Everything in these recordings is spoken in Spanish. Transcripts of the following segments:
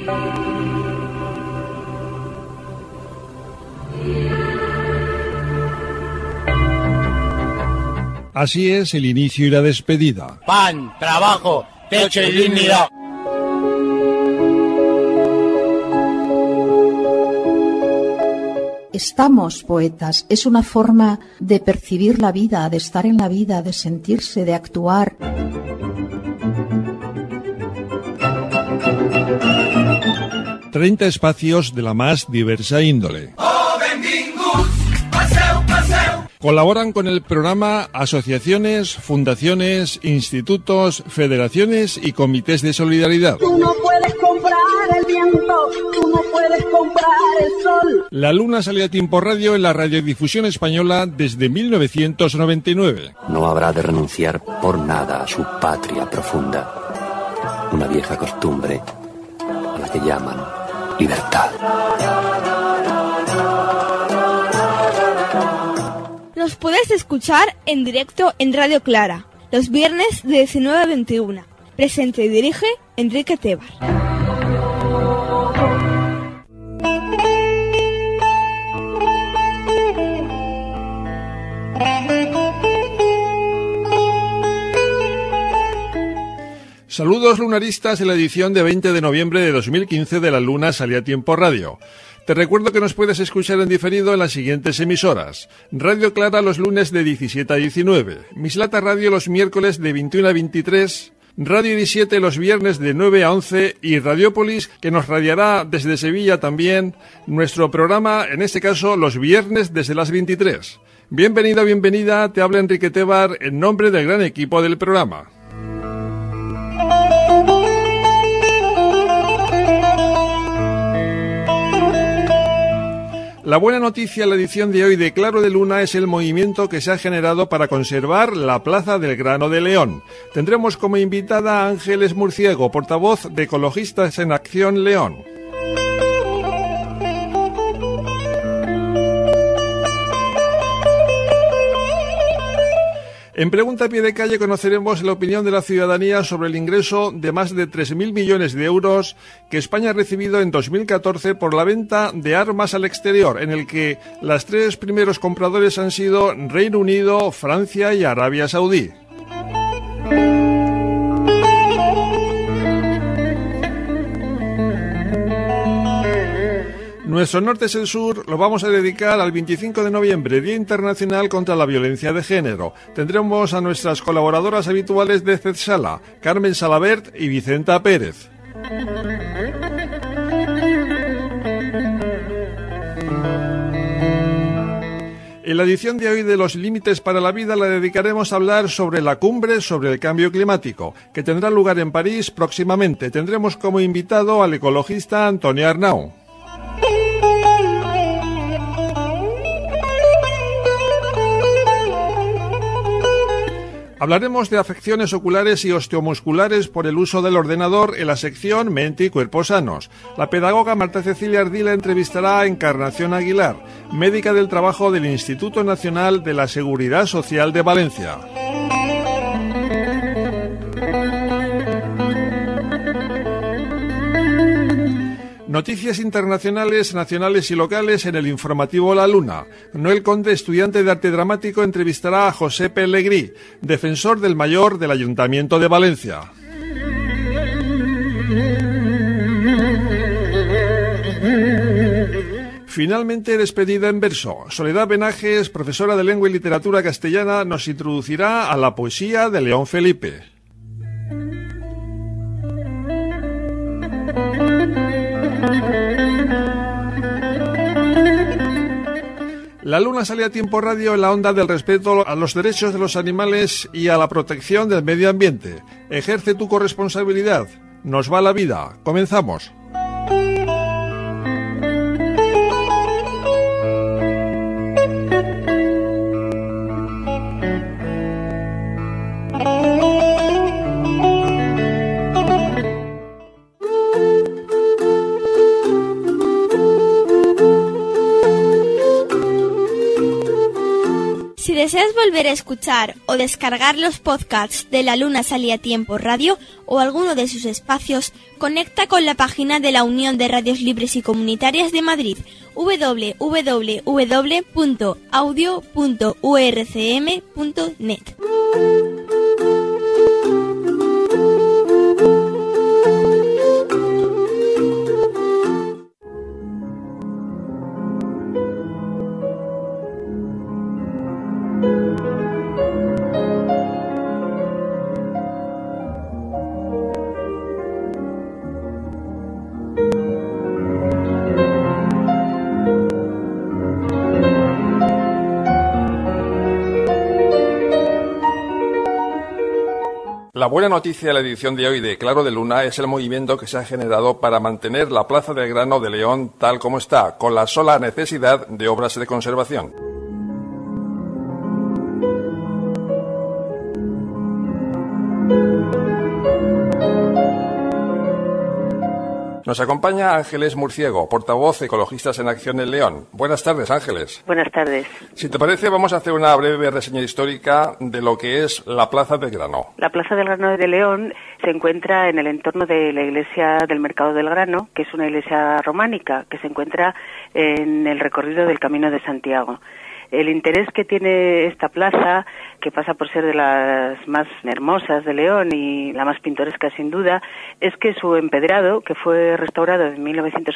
Así es el inicio y la despedida. Pan, trabajo, techo y dignidad. Estamos poetas, es una forma de percibir la vida, de estar en la vida, de sentirse, de actuar. ...30 espacios de la más diversa índole. Oh, benvinguts, passeu, passeu. Colaboran con el programa asociaciones, fundaciones, institutos, federaciones y comités de solidaridad. Tú no puedes comprar el viento, tú no puedes comprar el sol. La Luna sale a tiempo radio en la radiodifusión española desde 1999. No habrá de renunciar por nada a su patria profunda. Una vieja costumbre a la que llaman libertad. Nos puedes escuchar en directo en Radio Clara, los viernes de 19 a 21. Presenta y dirige Enrique Tebar. Saludos lunaristas en la edición de 20 de noviembre de 2015 de La Luna Salía a Tiempo Radio. Te recuerdo que nos puedes escuchar en diferido en las siguientes emisoras. Radio Clara los lunes de 17 a 19, Mislata Radio los miércoles de 21 a 23, Radio 17 los viernes de 9 a 11 y Radiópolis, que nos radiará desde Sevilla también, nuestro programa, en este caso, los viernes desde las 23. Bienvenido, bienvenida, te habla Enrique Tebar en nombre del gran equipo del programa. La buena noticia en la edición de hoy de Claro de Luna es el movimiento que se ha generado para conservar la Plaza del Grano de León. Tendremos como invitada a Ángeles Murciego, portavoz de Ecologistas en Acción León. En Pregunta a Pie de Calle conoceremos la opinión de la ciudadanía sobre el ingreso de más de 3.000 millones de euros que España ha recibido en 2014 por la venta de armas al exterior, en el que los tres primeros compradores han sido Reino Unido, Francia y Arabia Saudí. Nuestro norte es el sur, lo vamos a dedicar al 25 de noviembre, Día Internacional contra la Violencia de Género. Tendremos a nuestras colaboradoras habituales de CEDSALA, Carmen Salabert y Vicenta Pérez. En la edición de hoy de Los Límites para la Vida la dedicaremos a hablar sobre la cumbre sobre el cambio climático, que tendrá lugar en París próximamente. Tendremos como invitado al ecologista Antonio Arnau. Hablaremos de afecciones oculares y osteomusculares por el uso del ordenador en la sección Mente y Cuerpos Sanos. La pedagoga Marta Cecilia Ardila entrevistará a Encarnación Aguilar, médica del trabajo del Instituto Nacional de la Seguridad Social de Valencia. Noticias internacionales, nacionales y locales en el informativo La Luna. Noel Conde, estudiante de arte dramático, entrevistará a José Pellegrí, defensor del mayor del Ayuntamiento de Valencia. Finalmente, despedida en verso. Soledad Benajes, profesora de Lengua y Literatura Castellana, nos introducirá a la poesía de León Felipe. La Luna sale a tiempo radio en la onda del respeto a los derechos de los animales y a la protección del medio ambiente. Ejerce tu corresponsabilidad. Nos va la vida. Comenzamos. deseas volver a escuchar o descargar los podcasts de La Luna Salía a Tiempo Radio o alguno de sus espacios, conecta con la página de la Unión de Radios Libres y Comunitarias de Madrid, www.audio.urcm.net. La buena noticia de la edición de hoy de Claro de Luna es el movimiento que se ha generado para mantener la Plaza del Grano de León tal como está, con la sola necesidad de obras de conservación. Nos acompaña Ángeles Murciego, portavoz de Ecologistas en Acción en León. Buenas tardes, Ángeles. Buenas tardes. Si te parece, vamos a hacer una breve reseña histórica de lo que es la Plaza del Grano. La Plaza del Grano de León se encuentra en el entorno de la iglesia del Mercado del Grano, que es una iglesia románica que se encuentra en el recorrido del Camino de Santiago. El interés que tiene esta plaza, que pasa por ser de las más hermosas de León y la más pintoresca sin duda, es que su empedrado, que fue restaurado en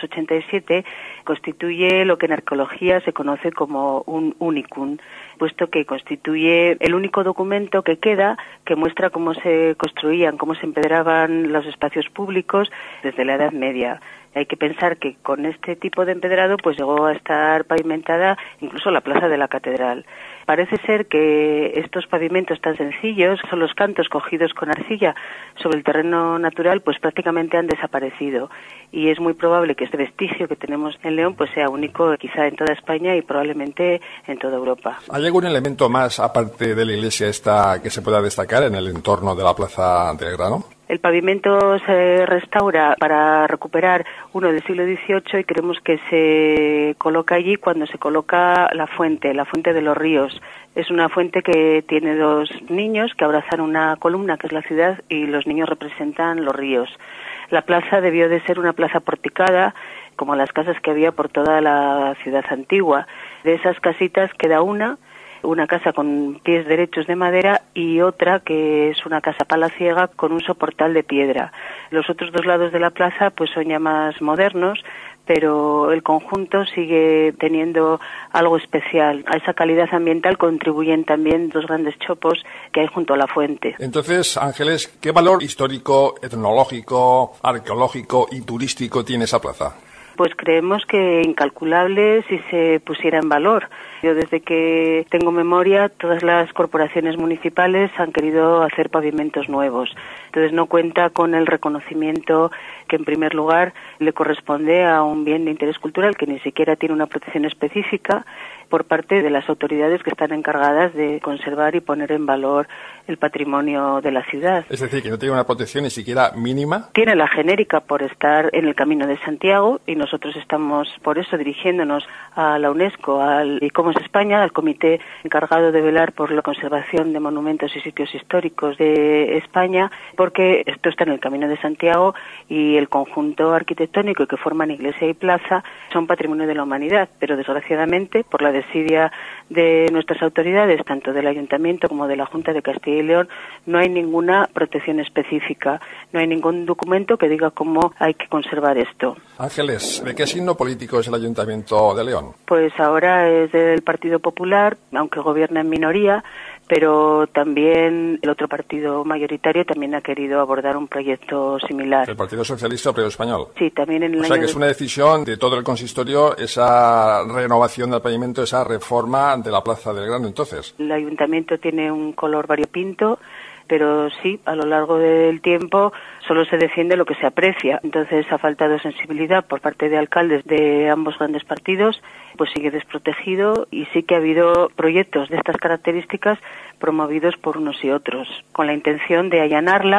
1987, constituye lo que en arqueología se conoce como un unicum, puesto que constituye el único documento que queda que muestra cómo se construían, cómo se empedraban los espacios públicos desde la Edad Media. Hay que pensar que con este tipo de empedrado pues llegó a estar pavimentada incluso la plaza de la catedral. Parece ser que estos pavimentos tan sencillos, son los cantos cogidos con arcilla sobre el terreno natural, pues prácticamente han desaparecido. Y es muy probable que este vestigio que tenemos en León pues sea único quizá en toda España y probablemente en toda Europa. ¿Hay algún elemento más, aparte de la iglesia esta, que se pueda destacar en el entorno de la Plaza del Grano? El pavimento se restaura para recuperar uno del siglo XVIII y creemos que se coloca allí cuando se coloca la fuente de los ríos. Es una fuente que tiene dos niños que abrazan una columna que es la ciudad y los niños representan los ríos. La plaza debió de ser una plaza porticada, como las casas que había por toda la ciudad antigua. De esas casitas queda una casa con pies derechos de madera y otra que es una casa palaciega con un soportal de piedra. Los otros dos lados de la plaza pues son ya más modernos, pero el conjunto sigue teniendo algo especial. A esa calidad ambiental contribuyen también dos grandes chopos que hay junto a la fuente. Entonces, Ángeles, ¿qué valor histórico, etnológico, arqueológico y turístico tiene esa plaza? Pues creemos que incalculable si se pusiera en valor. Yo desde que tengo memoria, todas las corporaciones municipales han querido hacer pavimentos nuevos. Entonces no cuenta con el reconocimiento que en primer lugar le corresponde a un bien de interés cultural que ni siquiera tiene una protección específica por parte de las autoridades que están encargadas de conservar y poner en valor el patrimonio de la ciudad. Es decir, que no tiene una protección ni siquiera mínima. Tiene la genérica por estar en el Camino de Santiago y nosotros estamos por eso dirigiéndonos a la UNESCO, al ICOMOS España, al comité encargado de velar por la conservación de monumentos y sitios históricos de España, porque esto está en el Camino de Santiago y el conjunto arquitectónico que forman iglesia y plaza son patrimonio de la humanidad, pero desgraciadamente por la desidia de nuestras autoridades, tanto del Ayuntamiento como de la Junta de Castilla y León, no hay ninguna protección específica, no hay ningún documento que diga cómo hay que conservar esto. Ángeles, ¿de qué signo político es el Ayuntamiento de León? Pues ahora es del Partido Popular, aunque gobierna en minoría, pero también el otro partido mayoritario también ha querido abordar un proyecto similar. ¿El Partido Socialista Obrero Español? Sí, también en el O sea que es una decisión de todo el consistorio esa renovación del pavimento, esa reforma de la Plaza del Grano, entonces. El ayuntamiento tiene un color variopinto, pero sí, a lo largo del tiempo solo se defiende lo que se aprecia. Entonces ha faltado sensibilidad por parte de alcaldes de ambos grandes partidos, pues sigue desprotegido y sí que ha habido proyectos de estas características promovidos por unos y otros, con la intención de allanarla,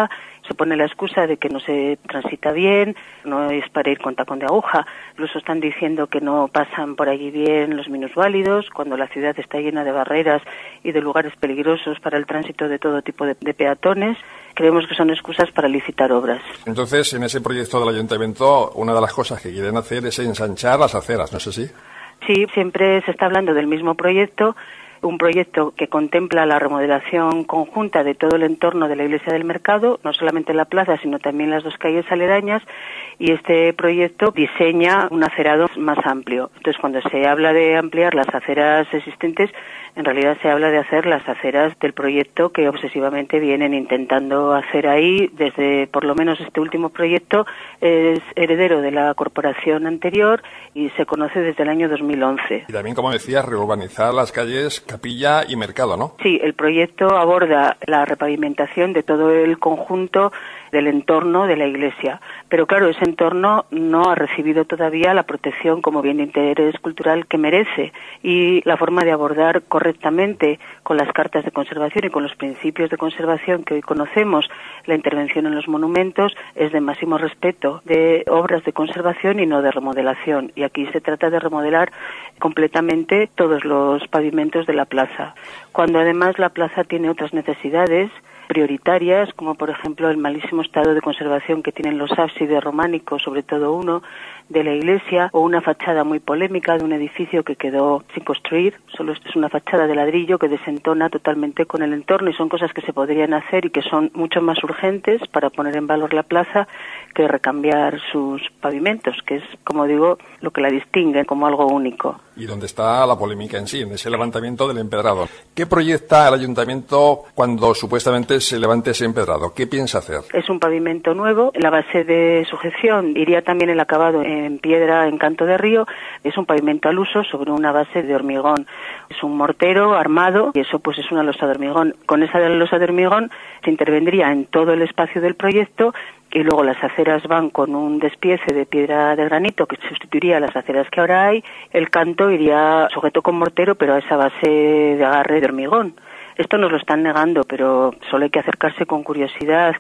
Se pone la excusa de que no se transita bien, no es para ir con tacón de aguja. Incluso están diciendo que no pasan por allí bien los minusválidos, cuando la ciudad está llena de barreras y de lugares peligrosos para el tránsito de todo tipo de peatones. Creemos que son excusas para licitar obras. Entonces, en ese proyecto del ayuntamiento, una de las cosas que quieren hacer es ensanchar las aceras, ¿no es así? Sí, siempre se está hablando del mismo proyecto, un proyecto que contempla la remodelación conjunta de todo el entorno de la Iglesia del Mercado, no solamente la plaza, sino también las 2 calles aledañas, y este proyecto diseña un acerado más amplio. Entonces, cuando se habla de ampliar las aceras existentes, en realidad se habla de hacer las aceras del proyecto que obsesivamente vienen intentando hacer ahí desde, por lo menos este último proyecto, es heredero de la corporación anterior y se conoce desde el año 2011. Y también, como decías, reurbanizar las calles Capilla y Mercado, ¿no? Sí, el proyecto aborda la repavimentación de todo el conjunto del entorno de la iglesia. Pero claro, ese entorno no ha recibido todavía la protección como bien de interés cultural que merece, y la forma de abordar correctamente con las cartas de conservación y con los principios de conservación que hoy conocemos la intervención en los monumentos es de máximo respeto de obras de conservación y no de remodelación. Y aquí se trata de remodelar completamente todos los pavimentos de la plaza, cuando además la plaza tiene otras necesidades prioritarias, como por ejemplo el malísimo estado de conservación que tienen los ábsides románicos, sobre todo uno de la iglesia, o una fachada muy polémica de un edificio que quedó sin construir. Solo es una fachada de ladrillo que desentona totalmente con el entorno, y son cosas que se podrían hacer y que son mucho más urgentes para poner en valor la plaza que recambiar sus pavimentos, que es, como digo, lo que la distingue como algo único. Y donde está la polémica en sí, en ese levantamiento del empedrado. ¿Qué proyecta el ayuntamiento cuando supuestamente se levante ese empedrado? ¿Qué piensa hacer? Es un pavimento nuevo. La base de sujeción iría también el acabado en piedra en canto de río. Es un pavimento al uso sobre una base de hormigón. Es un mortero armado y eso pues es una losa de hormigón. Con esa losa de hormigón se intervendría en todo el espacio del proyecto, y luego las aceras van con un despiece de piedra de granito que sustituiría las aceras que ahora hay. El canto iría sujeto con mortero, pero a esa base de agarre de hormigón. Esto nos lo están negando, pero solo hay que acercarse con curiosidad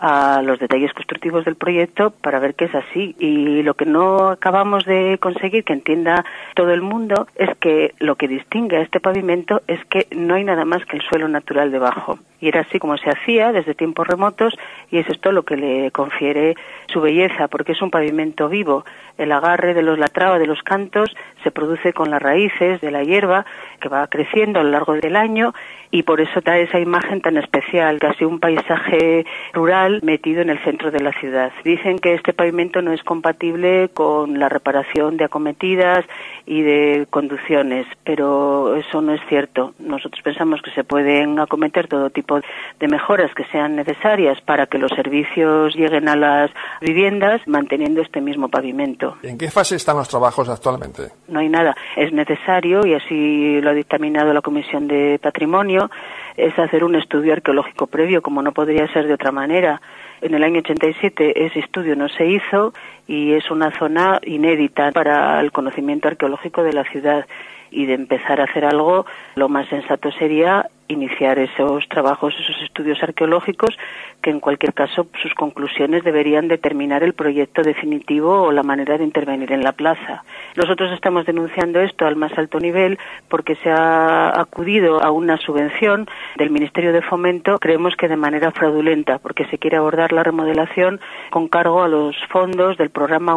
a los detalles constructivos del proyecto para ver que es así. Y lo que no acabamos de conseguir que entienda todo el mundo es que lo que distingue a este pavimento es que no hay nada más que el suelo natural debajo. Y era así como se hacía desde tiempos remotos, y es esto lo que le confiere su belleza, porque es un pavimento vivo. El agarre de la traba de los cantos se produce con las raíces de la hierba que va creciendo a lo largo del año, y por eso da esa imagen tan especial, casi un paisaje rural metido en el centro de la ciudad. Dicen que este pavimento no es compatible con la reparación de acometidas y de conducciones, pero eso no es cierto. Nosotros pensamos que se pueden acometer todo tipo de mejoras que sean necesarias para que los servicios lleguen a las viviendas manteniendo este mismo pavimento. ¿En qué fase están los trabajos actualmente? No hay nada. Es necesario, y así lo ha dictaminado la Comisión de Patrimonio, es hacer un estudio arqueológico previo, como no podría ser de otra manera. En el año 87 ese estudio no se hizo y es una zona inédita para el conocimiento arqueológico de la ciudad, y de empezar a hacer algo, lo más sensato sería iniciar esos trabajos, esos estudios arqueológicos, que en cualquier caso sus conclusiones deberían determinar el proyecto definitivo o la manera de intervenir en la plaza. Nosotros estamos denunciando esto al más alto nivel porque se ha acudido a una subvención del Ministerio de Fomento, creemos que de manera fraudulenta, porque se quiere abordar la remodelación con cargo a los fondos del programa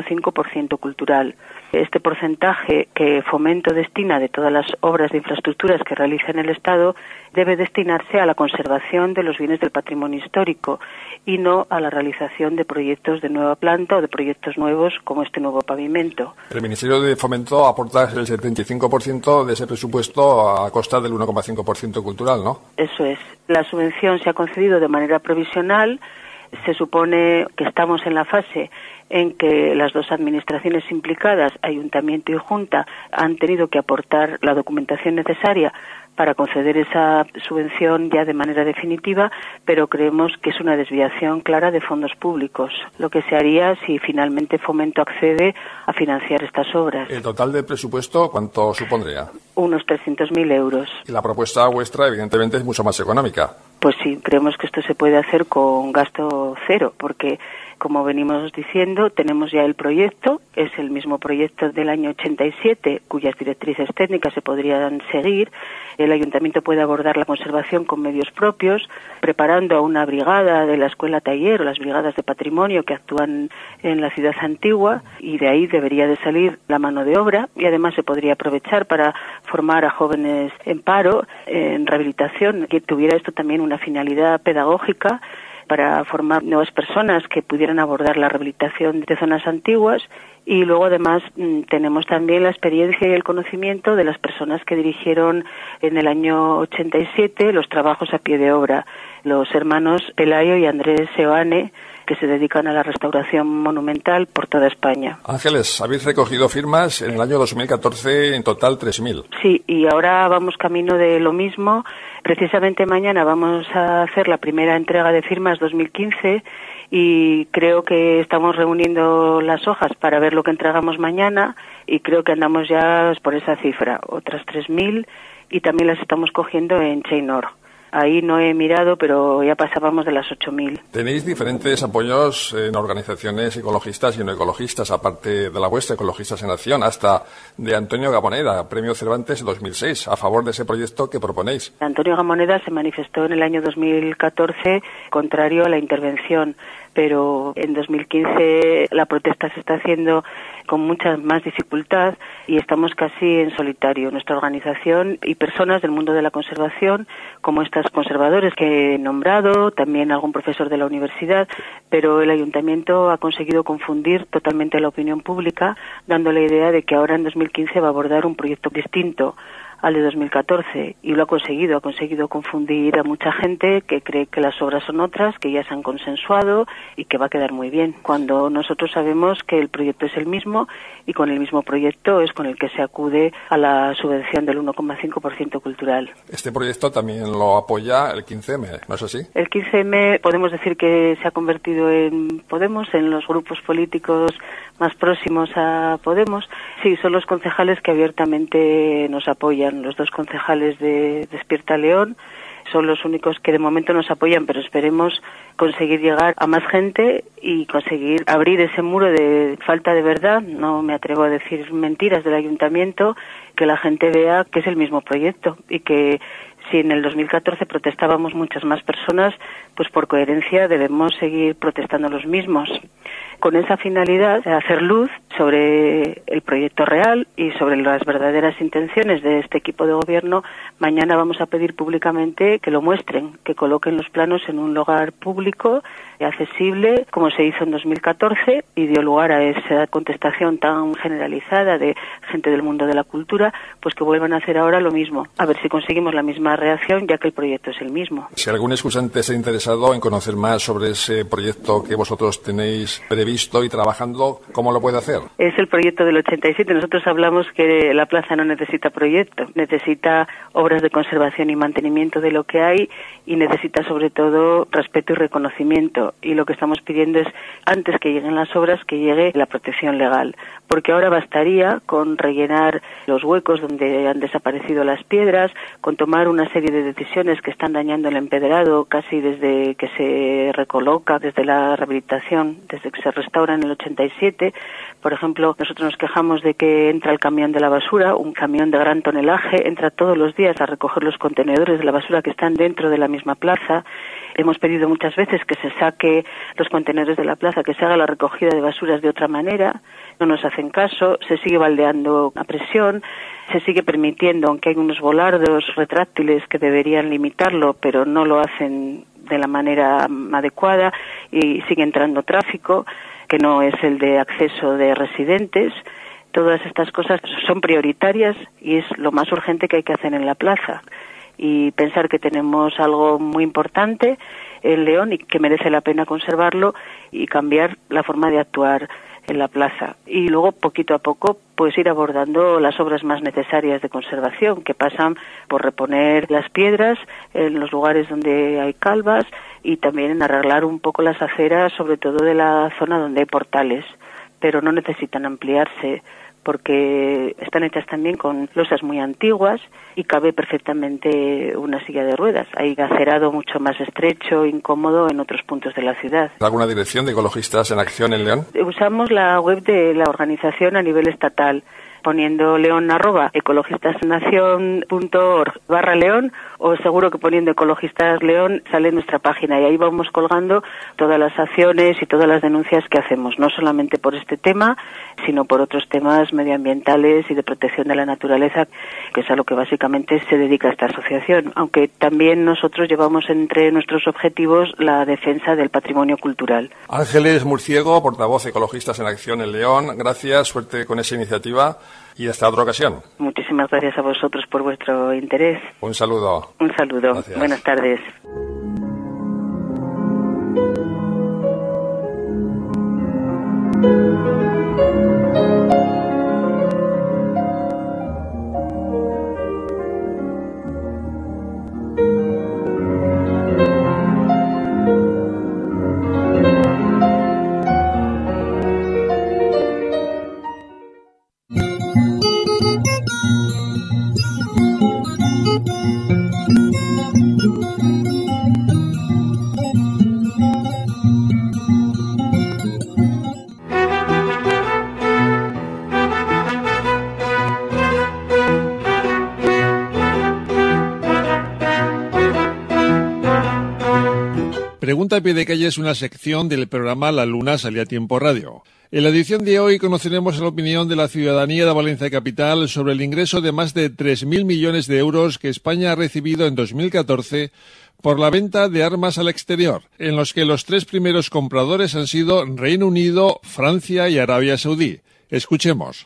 1,5% cultural. Este porcentaje que Fomento destina de todas las obras de infraestructuras que realiza en el Estado debe destinarse a la conservación de los bienes del patrimonio histórico y no a la realización de proyectos de nueva planta o de proyectos nuevos como este nuevo pavimento. El Ministerio de Fomento aporta el 75% de ese presupuesto a costa del 1,5% cultural, ¿no? Eso es. La subvención se ha concedido de manera provisional. Se supone que estamos en la fase en que las dos administraciones implicadas, Ayuntamiento y Junta, han tenido que aportar la documentación necesaria para conceder esa subvención ya de manera definitiva, pero creemos que es una desviación clara de fondos públicos, lo que se haría si finalmente Fomento accede a financiar estas obras. ¿El total del presupuesto cuánto supondría? Unos 300.000 euros. Y la propuesta vuestra, evidentemente, es mucho más económica. Pues sí, creemos que esto se puede hacer con gasto cero, porque, como venimos diciendo, tenemos ya el proyecto, es el mismo proyecto del año 87, cuyas directrices técnicas se podrían seguir. El ayuntamiento puede abordar la conservación con medios propios, preparando a una brigada de la escuela taller o las brigadas de patrimonio que actúan en la ciudad antigua, y de ahí debería de salir la mano de obra, y además se podría aprovechar para formar a jóvenes en paro, en rehabilitación, que tuviera esto también una finalidad pedagógica, para formar nuevas personas que pudieran abordar la rehabilitación de zonas antiguas. Y luego además tenemos también la experiencia y el conocimiento de las personas que dirigieron en el año 87 los trabajos a pie de obra, los hermanos Pelayo y Andrés Seoane, que se dedican a la restauración monumental por toda España. Ángeles, habéis recogido firmas en el año 2014, en total 3.000. Sí, y ahora vamos camino de lo mismo. Precisamente mañana vamos a hacer la primera entrega de firmas 2015 y creo que estamos reuniendo las hojas para ver lo que entregamos mañana, y creo que andamos ya por esa cifra, otras 3.000, y también las estamos cogiendo en Chainor. Ahí no he mirado, pero ya pasábamos de las 8.000. Tenéis diferentes apoyos en organizaciones ecologistas y no ecologistas, aparte de la vuestra, Ecologistas en Acción, hasta de Antonio Gamoneda, Premio Cervantes 2006, a favor de ese proyecto que proponéis. Antonio Gamoneda se manifestó en el año 2014 contrario a la intervención, pero en 2015 la protesta se está haciendo con mucha más dificultad y estamos casi en solitario. Nuestra organización y personas del mundo de la conservación, como estos conservadores que he nombrado, también algún profesor de la universidad, pero el ayuntamiento ha conseguido confundir totalmente la opinión pública, dando la idea de que ahora en 2015 va a abordar un proyecto distinto al de 2014, y lo ha conseguido confundir a mucha gente que cree que las obras son otras, que ya se han consensuado y que va a quedar muy bien, cuando nosotros sabemos que el proyecto es el mismo, y con el mismo proyecto es con el que se acude a la subvención del 1,5% cultural. Este proyecto también lo apoya el 15M, ¿no es así? El 15M podemos decir que se ha convertido en Podemos, en los grupos políticos más próximos a Podemos. Sí, son los concejales que abiertamente nos apoyan. Los dos concejales de Despierta León son los únicos que de momento nos apoyan, pero esperemos conseguir llegar a más gente y conseguir abrir ese muro de falta de verdad, no me atrevo a decir mentiras del ayuntamiento, que la gente vea que es el mismo proyecto, y que si en el 2014 protestábamos muchas más personas, pues por coherencia debemos seguir protestando los mismos. Con esa finalidad de hacer luz sobre el proyecto real y sobre las verdaderas intenciones de este equipo de gobierno, mañana vamos a pedir públicamente que lo muestren, que coloquen los planos en un lugar público y accesible, como se hizo en 2014, y dio lugar a esa contestación tan generalizada de gente del mundo de la cultura, pues que vuelvan a hacer ahora lo mismo. A ver si conseguimos la misma reacción, ya que el proyecto es el mismo. Si algún escuchante está interesado en conocer más sobre ese proyecto que vosotros tenéis previsto y trabajando, ¿cómo lo puede hacer? Es el proyecto del 87. Nosotros hablamos que la plaza no necesita proyecto, necesita obras de conservación y mantenimiento de lo que hay, y necesita sobre todo respeto y reconocimiento. Y lo que estamos pidiendo es, antes que lleguen las obras, que llegue la protección legal, porque ahora bastaría con rellenar los huecos donde han desaparecido las piedras, con tomar una serie de decisiones que están dañando el empedrado casi desde que se recoloca, desde la rehabilitación, desde que se restaura en el 87. Por ejemplo, nosotros nos quejamos de que entra el camión de la basura, un camión de gran tonelaje, entra todos los días a recoger los contenedores de la basura que están dentro de la misma plaza. Hemos pedido muchas veces que se saque los contenedores de la plaza, que se haga la recogida de basuras de otra manera. No nos hacen caso, se sigue baldeando a presión, se sigue permitiendo, aunque hay unos volardos retráctiles que deberían limitarlo, pero no lo hacen de la manera adecuada, y sigue entrando tráfico que no es el de acceso de residentes. Todas estas cosas son prioritarias y es lo más urgente que hay que hacer en la plaza. Y pensar que tenemos algo muy importante en León y que merece la pena conservarlo y cambiar la forma de actuar en la plaza. Y luego, poquito a poco, pues ir abordando las obras más necesarias de conservación, que pasan por reponer las piedras en los lugares donde hay calvas, y también en arreglar un poco las aceras, sobre todo de la zona donde hay portales, pero no necesitan ampliarse, porque están hechas también con losas muy antiguas y cabe perfectamente una silla de ruedas. Hay acerado mucho más estrecho, incómodo en otros puntos de la ciudad. ¿Alguna dirección de Ecologistas en Acción en León? Usamos la web de la organización a nivel estatal, poniendo leon@ecologistasnacion.org/león, o seguro que poniendo Ecologistas León sale nuestra página, y ahí vamos colgando todas las acciones y todas las denuncias que hacemos, no solamente por este tema, sino por otros temas medioambientales y de protección de la naturaleza, que es a lo que básicamente se dedica esta asociación, aunque también nosotros llevamos entre nuestros objetivos la defensa del patrimonio cultural. Ángeles Murciego, portavoz Ecologistas en Acción en León, gracias, suerte con esa iniciativa y hasta otra ocasión. Muchísimas gracias a vosotros por vuestro interés. Un saludo. Un saludo. Gracias. Buenas tardes. Pregunta a pie de calle es una sección del programa La Luna Salía a Tiempo Radio. En la edición de hoy conoceremos la opinión de la ciudadanía de Valencia Capital sobre el ingreso de más de 3.000 millones de euros que España ha recibido en 2014 por la venta de armas al exterior, en los que los 3 primeros compradores han sido Reino Unido, Francia y Arabia Saudí. Escuchemos.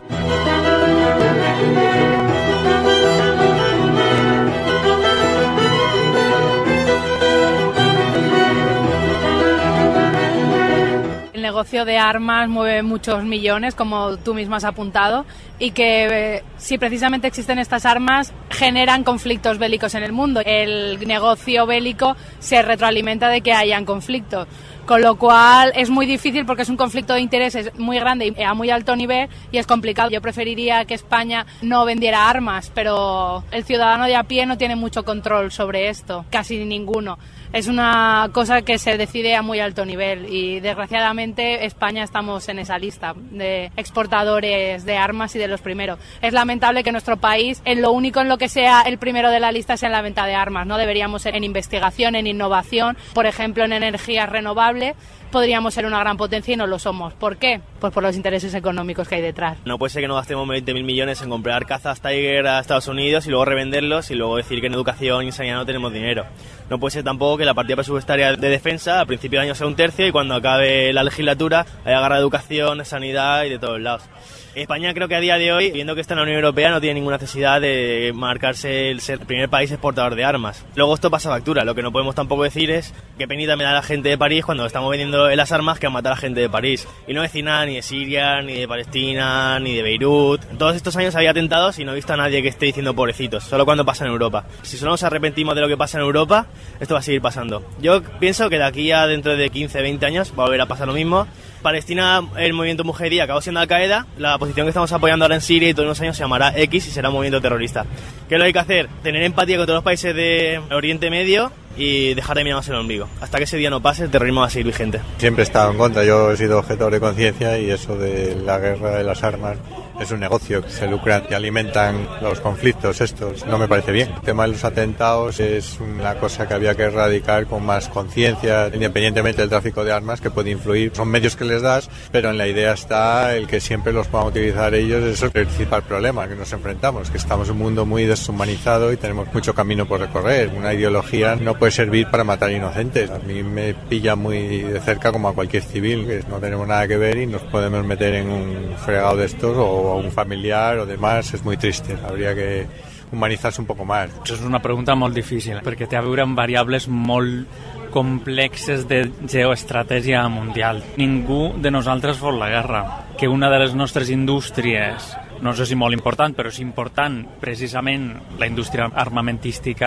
El negocio de armas mueve muchos millones, como tú mismo has apuntado, y que si precisamente existen estas armas, generan conflictos bélicos en el mundo. El negocio bélico se retroalimenta de que hayan conflictos, con lo cual es muy difícil porque es un conflicto de intereses muy grande y a muy alto nivel y es complicado. Yo preferiría que España no vendiera armas, pero el ciudadano de a pie no tiene mucho control sobre esto, casi ninguno. Es una cosa que se decide a muy alto nivel y desgraciadamente España estamos en esa lista de exportadores de armas y de los primeros. Es lamentable que nuestro país, en lo único en lo que sea el primero de la lista sea en la venta de armas, ¿no? Deberíamos ser en investigación, en innovación, por ejemplo en energías renovables. Podríamos ser una gran potencia y no lo somos. ¿Por qué? Pues por los intereses económicos que hay detrás. No puede ser que no gastemos 20.000 millones en comprar cazas Tiger a Estados Unidos y luego revenderlos y luego decir que en educación y sanidad no tenemos dinero. No puede ser tampoco que la partida presupuestaria de defensa a principio de año sea 1/3 y cuando acabe la legislatura haya agarrado educación, sanidad y de todos lados. España creo que a día de hoy, viendo que está en la Unión Europea, no tiene ninguna necesidad de marcarse el ser el primer país exportador de armas. Luego esto pasa factura, lo que no podemos tampoco decir es qué penita me da la gente de París cuando estamos vendiendo las armas que han matado a la gente de París. Y no decir nada ni de Siria, ni de Palestina, ni de Beirut. En todos estos años había atentados y no he visto a nadie que esté diciendo pobrecitos, solo cuando pasa en Europa. Si solo nos arrepentimos de lo que pasa en Europa, esto va a seguir pasando. Yo pienso que de aquí a dentro de 15, 20 años va a volver a pasar lo mismo. Palestina, el movimiento Mujahidí acabó siendo Al-Qaeda, la posición que estamos apoyando ahora en Siria y todos los años se llamará X y será un movimiento terrorista. ¿Qué es lo que hay que hacer? Tener empatía con todos los países de Oriente Medio y dejar de mirarnos el ombligo. Hasta que ese día no pase, el terrorismo va a seguir vigente. Siempre he estado en contra, yo he sido objetor de conciencia y eso de la guerra de las armas es un negocio que se lucran y alimentan los conflictos estos, no me parece bien. El tema de los atentados es una cosa que había que erradicar con más conciencia, independientemente del tráfico de armas que puede influir. Son medios que les das, pero en la idea está el que siempre los puedan utilizar ellos, eso es el principal problema que nos enfrentamos, que estamos en un mundo muy deshumanizado y tenemos mucho camino por recorrer. Una ideología no puede servir para matar inocentes. A mí me pilla muy de cerca como a cualquier civil, que no tenemos nada que ver y nos podemos meter en un fregado de estos o a un familiar o demás. Es muy triste, habría que humanitzar-se un poc més. És una pregunta molt difícil, perquè té a veure amb variables molt complexes de geoestratègia mundial. Ningú de nosaltres vol la guerra. Que una de les nostres indústries, no sé si molt important, però és important precisament la indústria armamentística,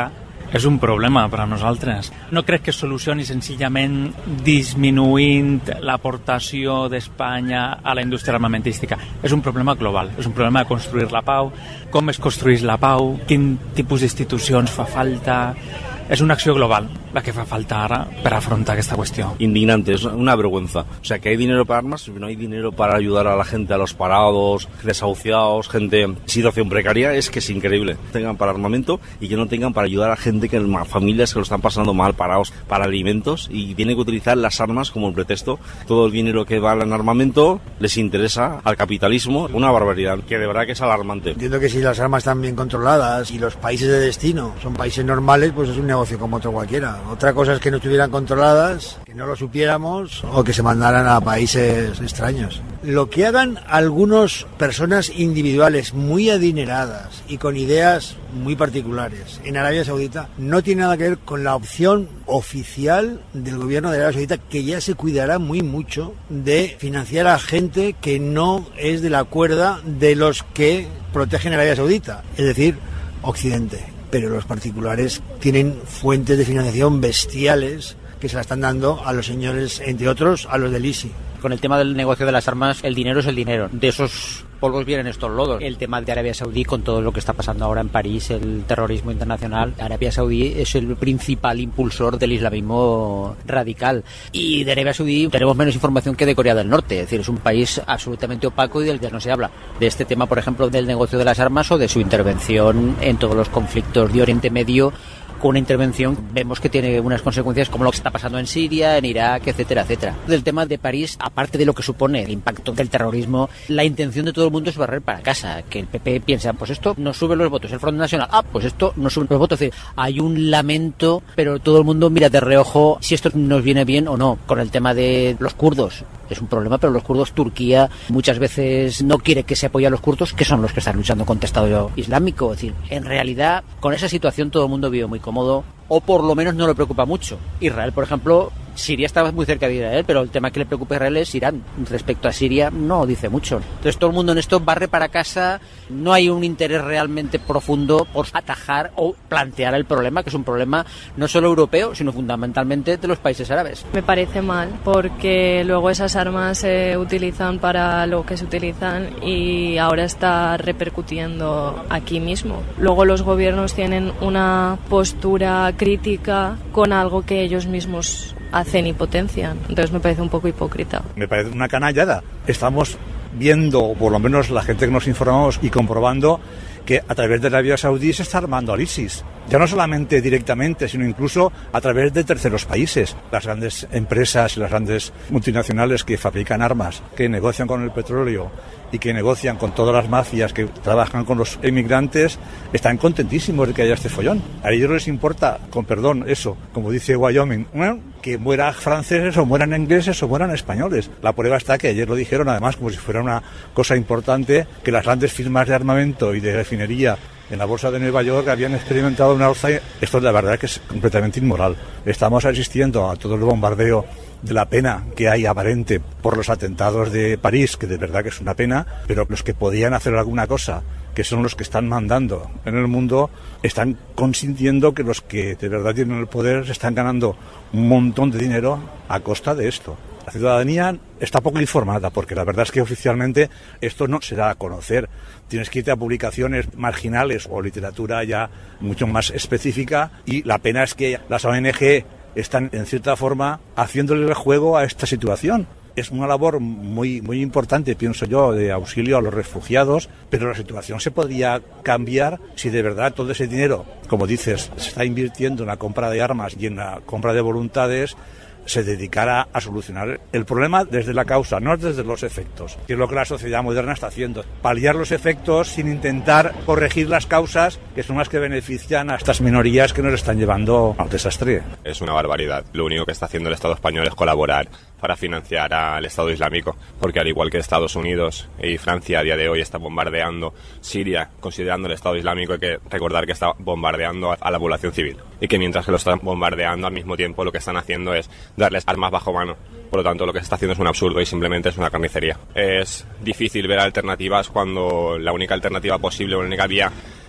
és un problema per a nosaltres. No crec que es solucioni senzillament disminuint l'aportació d'Espanya a la indústria armamentística. És un problema global, és un problema de construir la pau, com es construeix la pau, quin tipus d'institucions fa falta. Es una acción global la que fa falta ahora para afrontar esta cuestión. Indignante, es una vergüenza. O sea, que hay dinero para armas, pero no hay dinero para ayudar a la gente, a los parados, desahuciados, gente en situación precaria. Es que es increíble. Tengan para armamento y que no tengan para ayudar a gente, familias que lo están pasando mal, parados, para alimentos, y tienen que utilizar las armas como un pretexto. Todo el dinero que va en armamento les interesa al capitalismo. Una barbaridad, que de verdad que es alarmante. Entiendo que si las armas están bien controladas y los países de destino son países normales, pues es un negocio como otro cualquiera. Otra cosa es que no estuvieran controladas, que no lo supiéramos o que se mandaran a países extraños. Lo que hagan algunas personas individuales muy adineradas y con ideas muy particulares en Arabia Saudita no tiene nada que ver con la opción oficial del gobierno de Arabia Saudita, que ya se cuidará muy mucho de financiar a gente que no es de la cuerda de los que protegen a Arabia Saudita, es decir, Occidente. Pero los particulares tienen fuentes de financiación bestiales que se la están dando a los señores, entre otros, a los del ISI. Con el tema del negocio de las armas, el dinero es el dinero. De esos polvos vienen estos lodos. El tema de Arabia Saudí, con todo lo que está pasando ahora en París, el terrorismo internacional, Arabia Saudí es el principal impulsor del islamismo radical. Y de Arabia Saudí tenemos menos información que de Corea del Norte. Es decir, es un país absolutamente opaco y del que no se habla. De este tema, por ejemplo, del negocio de las armas o de su intervención en todos los conflictos de Oriente Medio, con una intervención vemos que tiene unas consecuencias como lo que está pasando en Siria, en Irak, etcétera, etcétera. Del tema de París, aparte de lo que supone el impacto del terrorismo, la intención de todo el mundo es barrer para casa, que el PP piensa, pues esto no sube los votos, el Front Nacional, pues esto no sube los votos. Es decir, hay un lamento, pero todo el mundo mira de reojo si esto nos viene bien o no. Con el tema de los kurdos, es un problema, pero los kurdos, Turquía muchas veces no quiere que se apoye a los kurdos, que son los que están luchando contra el Estado Islámico. Es decir, en realidad, con esa situación todo el mundo vive muy cómodo, o por lo menos no le preocupa mucho. Israel, por ejemplo, Siria está muy cerca de Israel, pero el tema que le preocupa a Israel es Irán. Respecto a Siria no dice mucho. Entonces todo el mundo en esto barre para casa, no hay un interés realmente profundo por atajar o plantear el problema, que es un problema no solo europeo, sino fundamentalmente de los países árabes. Me parece mal, porque luego esas armas se utilizan para lo que se utilizan y ahora está repercutiendo aquí mismo. Luego los gobiernos tienen una postura crítica con algo que ellos mismos hacen y potencian. Entonces me parece un poco hipócrita. Me parece una canallada. Estamos viendo, o por lo menos la gente que nos informamos y comprobando, que a través de Arabia Saudí se está armando al ISIS. Ya no solamente directamente, sino incluso a través de terceros países. Las grandes empresas y las grandes multinacionales que fabrican armas, que negocian con el petróleo y que negocian con todas las mafias que trabajan con los inmigrantes, están contentísimos de que haya este follón. A ellos les importa, con perdón, eso, como dice Wyoming, que mueran franceses o mueran ingleses o mueran españoles. La prueba está que ayer lo dijeron, además, como si fuera una cosa importante, que las grandes firmas de armamento y de refinería en la bolsa de Nueva York habían experimentado una alza. Esto la verdad que es completamente inmoral. Estamos asistiendo a todo el bombardeo de la pena que hay aparente por los atentados de París, que de verdad que es una pena, pero los que podían hacer alguna cosa, que son los que están mandando en el mundo, están consintiendo que los que de verdad tienen el poder se están ganando un montón de dinero a costa de esto. La ciudadanía está poco informada, porque la verdad es que oficialmente esto no se da a conocer. Tienes que irte a publicaciones marginales o literatura ya mucho más específica, y la pena es que las ONG están en cierta forma haciéndole el juego a esta situación. Es una labor muy importante, pienso yo, de auxilio a los refugiados, pero la situación se podría cambiar si de verdad todo ese dinero, como dices, se está invirtiendo en la compra de armas y en la compra de voluntades, se dedicara a solucionar el problema desde la causa, no desde los efectos, que es lo que la sociedad moderna está haciendo. Paliar los efectos sin intentar corregir las causas, que son las que benefician a estas minorías que nos están llevando al desastre. Es una barbaridad. Lo único que está haciendo el Estado español es colaborar para financiar al Estado Islámico, porque al igual que Estados Unidos y Francia a día de hoy están bombardeando Siria, considerando el Estado Islámico, hay que recordar que está bombardeando a la población civil, y que mientras que lo están bombardeando, al mismo tiempo lo que están haciendo es darles armas bajo mano. Por lo tanto, lo que se está haciendo es un absurdo y simplemente es una carnicería. Es difícil ver alternativas cuando la única alternativa posible o la única vía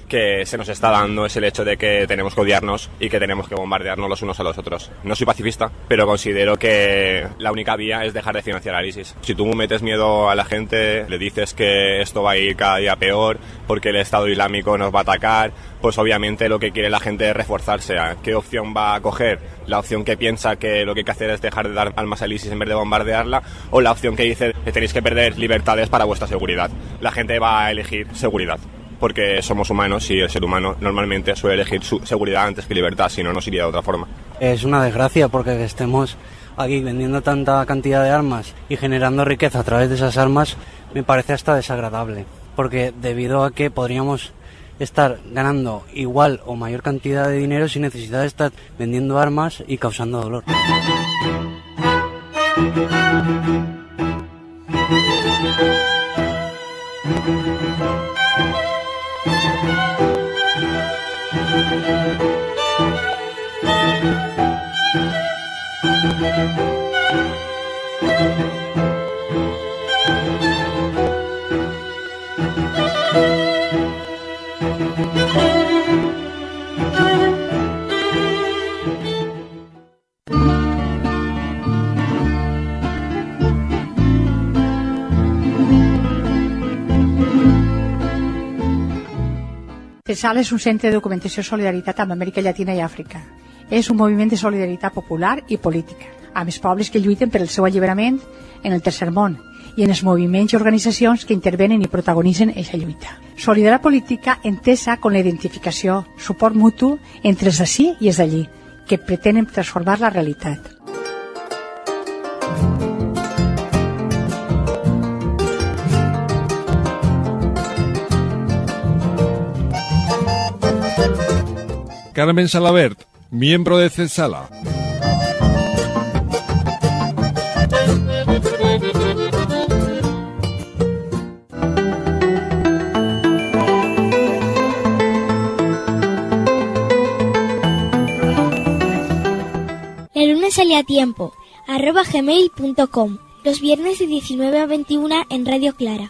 que se nos está dando es el hecho de que tenemos que odiarnos y que tenemos que bombardearnos los unos a los otros. No soy pacifista, pero considero que la única vía es dejar de financiar al ISIS. Si tú metes miedo a la gente, le dices que esto va a ir cada día peor porque el Estado Islámico nos va a atacar, pues obviamente lo que quiere la gente es reforzarse. ¿A qué opción va a coger? La opción que piensa que lo que hay que hacer es dejar de dar armas al ISIS en vez de bombardearla, o la opción que dice que tenéis que perder libertades para vuestra seguridad. La gente va a elegir seguridad, porque somos humanos y el ser humano normalmente suele elegir su seguridad antes que libertad, si no, no iría de otra forma. Es una desgracia porque estemos aquí vendiendo tanta cantidad de armas y generando riqueza a través de esas armas, me parece hasta desagradable, porque debido a que podríamos estar ganando igual o mayor cantidad de dinero sin necesidad de estar vendiendo armas y causando dolor. FEDSALA és un centre de documentació i solidaritat amb Amèrica Llatina i Àfrica. És un moviment de solidaritat popular i política, amb els pobles que lluiten per el seu alliberament en el tercer món i en els moviments i organitzacions que intervenen i protagonitzen aquesta lluita. Solidaritat política entesa com la identificació, suport mutu entre els d'ací i els d'allí, que pretenen transformar la realitat. Carmen Salabert, miembro de FEDSALA. La luna sale a tiempo, @gmail.com, los viernes de 19 a 21 en Radio Clara.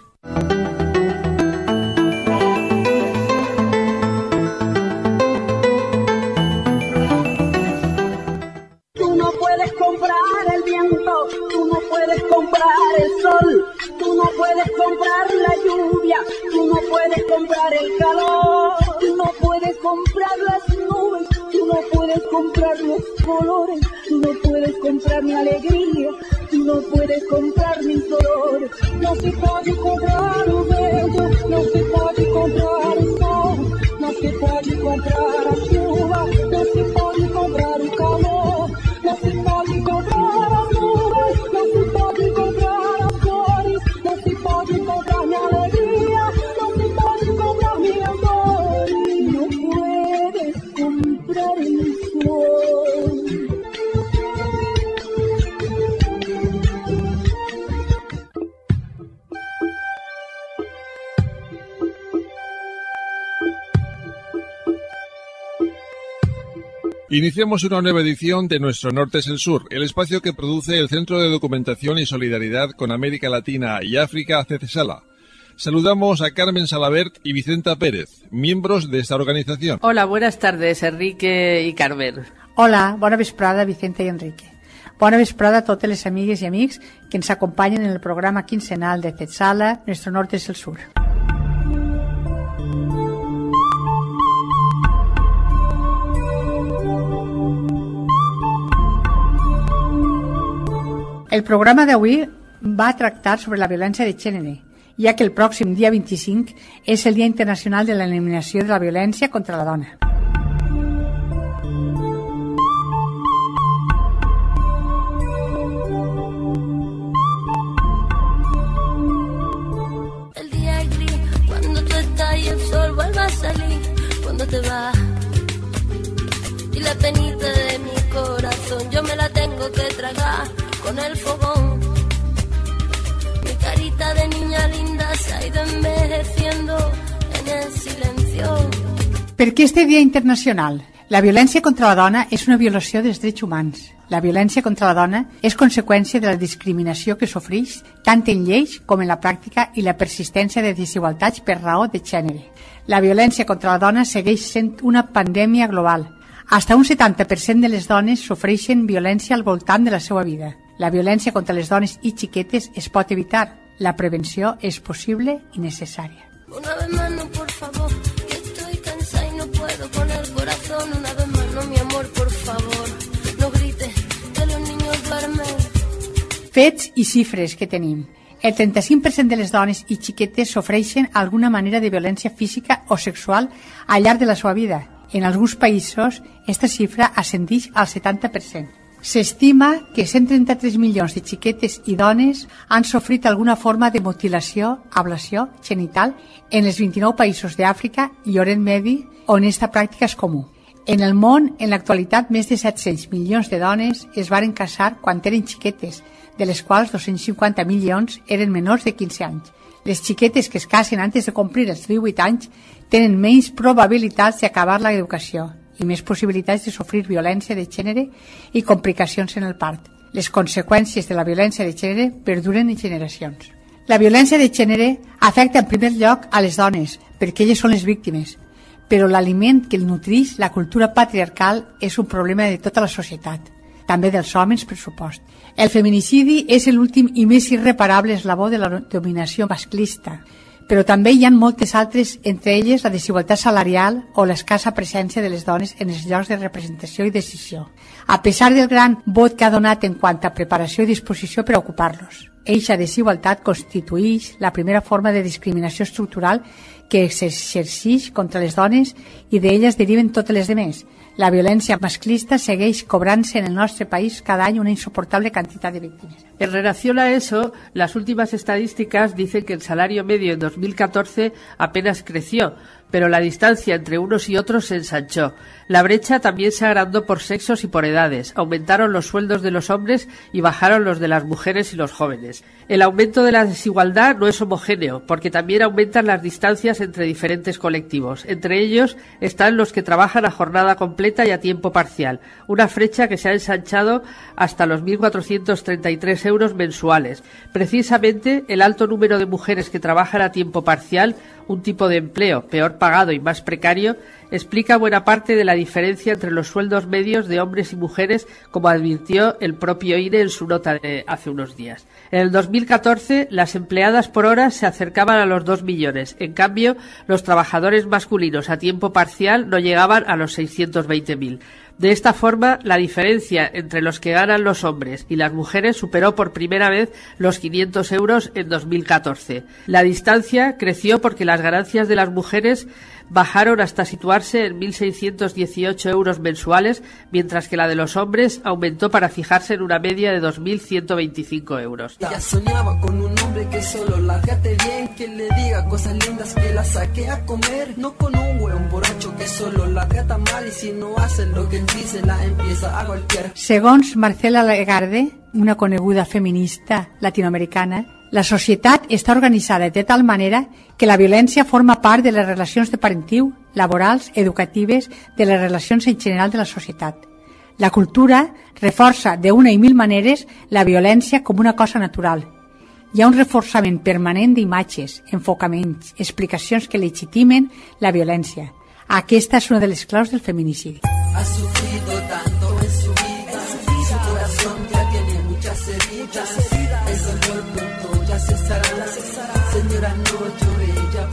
Tú no puedes comprar el sol, tú no puedes comprar la lluvia, tú no puedes comprar el calor, tú no puedes comprar las nubes, tú no puedes comprar los colores, tú no puedes comprar mi alegría, tú no puedes comprar mis dolores. No se puede comprar o bello, no se puede comprar o sol, no se puede comprar a chuva, no se puede comprar o calor, no se puede comprar a nubes, no se puede comprar a flores, no se puede comprar mi alegría, no se puede comprar mi amor, no puedes comprar el sol. Iniciamos una nueva edición de Nuestro Norte es el Sur, el espacio que produce el Centro de Documentación y Solidaridad con América Latina y África, FEDSALA. Saludamos a Carmen Salabert y Vicenta Pérez, miembros de esta organización. Hola, buenas tardes, Enrique y Carmen. Hola, bona vesprada, Vicenta i Enrique. Bona vesprada a totes les amigues i amics que ens acompanyen en el programa quincenal de FEDSALA, Nuestro Norte es el Sur. El programa d'avui va tractar sobre la violència de gènere, ja que el pròxim dia 25 és el Dia Internacional de l'Eliminació de la Violència contra la Dona. El día gris, cuando tú estás y el sol vuelve a salir, cuando te vas y la penita de mi corazón yo me la tengo que tragar con el fogón. Mi carita de niña linda se ha ido envejeciendo en el silencio. Per què este Dia Internacional? La violència contra la dona és una violació dels drets humans. La violència contra la dona és conseqüència de la discriminació que sofreix tant en lleis com en la pràctica i la persistència de desigualtats per raó de gènere. La violència contra la dona segueix sent una pandèmia global. Hasta un 70% de les dones sofreixen violència al voltant de la seva vida. La violència contra les dones i xiquetes es pot evitar. La prevenció és possible i necessària. Una vez más no, por favor, que estoy cansada y no puedo con el corazón. Una vez más no, mi amor, por favor, no grites, que los niños duermen. Fets i xifres que tenim. El 35% de les dones i xiquetes sofreixen alguna manera de violència física o sexual al llarg de la seva vida. En alguns països, aquesta xifra ascendeix al 70%. S'estima que 133 milions de xiquetes i dones han sofrit alguna forma de mutilació, ablació genital en els 29 països d'Àfrica i Orient Medi on aquesta pràctica és comú. En el món, en l'actualitat, més de 700 milions de dones es varen casar quan eren xiquetes, de les quals 250 milions eren menors de 15 anys. Les xiquetes que es casen antes de complir els 18 anys tenen menys probabilitats d'acabar l'educació i més possibilitats de sofrir violència de gènere i complicacions en el part. Les conseqüències de la violència de gènere perduren en generacions. La violència de gènere afecta en primer lloc a les dones, perquè elles són les víctimes, però l'aliment que el nutrix, la cultura patriarcal, és un problema de tota la societat, també dels homes, per supost. El feminicidi és l'últim i més irreparable eslabó de la dominació masclista, però també hi ha moltes altres, entre elles la desigualtat salarial o l'escassa presència de les dones en els llocs de representació i decisió. A pesar del gran vot que ha donat en quant a preparació i disposició per ocupar-los, eixa desigualtat constitueix la primera forma de discriminació estructural que s'exercix contra les dones i d'elles deriven totes les demés. La violència masclista segueix cobrant-se en el nostre país cada any una insoportable cantidad de víctimas. En relación a eso, las últimas estadísticas dicen que el salario medio en 2014 apenas creció, pero la distancia entre unos y otros se ensanchó. La brecha también se agrandó por sexos y por edades. Aumentaron los sueldos de los hombres y bajaron los de las mujeres y los jóvenes. El aumento de la desigualdad no es homogéneo, porque también aumentan las distancias entre diferentes colectivos. Entre ellos están los que trabajan a jornada completa y a tiempo parcial, una brecha que se ha ensanchado hasta los 1.433 euros mensuales. Precisamente el alto número de mujeres que trabajan a tiempo parcial, un tipo de empleo peor pagado y más precario, explica buena parte de la diferencia entre los sueldos medios de hombres y mujeres, como advirtió el propio INE en su nota de hace unos días. En el 2014, las empleadas por hora se acercaban a los 2 millones. En cambio, los trabajadores masculinos a tiempo parcial no llegaban a los 620.000. De esta forma, la diferencia entre los que ganan los hombres y las mujeres superó por primera vez los 500 euros en 2014. La distancia creció porque las ganancias de las mujeres bajaron hasta situarse en 1.618 euros mensuales, mientras que la de los hombres aumentó para fijarse en una media de 2.125 euros. Ella soñaba con un hombre que solo la trate bien, que le diga cosas lindas, que la saque a comer, no con un hueón borracho que solo la trata mal y si no hace lo que él dice la empieza a golpear. Segons Marcela Lagarde, una coneguda feminista latinoamericana, la societat està organitzada de tal manera que la violència forma part de les relacions de parentiu, laborals, educatives, de les relacions en general de la societat. La cultura reforça de una i mil maneres la violència com una cosa natural. Hi ha un reforçament permanent d'imatges, enfocaments, explicacions que legitimen la violència. Aquesta és una de les claus del feminicidi. Ha sufrido tanto en su vida, su corazón ya tiene muchas heridas, el dolor pronto ya cesará, señora no llore, ya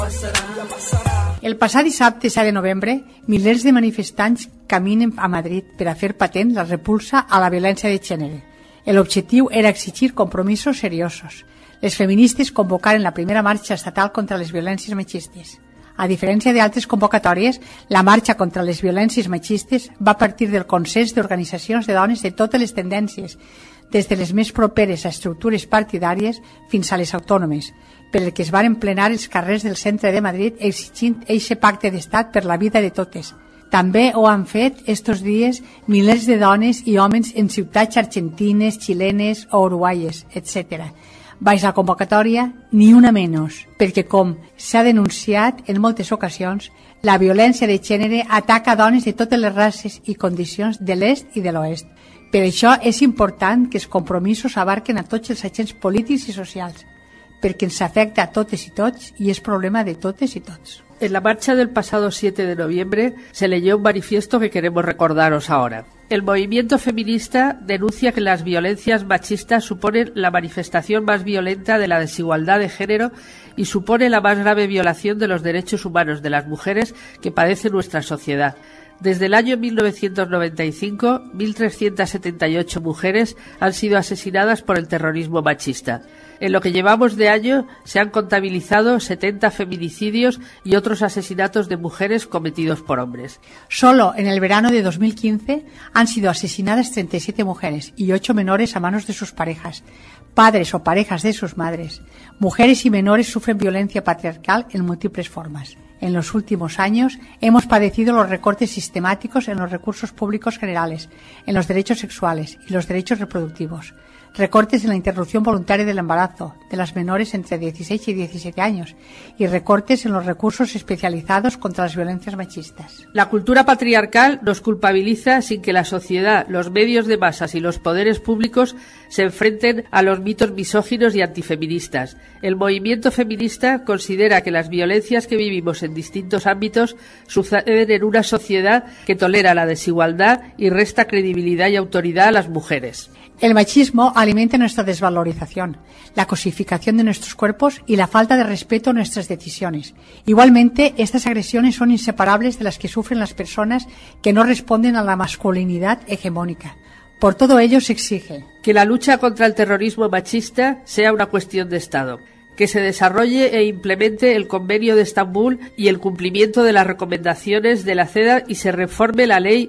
pasará. El passat dissabte 7 de novembre, milers de manifestants caminen a Madrid per a fer patent la repulsa a la violència de gènere. L'objectiu era exigir compromisos seriosos. Les feministes convocaren la primera marxa estatal contra les violències machistes. A diferència d'altres convocatòries, la marxa contra les violències machistes va partir del consens d'organitzacions de dones de totes les tendències, des de les més properes a estructures partidàries fins a les autònomes, per el que es van plenar els carrers del centre de Madrid exigint eixe pacte d'estat per la vida de totes. També ho han fet estos dies milers de dones i homes en ciutats argentines, xilenes o uruguaies, etc. Baix la convocatòria, ni una menys, perquè com s'ha denunciat en moltes ocasions, la violència de gènere ataca dones de totes les races i condicions de l'est i de l'oest. Per això és important que els compromisos abarquen a tots els agents polítics i socials, perquè ens afecta a totes i tots i és problema de totes i tots. En la marcha del pasado 7 de noviembre se leyó un manifiesto que queremos recordaros ahora. El movimiento feminista denuncia que las violencias machistas suponen la manifestación más violenta de la desigualdad de género y supone la más grave violación de los derechos humanos de las mujeres que padece nuestra sociedad. Desde el año 1995, 1.378 mujeres han sido asesinadas por el terrorismo machista. En lo que llevamos de año se han contabilizado 70 feminicidios y otros asesinatos de mujeres cometidos por hombres. Solo en el verano de 2015 han sido asesinadas 37 mujeres y 8 menores a manos de sus parejas, padres o parejas de sus madres. Mujeres y menores sufren violencia patriarcal en múltiples formas. En los últimos años hemos padecido los recortes sistemáticos en los recursos públicos generales, en los derechos sexuales y los derechos reproductivos. Recortes en la interrupción voluntaria del embarazo de las menores entre 16 y 17 años y recortes en los recursos especializados contra las violencias machistas. La cultura patriarcal nos culpabiliza sin que la sociedad, los medios de masas y los poderes públicos se enfrenten a los mitos misóginos y antifeministas. El movimiento feminista considera que las violencias que vivimos en distintos ámbitos suceden en una sociedad que tolera la desigualdad y resta credibilidad y autoridad a las mujeres. El machismo alimenta nuestra desvalorización, la cosificación de nuestros cuerpos y la falta de respeto a nuestras decisiones. Igualmente, estas agresiones son inseparables de las que sufren las personas que no responden a la masculinidad hegemónica. Por todo ello se exige que la lucha contra el terrorismo machista sea una cuestión de Estado, que se desarrolle e implemente el Convenio de Estambul y el cumplimiento de las recomendaciones de la CEDAW y se reforme la Ley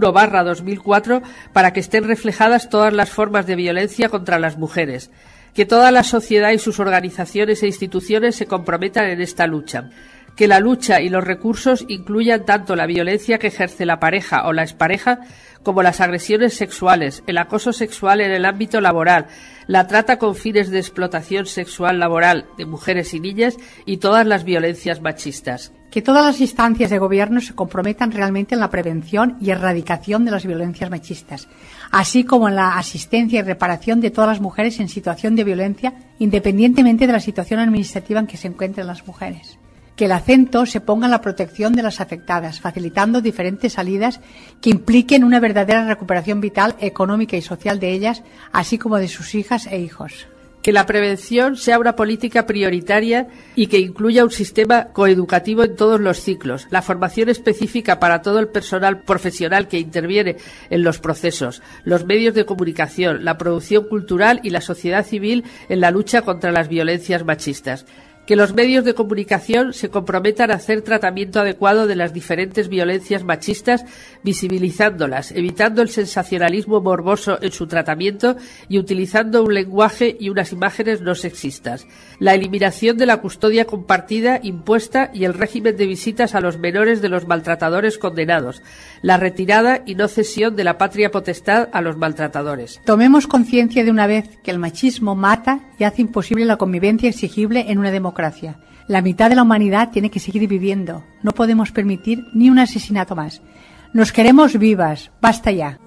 1/2004 para que estén reflejadas todas las formas de violencia contra las mujeres, que toda la sociedad y sus organizaciones e instituciones se comprometan en esta lucha, que la lucha y los recursos incluyan tanto la violencia que ejerce la pareja o la expareja como las agresiones sexuales, el acoso sexual en el ámbito laboral, la trata con fines de explotación sexual laboral de mujeres y niñas y todas las violencias machistas. Que todas las instancias de gobierno se comprometan realmente en la prevención y erradicación de las violencias machistas, así como en la asistencia y reparación de todas las mujeres en situación de violencia, independientemente de la situación administrativa en que se encuentren las mujeres. Que el acento se ponga en la protección de las afectadas, facilitando diferentes salidas que impliquen una verdadera recuperación vital, económica y social de ellas, así como de sus hijas e hijos. Que la prevención sea una política prioritaria y que incluya un sistema coeducativo en todos los ciclos, la formación específica para todo el personal profesional que interviene en los procesos, los medios de comunicación, la producción cultural y la sociedad civil en la lucha contra las violencias machistas. Que los medios de comunicación se comprometan a hacer tratamiento adecuado de las diferentes violencias machistas, visibilizándolas, evitando el sensacionalismo morboso en su tratamiento y utilizando un lenguaje y unas imágenes no sexistas. La eliminación de la custodia compartida impuesta y el régimen de visitas a los menores de los maltratadores condenados. La retirada y no cesión de la patria potestad a los maltratadores. Tomemos conciencia de una vez que el machismo mata y hace imposible la convivencia exigible en una democracia. La mitad de la humanidad tiene que seguir viviendo. No podemos permitir ni un asesinato más. Nos queremos vivas. Basta ya.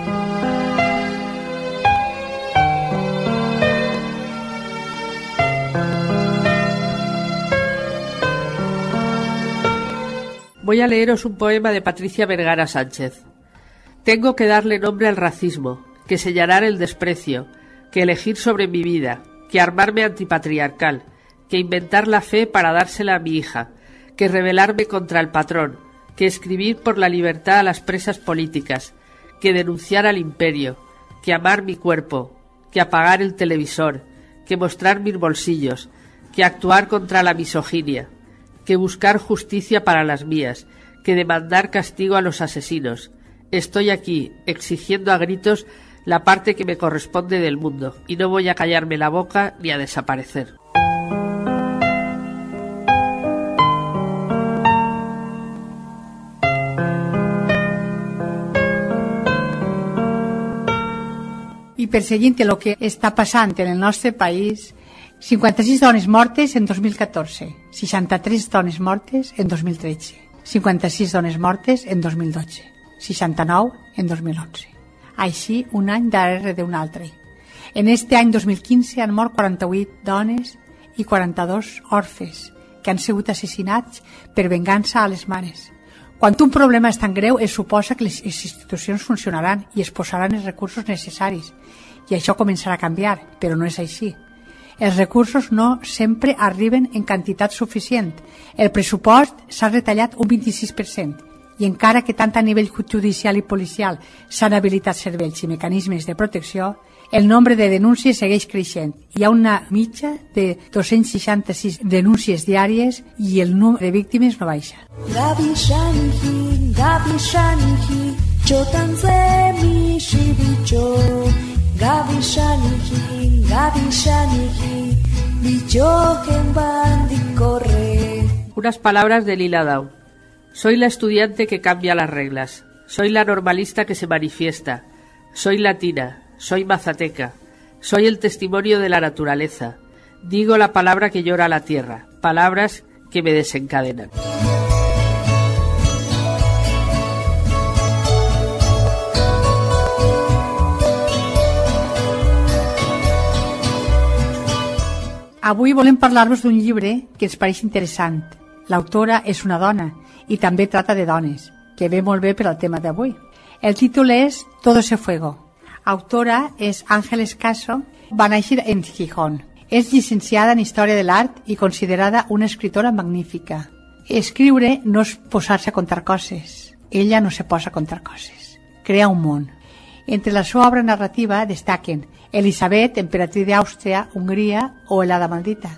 Voy a leeros un poema de Patricia Vergara Sánchez. Tengo que darle nombre al racismo, que señalar el desprecio, que elegir sobre mi vida, que armarme antipatriarcal, que inventar la fe para dársela a mi hija, que rebelarme contra el patrón, que escribir por la libertad a las presas políticas, que denunciar al imperio, que amar mi cuerpo, que apagar el televisor, que mostrar mis bolsillos, que actuar contra la misoginia, que buscar justicia para las mías, que demandar castigo a los asesinos. Estoy aquí, exigiendo a gritos la parte que me corresponde del mundo, y no voy a callarme la boca ni a desaparecer. I perseguint el que està passant en el nostre país, 56 dones mortes en 2014, 63 dones mortes en 2013, 56 dones mortes en 2012, 69 en 2011. així un any darrere d'un altre. En este any 2015 han mort 48 dones i 42 orfes que han sigut assassinats per vengança a les mares. Quan un problema és tan greu, es suposa que les institucions funcionaran i es posaran els recursos necessaris, i això començarà a canviar, però no és així. Els recursos no sempre arriben en quantitat suficient. El pressupost s'ha retallat un 26%, i encara que tant a nivell judicial i policial s'han habilitat serveis i mecanismes de protecció, el nombre de denúncies segueix creixent. Hi ha una mitja de 266 denúncies diàries i el número de víctimes no baixa. Gabi shanihi, chotanze mi shibicho. Gabi shanihi, bicho que bandi corre. Unas palabras de Lila Downs. Soy la estudiante que cambia las reglas. Soy la normalista que se manifiesta. Soy latina. Soy mazateca. Soy el testimonio de la naturaleza. Digo la palabra que llora la tierra. Palabras que me desencadenan. Avui volem parlar-vos d'un llibre que ens pareix interessant. L'autora és una dona i també trata de dones, que ve molt bé per al tema d'avui. El títol és Todo ese fuego. Autora és Ángeles Caso, va néixer en Gijón. És llicenciada en Història de l'Art i considerada una escritora magnífica. Escriure no és posar-se a contar coses. Ella no se posa a contar coses. Crea un món. Entre la seva obra narrativa destaquen Elisabet, emperatriz d'Àustria, Hongria o El hada maldita.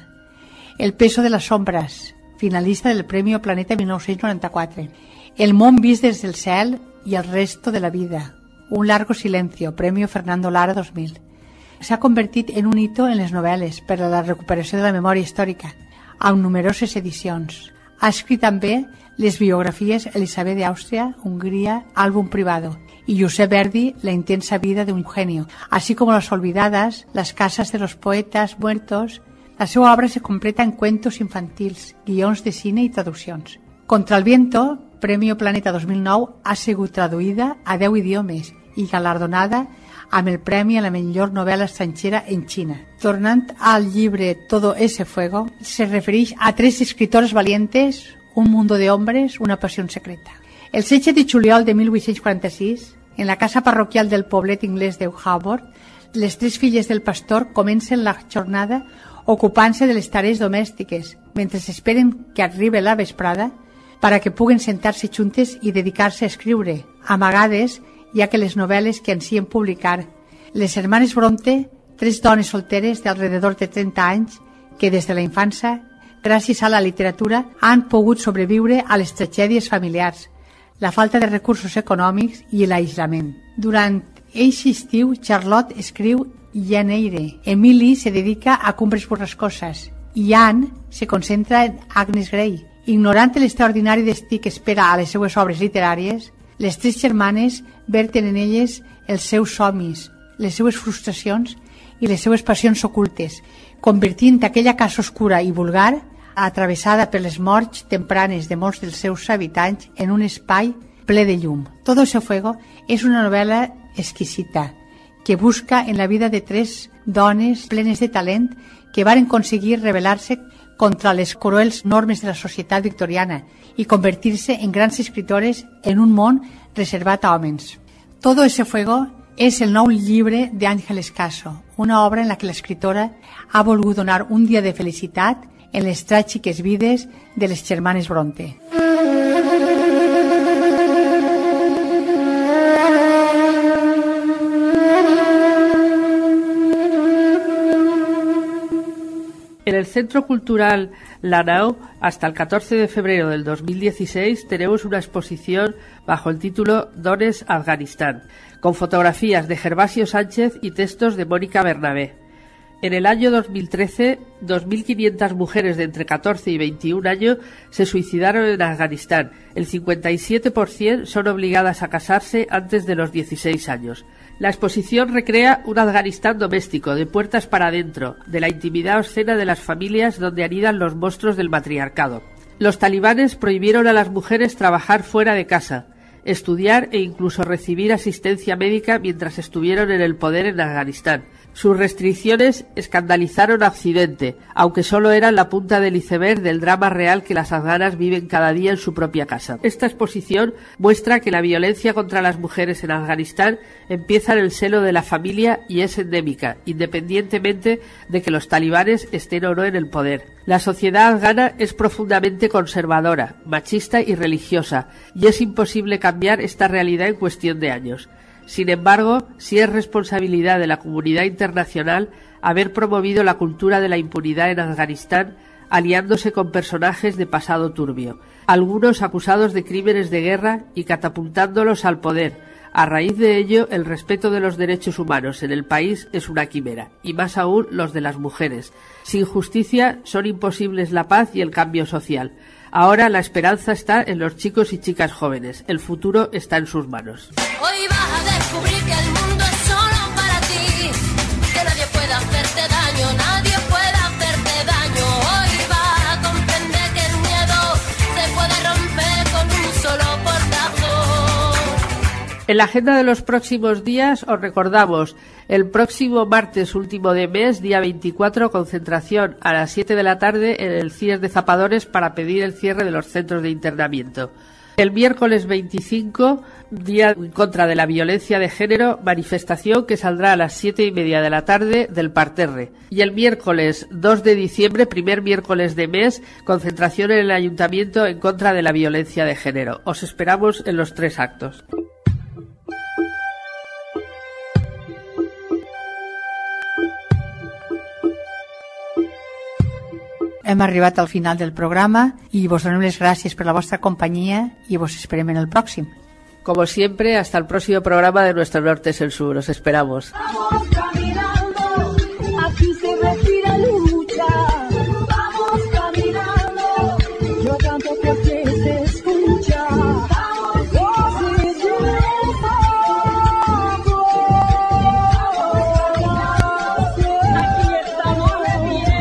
El peso de las sombras, finalista del Premio Planeta 1994. El món vist des del cel i el resto de la vida. Un largo silencio, Premio Fernando Lara 2000. S'ha convertit en un hito en les novel·les per a la recuperació de la memòria històrica, amb numeroses edicions. Ha escrit també les biografies Elisabet d'Àustria, Hongria, Álbum privado, y Josep Verdi, La intensa vida de un genio, así como Las olvidadas, Las casas de los poetas muertos. La seva obra se completa en cuentos infantils, guions de cine i traduccions. Contra el viento, Premio Planeta 2009, ha sigut traduïda a 10 idiomes i galardonada amb el Premi a la millor novel·la estrangera en Xina. Tornant al llibre Todo ese fuego, se refereix a 3 escritores valientes, un mundo de hombres, una pasión secreta. El 16 de juliol de 1846, en la casa parroquial del poblet inglès de Haward, les 3 filles del pastor comencen la jornada ocupant-se de les tarees domèstiques, mentre esperen que arribi la vesprada para que puguen sentar-se juntes i dedicar-se a escriure, amagades, ja que les novel·les que ansien publicar. Les hermanes Bronte, 3 dones solteres d'alrededor de 30 anys, que des de la infància, gràcies a la literatura, han pogut sobreviure a les tragèdies familiars, la falta de recursos econòmics i l'aïllament. Durant eixe estiu, Charlotte escriu Llaneire, Emily se dedica a Cumbres borrascoses i Anne se concentra en Agnes Grey. Ignorant l'extraordinari destí que espera a les seues obres literàries, les 3 germanes verten en elles els seus somnis, les seues frustracions i les seues passions ocultes, convertint aquella casa oscura i vulgar, atravessada per les morts tempranes de molts dels seus habitants, en un espai ple de llum. Todo ese fuego és una novel·la exquisita que busca en la vida de 3 dones plenes de talent que varen aconseguir rebel·lar-se contra les cruels normes de la societat victoriana i convertir-se en grans escritores en un món reservat a homes. Todo ese fuego és el nou llibre d'Ángeles Caso, una obra en la que l'escriptora ha volgut donar un dia de felicitat en les tràgiques vides de les germanes Bronte. En el Centro Cultural Lanao, hasta el 14 de febrero del 2016, tenemos una exposición bajo el título Dones Afganistán, con fotografías de Gervasio Sánchez y textos de Mónica Bernabé. En el año 2013, 2.500 mujeres de entre 14 y 21 años se suicidaron en Afganistán. El 57% son obligadas a casarse antes de los 16 años. La exposición recrea un Afganistán doméstico, de puertas para adentro, de la intimidad obscena de las familias donde anidan los monstruos del matriarcado. Los talibanes prohibieron a las mujeres trabajar fuera de casa. estudiar e incluso recibir asistencia médica mientras estuvieron en el poder en Afganistán. Sus restricciones escandalizaron a Occidente, aunque solo eran la punta del iceberg del drama real que las afganas viven cada día en su propia casa. Esta exposición muestra que la violencia contra las mujeres en Afganistán empieza en el seno de la familia y es endémica, independientemente de que los talibanes estén o no en el poder. La sociedad afgana es profundamente conservadora, machista y religiosa, y es imposible cambiar esta realidad en cuestión de años. Sin embargo, sí es responsabilidad de la comunidad internacional haber promovido la cultura de la impunidad en Afganistán, aliándose con personajes de pasado turbio, algunos acusados de crímenes de guerra y catapultándolos al poder. A raíz de ello, el respeto de los derechos humanos en el país es una quimera, y más aún los de las mujeres. Sin justicia son imposibles la paz y el cambio social. Ahora la esperanza está en los chicos y chicas jóvenes. El futuro está en sus manos. Hoy vas a descubrir que el mundo es solo para ti, que nadie puede hacerte daño, nadie puede hacerte daño. Hoy vas a comprender que el miedo se puede romper con un solo portazo. En la agenda de los próximos días os recordamos el próximo martes último de mes, día 24, concentración a las 7 de la tarde en el CIES de Zapadores para pedir el cierre de los centros de internamiento. El miércoles 25, día en contra de la violencia de género, manifestación que saldrá a las 7:30 de la tarde del parterre. Y el miércoles 2 de diciembre, primer miércoles de mes, concentración en el Ayuntamiento en contra de la violencia de género. Os esperamos en los 3 actos. Hem arribat al final del programa y vos donem les gràcies per la vostra companyia y vos esperem en el pròxim. Como siempre, hasta el próximo programa de Nuestro Norte es el Sur. Os esperamos. Vamos caminando, aquí se respira lucha. Vamos caminando, yo canto porque se escucha. Vamos consiguiendo. Aquí estamos de pie.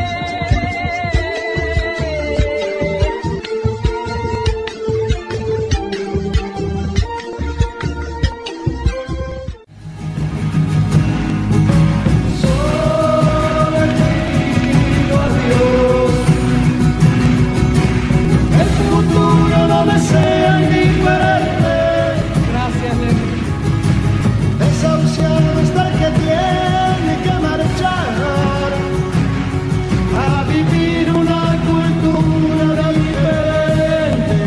Sea indiferente, gracias desahuciado está el que tiene que marchar a vivir una cultura diferente.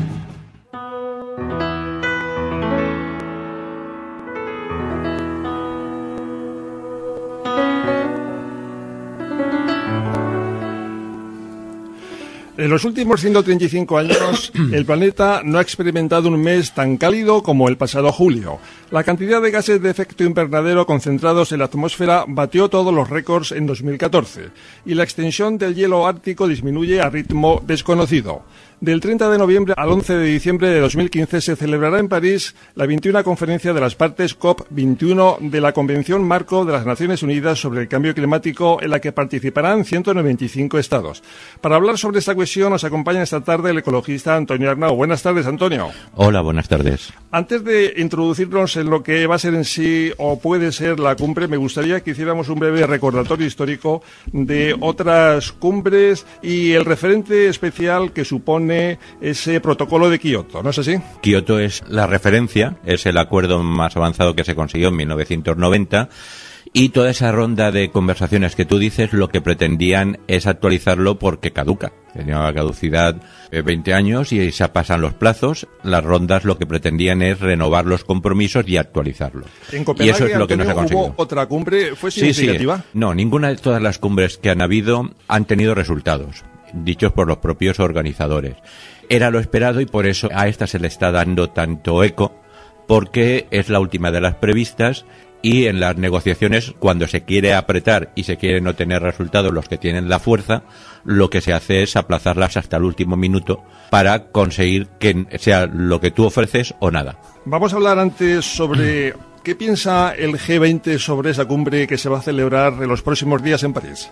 En los últimos 135 años, el planeta no ha experimentado un mes tan cálido como el pasado julio. La cantidad de gases de efecto invernadero concentrados en la atmósfera batió todos los récords en 2014 y la extensión del hielo ártico disminuye a ritmo desconocido. Del 30 de noviembre al 11 de diciembre de 2015 se celebrará en París la 21ª conferencia de las partes COP21 de la Convención Marco de las Naciones Unidas sobre el Cambio Climático, en la que participarán 195 estados. Para hablar sobre esta cuestión nos acompaña esta tarde el ecologista Antonio Arnau. Buenas tardes, Antonio. Hola, buenas tardes. Antes de introducirnos en lo que va a ser en sí o puede ser la cumbre, me gustaría que hiciéramos un breve recordatorio histórico de otras cumbres y el referente especial que supone ese protocolo de Kioto, ¿no es así? Kioto es la referencia, es el acuerdo más avanzado que se consiguió en 1990 y toda esa ronda de conversaciones que tú dices lo que pretendían es actualizarlo porque caduca. Tenía una caducidad de 20 años y se pasan los plazos. Las rondas lo que pretendían es renovar los compromisos y actualizarlo. En Copenhague, y eso es lo que no se ha conseguido. ¿Hubo otra cumbre? ¿Fue significativa? Sí. No, ninguna de todas las cumbres que han habido han tenido resultados dichos por los propios organizadores. Era lo esperado y por eso a esta se le está dando tanto eco, porque es la última de las previstas y en las negociaciones, cuando se quiere apretar y se quieren obtener resultados los que tienen la fuerza, lo que se hace es aplazarlas hasta el último minuto para conseguir que sea lo que tú ofreces o nada. Vamos a hablar antes sobre qué piensa el G20 sobre esa cumbre que se va a celebrar en los próximos días en París.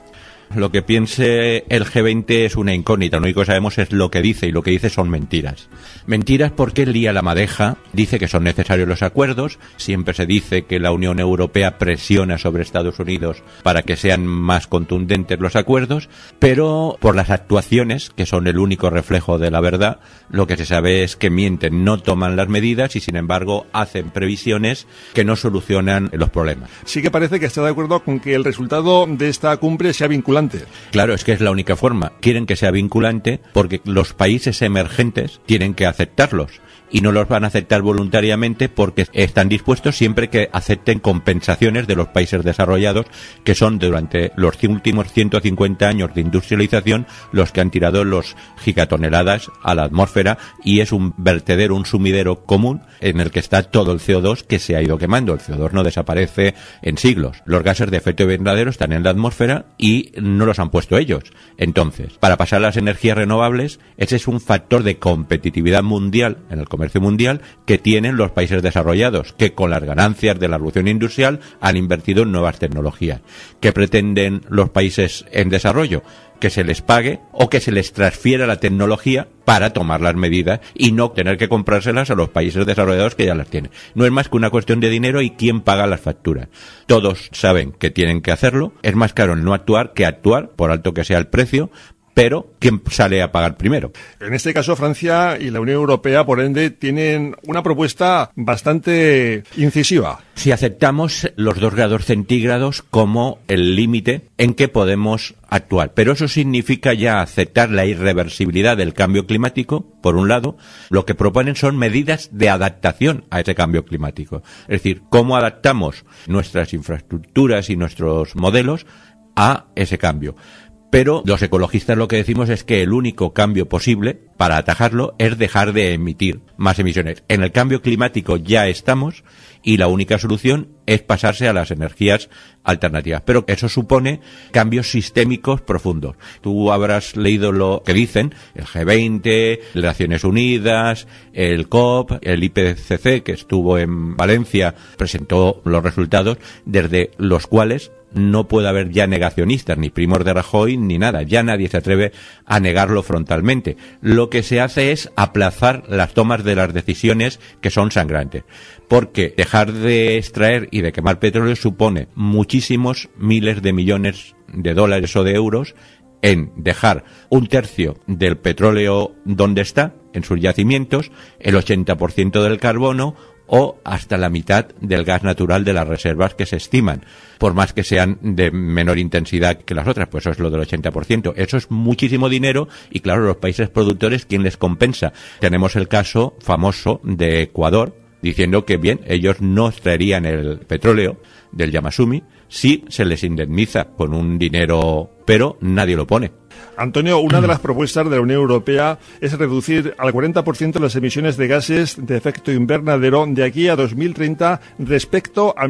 Lo que piense el G20 es una incógnita. Lo único que sabemos es lo que dice, y lo que dice son mentiras. Mentiras porque lía la madeja, dice que son necesarios los acuerdos, siempre se dice que la Unión Europea presiona sobre Estados Unidos para que sean más contundentes los acuerdos, pero por las actuaciones, que son el único reflejo de la verdad, lo que se sabe es que mienten, no toman las medidas y sin embargo hacen previsiones que no solucionan los problemas. Sí que parece que está de acuerdo con que el resultado de esta cumbre sea vinculante. Claro, es que es la única forma. Quieren que sea vinculante porque los países emergentes tienen que aceptarlos. Y no los van a aceptar voluntariamente porque están dispuestos siempre que acepten compensaciones de los países desarrollados, que son durante los últimos 150 años de industrialización los que han tirado los gigatoneladas a la atmósfera, y es un vertedero, un sumidero común en el que está todo el CO2 que se ha ido quemando. El CO2 no desaparece en siglos. Los gases de efecto invernadero están en la atmósfera y no los han puesto ellos. Entonces, para pasar a las energías renovables, ese es un factor de competitividad mundial en el comercio mundial que tienen los países desarrollados, que con las ganancias de la revolución industrial han invertido en nuevas tecnologías. ¿Qué pretenden los países en desarrollo? Que se les pague o que se les transfiera la tecnología para tomar las medidas y no tener que comprárselas a los países desarrollados que ya las tienen. No es más que una cuestión de dinero y quién paga las facturas. Todos saben que tienen que hacerlo. Es más caro el no actuar que actuar, por alto que sea el precio, pero ¿quién sale a pagar primero? En este caso, Francia y la Unión Europea, por ende, tienen una propuesta bastante incisiva. Si aceptamos los 2 grados centígrados como el límite en que podemos actuar. Pero eso significa ya aceptar la irreversibilidad del cambio climático, por un lado. Lo que proponen son medidas de adaptación a ese cambio climático. Es decir, cómo adaptamos nuestras infraestructuras y nuestros modelos a ese cambio. Pero los ecologistas lo que decimos es que el único cambio posible para atajarlo es dejar de emitir más emisiones. En el cambio climático ya estamos y la única solución es pasarse a las energías alternativas. Pero eso supone cambios sistémicos profundos. Tú habrás leído lo que dicen el G20, las Naciones Unidas, el COP, el IPCC, que estuvo en Valencia, presentó los resultados desde los cuales no puede haber ya negacionistas, ni primos de Rajoy, ni nada. Ya nadie se atreve a negarlo frontalmente. Lo que se hace es aplazar las tomas de las decisiones que son sangrantes. Porque dejar de extraer y de quemar petróleo supone muchísimos miles de millones de dólares o de euros en dejar 1/3 del petróleo donde está, en sus yacimientos, el 80% del carbono, o hasta la mitad del gas natural de las reservas que se estiman, por más que sean de menor intensidad que las otras, pues eso es lo del 80%. Eso es muchísimo dinero y claro, los países productores, ¿quién les compensa? Tenemos el caso famoso de Ecuador, diciendo que bien, ellos no extraerían el petróleo del Yamasumi si se les indemniza con un dinero, pero nadie lo pone. Antonio, una de las propuestas de la Unión Europea es reducir al 40% las emisiones de gases de efecto invernadero de aquí a 2030 respecto a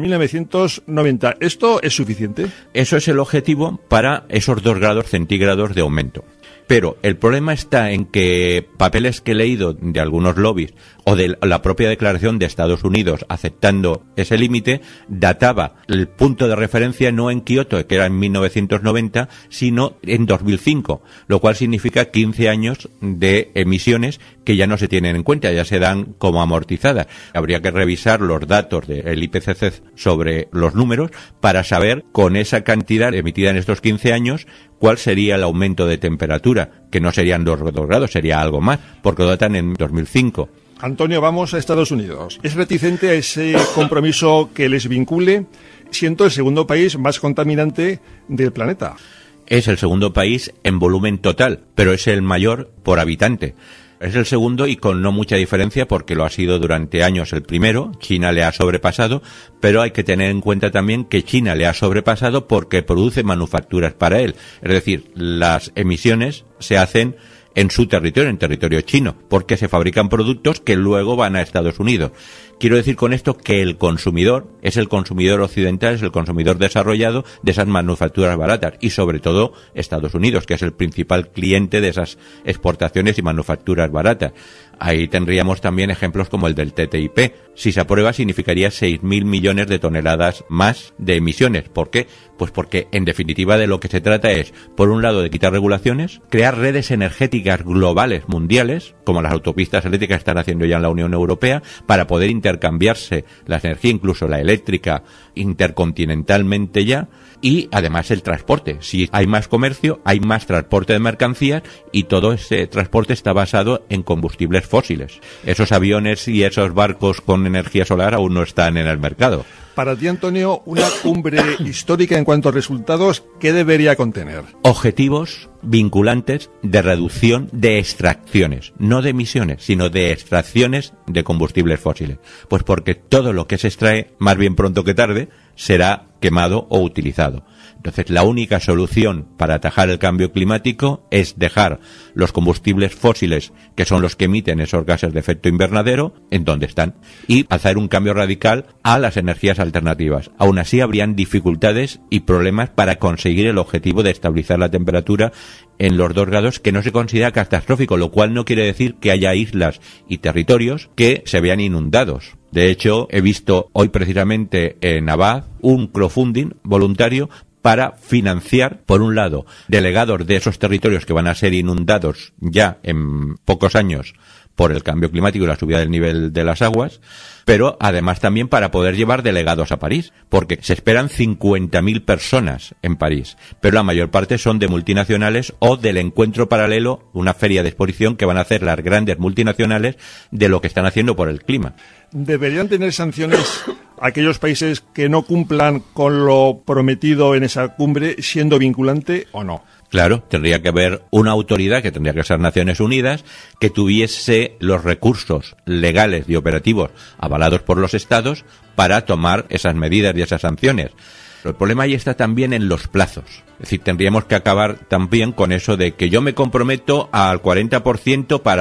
1990. ¿Esto es suficiente? Eso es el objetivo para esos 2 grados centígrados de aumento. Pero el problema está en que papeles que he leído de algunos lobbies o de la propia declaración de Estados Unidos aceptando ese límite, databa el punto de referencia no en Kioto, que era en 1990, sino en 2005, lo cual significa 15 años de emisiones que ya no se tienen en cuenta, ya se dan como amortizadas. Habría que revisar los datos del IPCC sobre los números para saber con esa cantidad emitida en estos 15 años cuál sería el aumento de temperatura, que no serían 2 grados, sería algo más, porque lo datan en 2005. Antonio, vamos a Estados Unidos. ¿Es reticente a ese compromiso que les vincule, siendo el segundo país más contaminante del planeta? Es el segundo país en volumen total, pero es el mayor por habitante. Es el segundo y con no mucha diferencia porque lo ha sido durante años el primero. China le ha sobrepasado, pero hay que tener en cuenta también que China le ha sobrepasado porque produce manufacturas para él. Es decir, las emisiones se hacen en su territorio, en territorio chino, porque se fabrican productos que luego van a Estados Unidos. Quiero decir con esto que el consumidor es el consumidor occidental, es el consumidor desarrollado de esas manufacturas baratas y sobre todo Estados Unidos, que es el principal cliente de esas exportaciones y manufacturas baratas. Ahí tendríamos también ejemplos como el del TTIP. Si se aprueba significaría 6.000 millones de toneladas más de emisiones. ¿Por qué? Pues porque en definitiva de lo que se trata es, por un lado, de quitar regulaciones, crear redes energéticas globales mundiales, como las autopistas eléctricas están haciendo ya en la Unión Europea, para poder intercambiarse la energía, incluso la eléctrica, intercontinentalmente ya, y además el transporte. Si hay más comercio, hay más transporte de mercancías y todo ese transporte está basado en combustibles fósiles. Esos aviones y esos barcos con energía solar aún no están en el mercado. Para ti, Antonio, una cumbre histórica en cuanto a resultados, ¿qué debería contener? Objetivos vinculantes de reducción de extracciones, no de emisiones, sino de extracciones de combustibles fósiles. Pues porque todo lo que se extrae, más bien pronto que tarde, será quemado o utilizado. Entonces, la única solución para atajar el cambio climático es dejar los combustibles fósiles, que son los que emiten esos gases de efecto invernadero, en donde están, y hacer un cambio radical a las energías alternativas. Aún así, habrían dificultades y problemas para conseguir el objetivo de estabilizar la temperatura en los 2 grados, que no se considera catastrófico, lo cual no quiere decir que haya islas y territorios que se vean inundados. De hecho, he visto hoy precisamente en Abad un crowdfunding voluntario para financiar, por un lado, delegados de esos territorios que van a ser inundados ya en pocos años por el cambio climático y la subida del nivel de las aguas, pero además también para poder llevar delegados a París, porque se esperan 50.000 personas en París, pero la mayor parte son de multinacionales o del encuentro paralelo, una feria de exposición que van a hacer las grandes multinacionales de lo que están haciendo por el clima. ¿Deberían tener sanciones aquellos países que no cumplan con lo prometido en esa cumbre, siendo vinculante o no? Claro, tendría que haber una autoridad, que tendría que ser Naciones Unidas, que tuviese los recursos legales y operativos avalados por los Estados para tomar esas medidas y esas sanciones. El problema ahí está también en los plazos. Es decir, tendríamos que acabar también con eso de que yo me comprometo al 40% para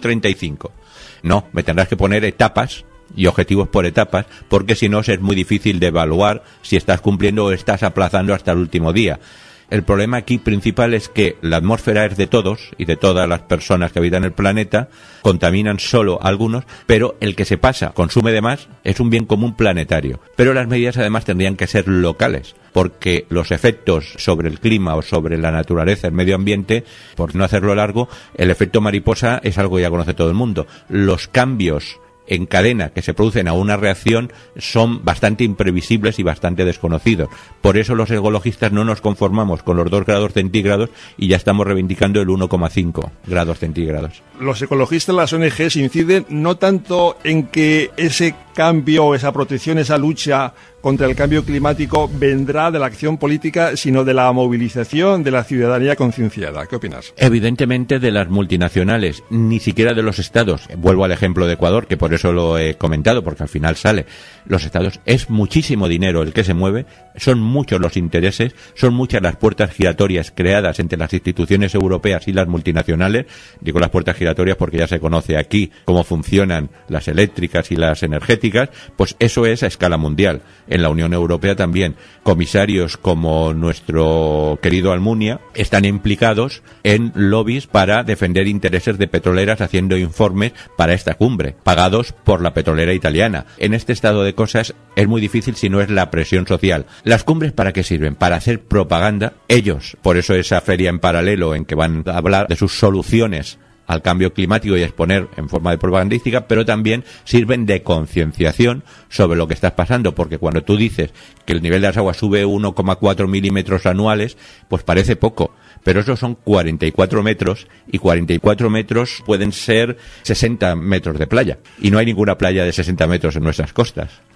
2035. No, me tendrás que poner etapas y objetivos por etapas, porque si no es muy difícil de evaluar si estás cumpliendo o estás aplazando hasta el último día. El problema aquí principal es que la atmósfera es de todos y de todas las personas que habitan el planeta, contaminan solo algunos, pero el que se pasa, consume de más, es un bien común planetario. Pero las medidas además tendrían que ser locales, porque los efectos sobre el clima o sobre la naturaleza, el medio ambiente, por no hacerlo largo, el efecto mariposa es algo que ya conoce todo el mundo. Los cambios en cadena que se producen a una reacción son bastante imprevisibles y bastante desconocidos. Por eso los ecologistas no nos conformamos con los 2 grados centígrados y ya estamos reivindicando el 1,5 grados centígrados. Los ecologistas, las ONGs, inciden no tanto en que ese cambio, esa protección, esa lucha contra el cambio climático vendrá de la acción política, sino de la movilización de la ciudadanía concienciada. ¿Qué opinas? Evidentemente de las multinacionales, ni siquiera de los estados. Vuelvo al ejemplo de Ecuador, que por eso lo he comentado, porque al final sale. Los estados, es muchísimo dinero el que se mueve, son muchos los intereses, son muchas las puertas giratorias creadas entre las instituciones europeas y las multinacionales. Digo las puertas giratorias porque ya se conoce aquí cómo funcionan las eléctricas y las energéticas, pues eso es a escala mundial. En la Unión Europea también comisarios como nuestro querido Almunia están implicados en lobbies para defender intereses de petroleras, haciendo informes para esta cumbre, pagados por la petrolera italiana. En este estado de cosas es muy difícil si no es la presión social. ¿Las cumbres para qué sirven? Para hacer propaganda. Ellos, por eso esa feria en paralelo en que van a hablar de sus soluciones al cambio climático y exponer en forma de propagandística, pero también sirven de concienciación sobre lo que está pasando, porque cuando tú dices que el nivel de las aguas sube 1,4 milímetros anuales, pues parece poco, pero esos son 44 metros, y 44 metros pueden ser 60 metros de playa, y no hay ninguna playa de 60 metros en nuestras costas.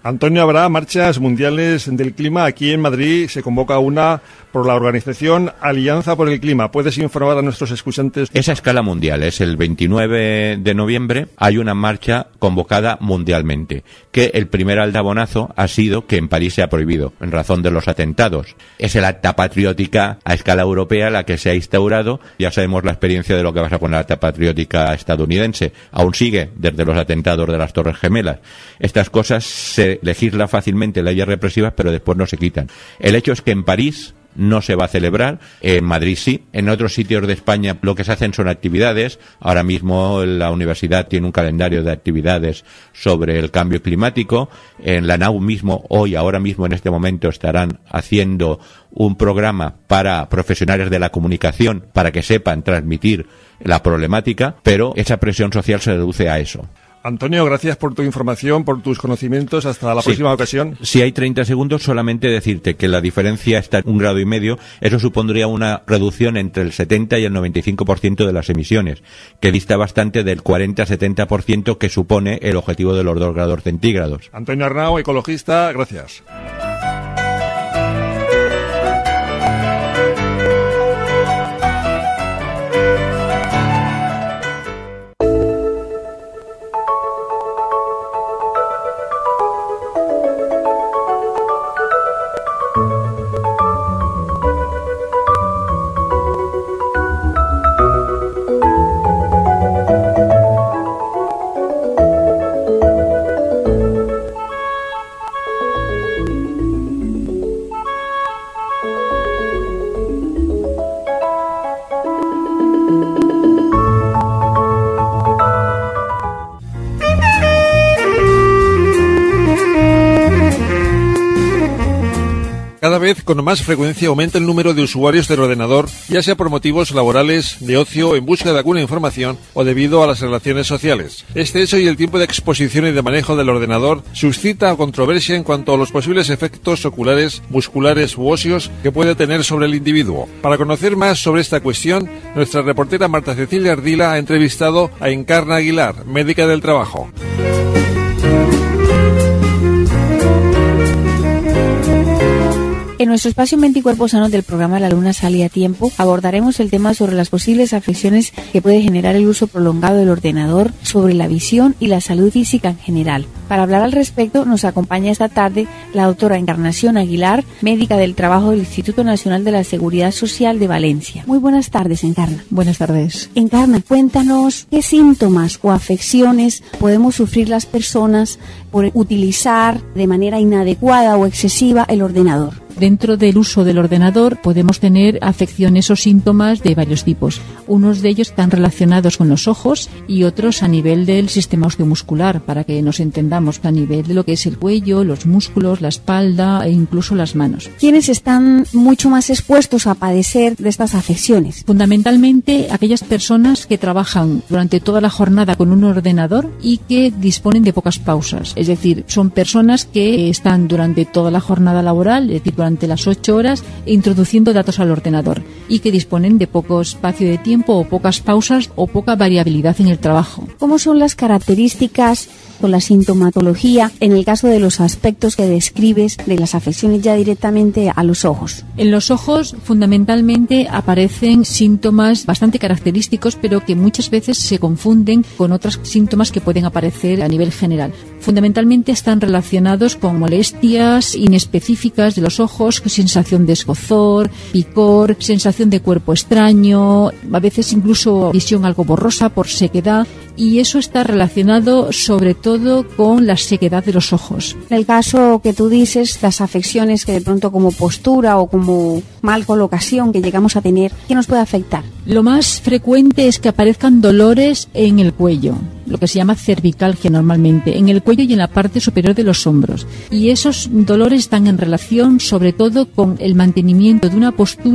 Antonio, habrá marchas mundiales del clima. Aquí en Madrid se convoca una por la organización Alianza por el Clima. ¿Puedes informar a nuestros escuchantes? Esa escala mundial es el 29 de noviembre. Hay una marcha convocada mundialmente, que el primer aldabonazo ha sido que en París se ha prohibido en razón de los atentados. Es el acta patriótica a escala europea la que se ha instaurado. Ya sabemos la experiencia de lo que pasa con la acta patriótica estadounidense. Aún sigue desde los atentados de las Torres Gemelas. Estas cosas se legisla fácilmente, leyes represivas, pero después no se quitan. El hecho es que en París no se va a celebrar, en Madrid sí, en otros sitios de España lo que se hacen son actividades. Ahora mismo la universidad tiene un calendario de actividades sobre el cambio climático. En la NAU mismo, ahora mismo en este momento estarán haciendo un programa para profesionales de la comunicación para que sepan transmitir la problemática, pero esa presión social se reduce a eso. Antonio, gracias por tu información, por tus conocimientos. Hasta la próxima ocasión. Si hay 30 segundos, solamente decirte que la diferencia está en 1,5 grados. Eso supondría una reducción entre el 70 y el 95% de las emisiones, que dista bastante del 40-70% que supone el objetivo de los 2 grados centígrados. Antonio Arnau, ecologista, gracias. Cada vez con más frecuencia aumenta el número de usuarios del ordenador, ya sea por motivos laborales, de ocio, en busca de alguna información o debido a las relaciones sociales. Este hecho y el tiempo de exposición y de manejo del ordenador suscita controversia en cuanto a los posibles efectos oculares, musculares u óseos que puede tener sobre el individuo. Para conocer más sobre esta cuestión, nuestra reportera Marta Cecilia Ardila ha entrevistado a Encarna Aguilar, médica del trabajo. En nuestro espacio Mente y Cuerpo Sano del programa La Luna Sale a Tiempo abordaremos el tema sobre las posibles afecciones que puede generar el uso prolongado del ordenador sobre la visión y la salud física en general. Para hablar al respecto nos acompaña esta tarde la doctora Encarnación Aguilar, médica del trabajo del Instituto Nacional de la Seguridad Social de Valencia. Muy buenas tardes, Encarna. Buenas tardes. Encarna, cuéntanos qué síntomas o afecciones podemos sufrir las personas por utilizar de manera inadecuada o excesiva el ordenador. Dentro del uso del ordenador podemos tener afecciones o síntomas de varios tipos. Unos de ellos están relacionados con los ojos y otros a nivel del sistema osteomuscular, para que nos entendamos, a nivel de lo que es el cuello, los músculos, la espalda e incluso las manos. ¿Quiénes están mucho más expuestos a padecer de estas afecciones? Fundamentalmente aquellas personas que trabajan durante toda la jornada con un ordenador y que disponen de pocas pausas. Es decir, son personas que están durante toda la jornada laboral, es decir, durante las 8 horas, introduciendo datos al ordenador y que disponen de poco espacio de tiempo o pocas pausas o poca variabilidad en el trabajo. ¿Cómo son las características o la sintomatología en el caso de los aspectos que describes de las afecciones ya directamente a los ojos? En los ojos fundamentalmente aparecen síntomas bastante característicos, pero que muchas veces se confunden con otros síntomas que pueden aparecer a nivel general. Fundamentalmente están relacionados con molestias inespecíficas de los ojos, sensación de escozor, picor, sensación de cuerpo extraño, a veces incluso visión algo borrosa por sequedad, y eso está relacionado sobre todo con la sequedad de los ojos. En el caso que tú dices, las afecciones que de pronto como postura o como mal colocación que llegamos a tener, ¿qué nos puede afectar? Lo más frecuente es que aparezcan dolores en el cuello, lo que se llama cervicalgia normalmente, en el cuello y en la parte superior de los hombros. Y esos dolores están en relación sobre todo con el mantenimiento de una postura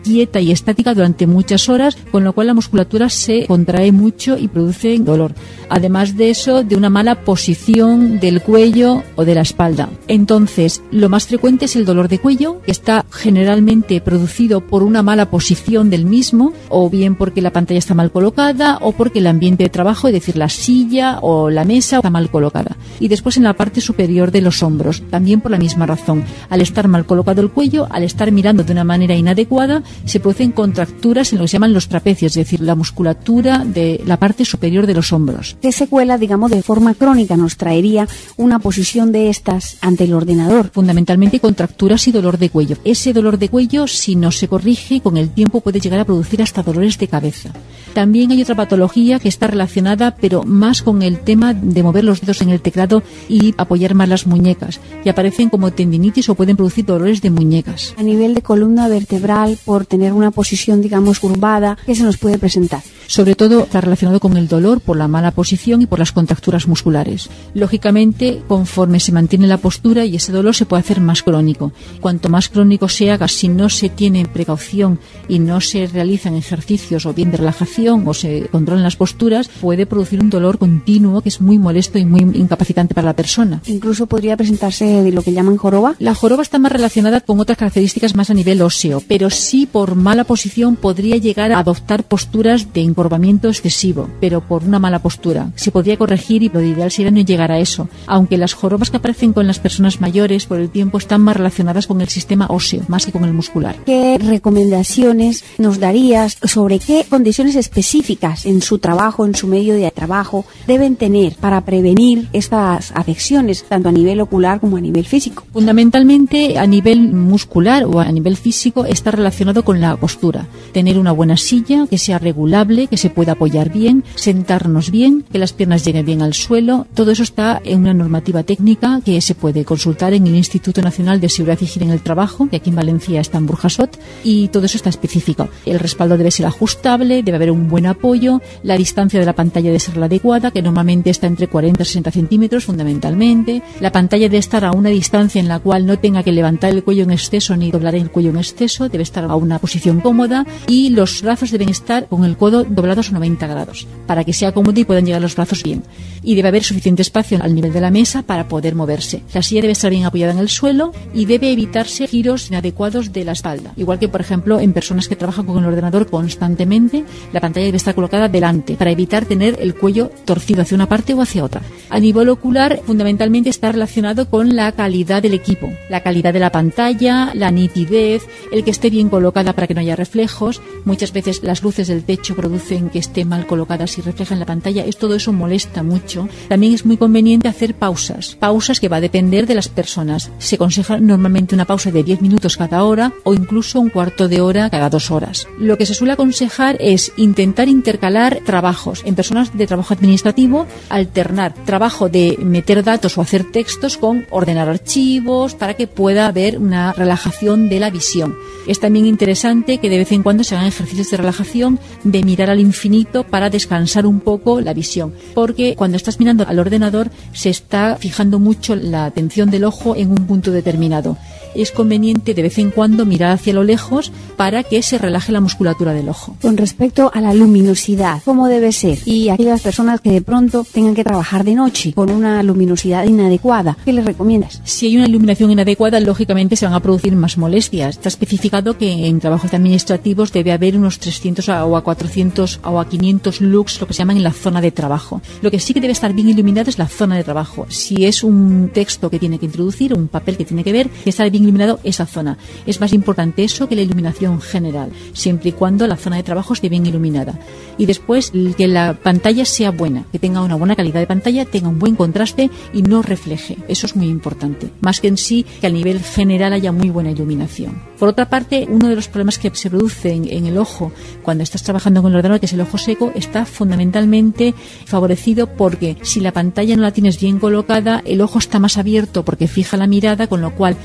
quieta y estática durante muchas horas, con lo cual la musculatura se contrae mucho y produce dolor. Además de eso, de una mala posición del cuello o de la espalda. Entonces, lo más frecuente es el dolor de cuello, que está generalmente producido por una mala posición del mismo, o bien porque la pantalla está mal colocada, o porque el ambiente de trabajo, es decir, la silla o la mesa, está mal colocada. Y después en la parte superior de los hombros, también por la misma razón. Al estar mal colocado el cuello, al estar mirando de una manera inadecuada, se producen contracturas en lo que se llaman los trapecios, es decir, la musculatura de la parte superior de los hombros. ¿Qué secuela, digamos, de forma crónica nos traería una posición de estas ante el ordenador? Fundamentalmente contracturas y dolor de cuello. Ese dolor de cuello, si no se corrige, con el tiempo puede llegar a producir hasta dolores de cabeza. También hay otra patología que está relacionada, pero más con el tema de mover los dedos en el teclado y apoyar más las muñecas, y aparecen como tendinitis o pueden producir dolores de muñecas. A nivel de columna vertebral, por tener una posición, digamos, curvada, ¿qué se nos puede presentar? Sobre todo está relacionado con el dolor por la mala posición y por las contracturas musculares. Lógicamente, conforme se mantiene la postura y ese dolor se puede hacer más crónico. Cuanto más crónico se haga, si no se tiene precaución y no se realizan ejercicios o bien de relajación o se controlan las posturas, puede producir un dolor continuo que es muy molesto y muy incapacitante para la persona. Incluso podría presentarse de lo que llaman joroba. La joroba está más relacionada con otras características más a nivel óseo, pero sí por mala posición podría llegar a adoptar posturas de encorvamiento excesivo, pero por una mala postura. Se podría corregir y lo ideal sería no llegar a eso, aunque las jorobas que aparecen con las personas mayores por el tiempo están más relacionadas con el sistema óseo, más que con el muscular. ¿Qué recomendaciones nos darías sobre qué condiciones específicas en su trabajo, en su medio de trabajo, deben tener para prevenir estas afecciones, tanto a nivel ocular como a nivel físico? Fundamentalmente a nivel muscular o a nivel físico está relacionado con la postura. Tener una buena silla que sea regulable, que se pueda apoyar bien, sentarnos bien, que las piernas lleguen bien al suelo. Todo eso está en una normativa técnica que se puede consultar en el Instituto Nacional de Seguridad y Higiene en el Trabajo, que aquí en Valencia está en Burjasot, y todo eso está específico. El respaldo debe ser ajustable, debe haber un buen apoyo, la distancia de la pantalla debe ser la adecuada, que normalmente está entre 40 y 60 centímetros fundamentalmente. La pantalla debe estar a una distancia en la cual no tenga que levantar el cuello en exceso ni doblar el cuello en exceso, debe estar a una posición cómoda y los brazos deben estar con el codo doblados a 90 grados para que sea cómodo y puedan llegar los brazos bien. Y debe haber suficiente espacio al nivel de la mesa para poder moverse. La silla debe estar bien apoyada en el suelo y debe evitarse giros inadecuados de la espalda. Igual que, por ejemplo, en personas que trabajan con el ordenador constantemente, la pantalla debe estar colocada delante para evitar tener el cuello torcido hacia una parte o hacia otra. A nivel ocular, fundamentalmente está relacionado con la calidad del equipo, la calidad de la pantalla, la nitidez, el que esté bien colocada para que no haya reflejos. Muchas veces las luces del techo producen que esté mal colocadas y reflejan la pantalla. Todo eso molesta mucho. También es muy conveniente hacer pausas que va a depender de las personas. Se aconseja normalmente una pausa de 10 minutos cada hora o incluso un cuarto de hora cada 2 horas. Lo que se suele aconsejar es intentar intercalar trabajos. En personas de trabajo administrativo, alternar trabajo de meter datos o hacer textos con ordenar archivos para que pueda haber una relajación de la visión. Es también interesante que de vez en cuando se hagan ejercicios de relajación, de mirar al infinito para descansar un poco la visión, porque cuando estás mirando al ordenador se está fijando mucho la atención del ojo en un punto determinado. Es conveniente de vez en cuando mirar hacia lo lejos para que se relaje la musculatura del ojo. Con respecto a la luminosidad, ¿cómo debe ser? Y aquellas personas que de pronto tengan que trabajar de noche con una luminosidad inadecuada, ¿qué les recomiendas? Si hay una iluminación inadecuada, lógicamente se van a producir más molestias. Está especificado que en trabajos administrativos debe haber unos 300 o a 400 o a 500 lux, lo que se llaman en la zona de trabajo. Lo que sí que debe estar bien iluminado es la zona de trabajo. Si es un texto que tiene que introducir, un papel que tiene que ver, que está bien iluminado esa zona. Es más importante eso que la iluminación general, siempre y cuando la zona de trabajo esté bien iluminada. Y después, que la pantalla sea buena, que tenga una buena calidad de pantalla, tenga un buen contraste y no refleje. Eso es muy importante. Más que en sí, que a nivel general haya muy buena iluminación. Por otra parte, uno de los problemas que se producen en el ojo cuando estás trabajando con el ordenador, que es el ojo seco, está fundamentalmente favorecido porque si la pantalla no la tienes bien colocada, el ojo está más abierto porque fija la mirada, con lo cual no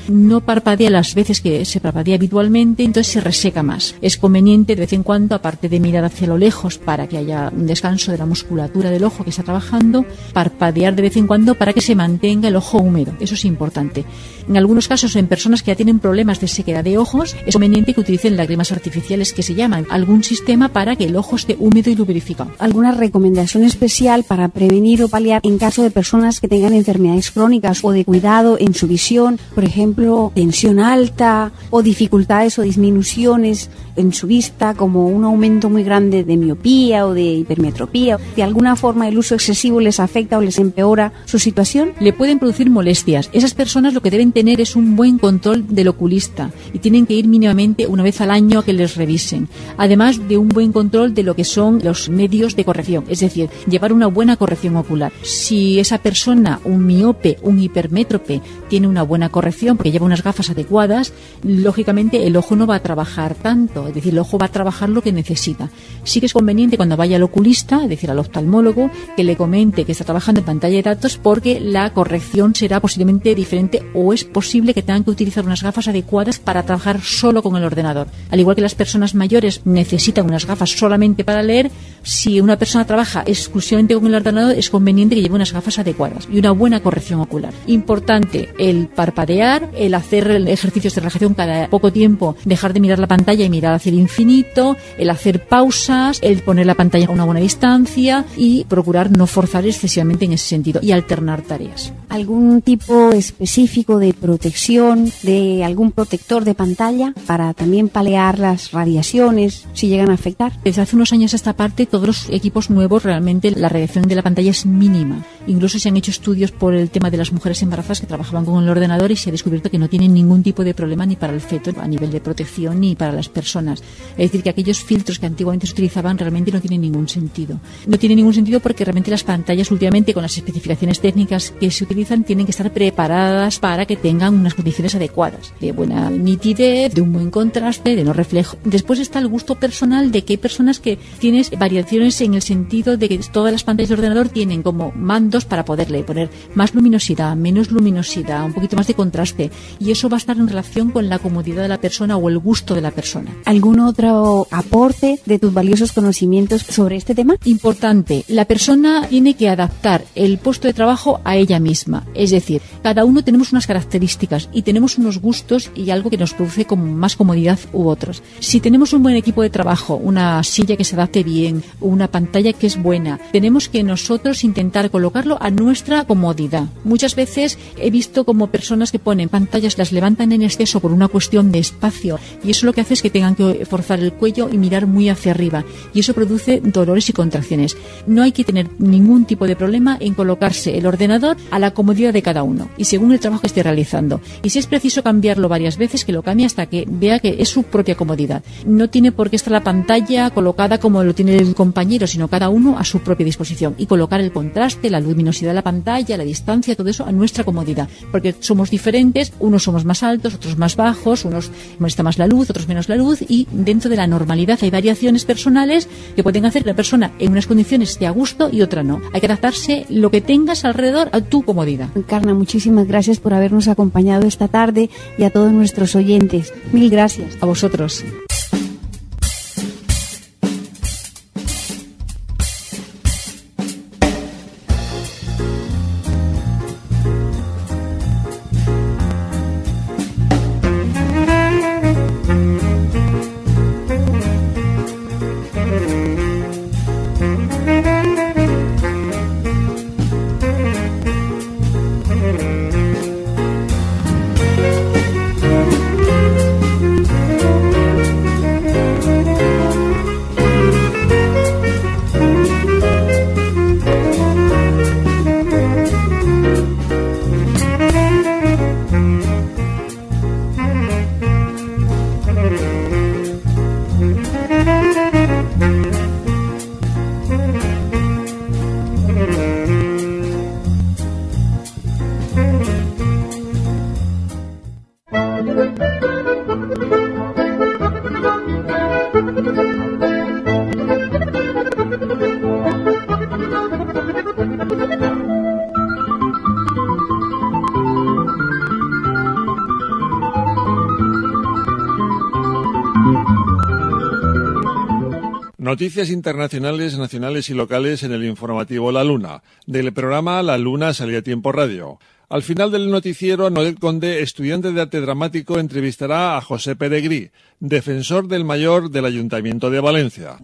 parpadea las veces que se parpadea habitualmente, entonces se reseca más. Es conveniente de vez en cuando, aparte de mirar hacia lo lejos para que haya un descanso de la musculatura del ojo que está trabajando, parpadear de vez en cuando para que se mantenga el ojo húmedo. Eso es importante. En algunos casos, en personas que ya tienen problemas de sequedad de ojos, es conveniente que utilicen lágrimas artificiales, que se llaman algún sistema para que el ojo esté húmedo y lubrificado. ¿Alguna recomendación especial para prevenir o paliar en caso de personas que tengan enfermedades crónicas o de cuidado en su visión, por ejemplo, tensión alta o dificultades o disminuciones en su vista, como un aumento muy grande de miopía o de hipermetropía? ¿De alguna forma el uso excesivo les afecta o les empeora su situación? Le pueden producir molestias. Esas personas lo que deben tener es un buen control del oculista y tienen que ir mínimamente una vez al año a que les revisen. Además de un buen control de lo que son los medios de corrección, es decir, llevar una buena corrección ocular. Si esa persona, un miope, un hipermétrope, tiene una buena corrección porque lleva unas gafas adecuadas, lógicamente el ojo no va a trabajar tanto, es decir, el ojo va a trabajar lo que necesita. Sí que es conveniente cuando vaya al oculista, es decir, al oftalmólogo, que le comente que está trabajando en pantalla de datos porque la corrección será posiblemente diferente o es posible que tengan que utilizar unas gafas adecuadas para trabajar solo con el ordenador. Al igual que las personas mayores necesitan unas gafas solamente para leer, si una persona trabaja exclusivamente con el ordenador es conveniente que lleve unas gafas adecuadas y una buena corrección ocular. Importante el parpadear, el hacer ejercicios de relajación cada poco tiempo, dejar de mirar la pantalla y mirar hacia el infinito, el hacer pausas, el poner la pantalla a una buena distancia y procurar no forzar excesivamente en ese sentido y alternar tareas. ¿Algún tipo específico de protección, de algún protector de pantalla para también paliar las radiaciones si llegan a afectar? Desde hace unos años a esta parte, todos los equipos nuevos realmente la radiación de la pantalla es mínima. Incluso se han hecho estudios por el tema de las mujeres embarazadas que trabajaban con el ordenador y se ha descubierto que no tienen ningún tipo de problema ni para el feto a nivel de protección ni para las personas. Es decir, que aquellos filtros que antiguamente se utilizaban realmente no tienen ningún sentido. No tiene ningún sentido porque realmente las pantallas últimamente, con las especificaciones técnicas que se utilizan, tienen que estar preparadas para que tengan unas condiciones adecuadas, de buena nitidez, de un buen contraste, de no reflejo. Después está el gusto personal de que hay personas que tienen variaciones en el sentido de que todas las pantallas de ordenador tienen como mandos para poderle poner más luminosidad, menos luminosidad, un poquito más de contraste, y eso va a estar en relación con la comodidad de la persona o el gusto de la persona. ¿Algún otro aporte de tus valiosos conocimientos sobre este tema? Importante, la persona tiene que adaptar el puesto de trabajo a ella misma, es decir, cada uno tenemos unas características y tenemos unos gustos y algo que nos produce como más comodidad u otros. Si tenemos un buen equipo de trabajo, una silla que se adapte bien, una pantalla que es buena, tenemos que nosotros intentar colocarlo a nuestra comodidad. Muchas veces he visto como personas que ponen pantallas, las levantan en exceso por una cuestión de espacio y eso lo que hace es que tengan que forzar el cuello y mirar muy hacia arriba y eso produce dolores y contracciones. No hay que tener ningún tipo de problema en colocarse el ordenador a la comodidad de cada uno y según el trabajo que esté realizando. Y si es preciso cambiarlo varias veces, que lo cambie hasta que vea que es su propia comodidad. No tiene por qué estar la pantalla colocada como lo tiene el compañero, sino cada uno a su propia disposición y colocar el contraste, la luminosidad de la pantalla, la distancia, todo eso a nuestra comodidad, porque somos diferentes, unos somos más altos, otros más bajos, unos molesta más la luz, otros menos la luz y dentro de la normalidad hay variaciones personales que pueden hacer que la persona en unas condiciones esté a gusto y otra no. Hay que adaptarse lo que tengas alrededor a tu comodidad. Encarna, muchísimas gracias por habernos acompañado esta tarde y a todos nuestros oyentes. Mil gracias. A vosotros. Noticias internacionales, nacionales y locales en el informativo La Luna, del programa La Luna Salía Tiempo Radio. Al final del noticiero, Noel Conde, estudiante de arte dramático, entrevistará a José Peregrí, defensor del mayor del Ayuntamiento de Valencia.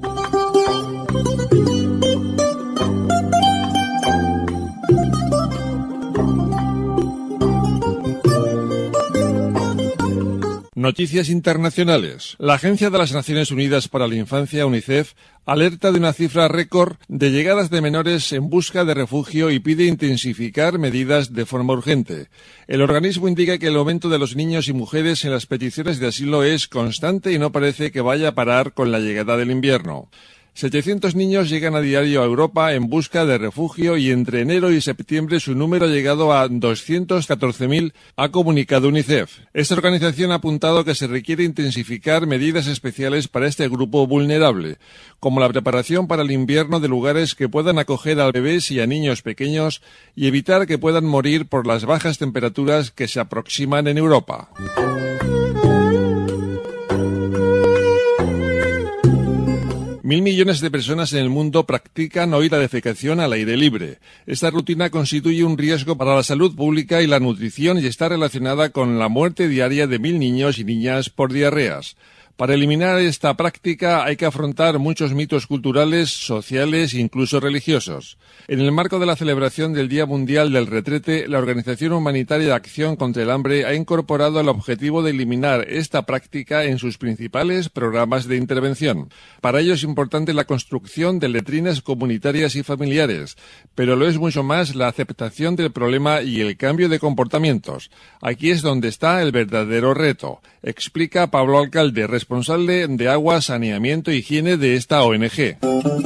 Noticias internacionales. La Agencia de las Naciones Unidas para la Infancia, UNICEF, alerta de una cifra récord de llegadas de menores en busca de refugio y pide intensificar medidas de forma urgente. El organismo indica que el aumento de los niños y mujeres en las peticiones de asilo es constante y no parece que vaya a parar con la llegada del invierno. 700 niños llegan a diario a Europa en busca de refugio y entre enero y septiembre su número ha llegado a 214.000, ha comunicado UNICEF. Esta organización ha apuntado que se requiere intensificar medidas especiales para este grupo vulnerable, como la preparación para el invierno de lugares que puedan acoger a bebés y a niños pequeños y evitar que puedan morir por las bajas temperaturas que se aproximan en Europa. 1.000 millones de personas en el mundo practican hoy la defecación al aire libre. Esta rutina constituye un riesgo para la salud pública y la nutrición y está relacionada con la muerte diaria de 1.000 niños y niñas por diarreas. Para eliminar esta práctica hay que afrontar muchos mitos culturales, sociales e incluso religiosos. En el marco de la celebración del Día Mundial del Retrete, la Organización Humanitaria de Acción contra el Hambre ha incorporado el objetivo de eliminar esta práctica en sus principales programas de intervención. Para ello es importante la construcción de letrinas comunitarias y familiares, pero lo es mucho más la aceptación del problema y el cambio de comportamientos. Aquí es donde está el verdadero reto, explica Pablo Alcalde, responsable de agua, saneamiento e higiene de esta ONG.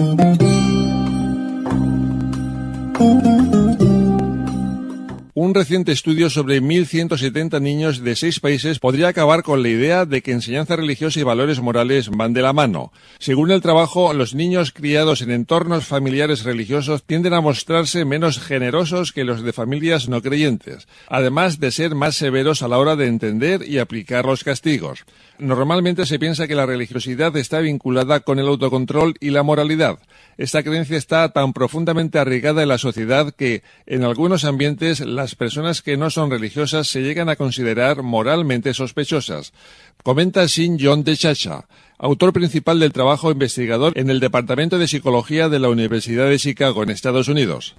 Un reciente estudio sobre 1.170 niños de 6 países podría acabar con la idea de que enseñanza religiosa y valores morales van de la mano. Según el trabajo, los niños criados en entornos familiares religiosos tienden a mostrarse menos generosos que los de familias no creyentes, además de ser más severos a la hora de entender y aplicar los castigos. Normalmente se piensa que la religiosidad está vinculada con el autocontrol y la moralidad. Esta creencia está tan profundamente arraigada en la sociedad que, en algunos ambientes, las personas que no son religiosas se llegan a considerar moralmente sospechosas. Comenta Sin John de Chacha, autor principal del trabajo investigador en el Departamento de Psicología de la Universidad de Chicago, en Estados Unidos.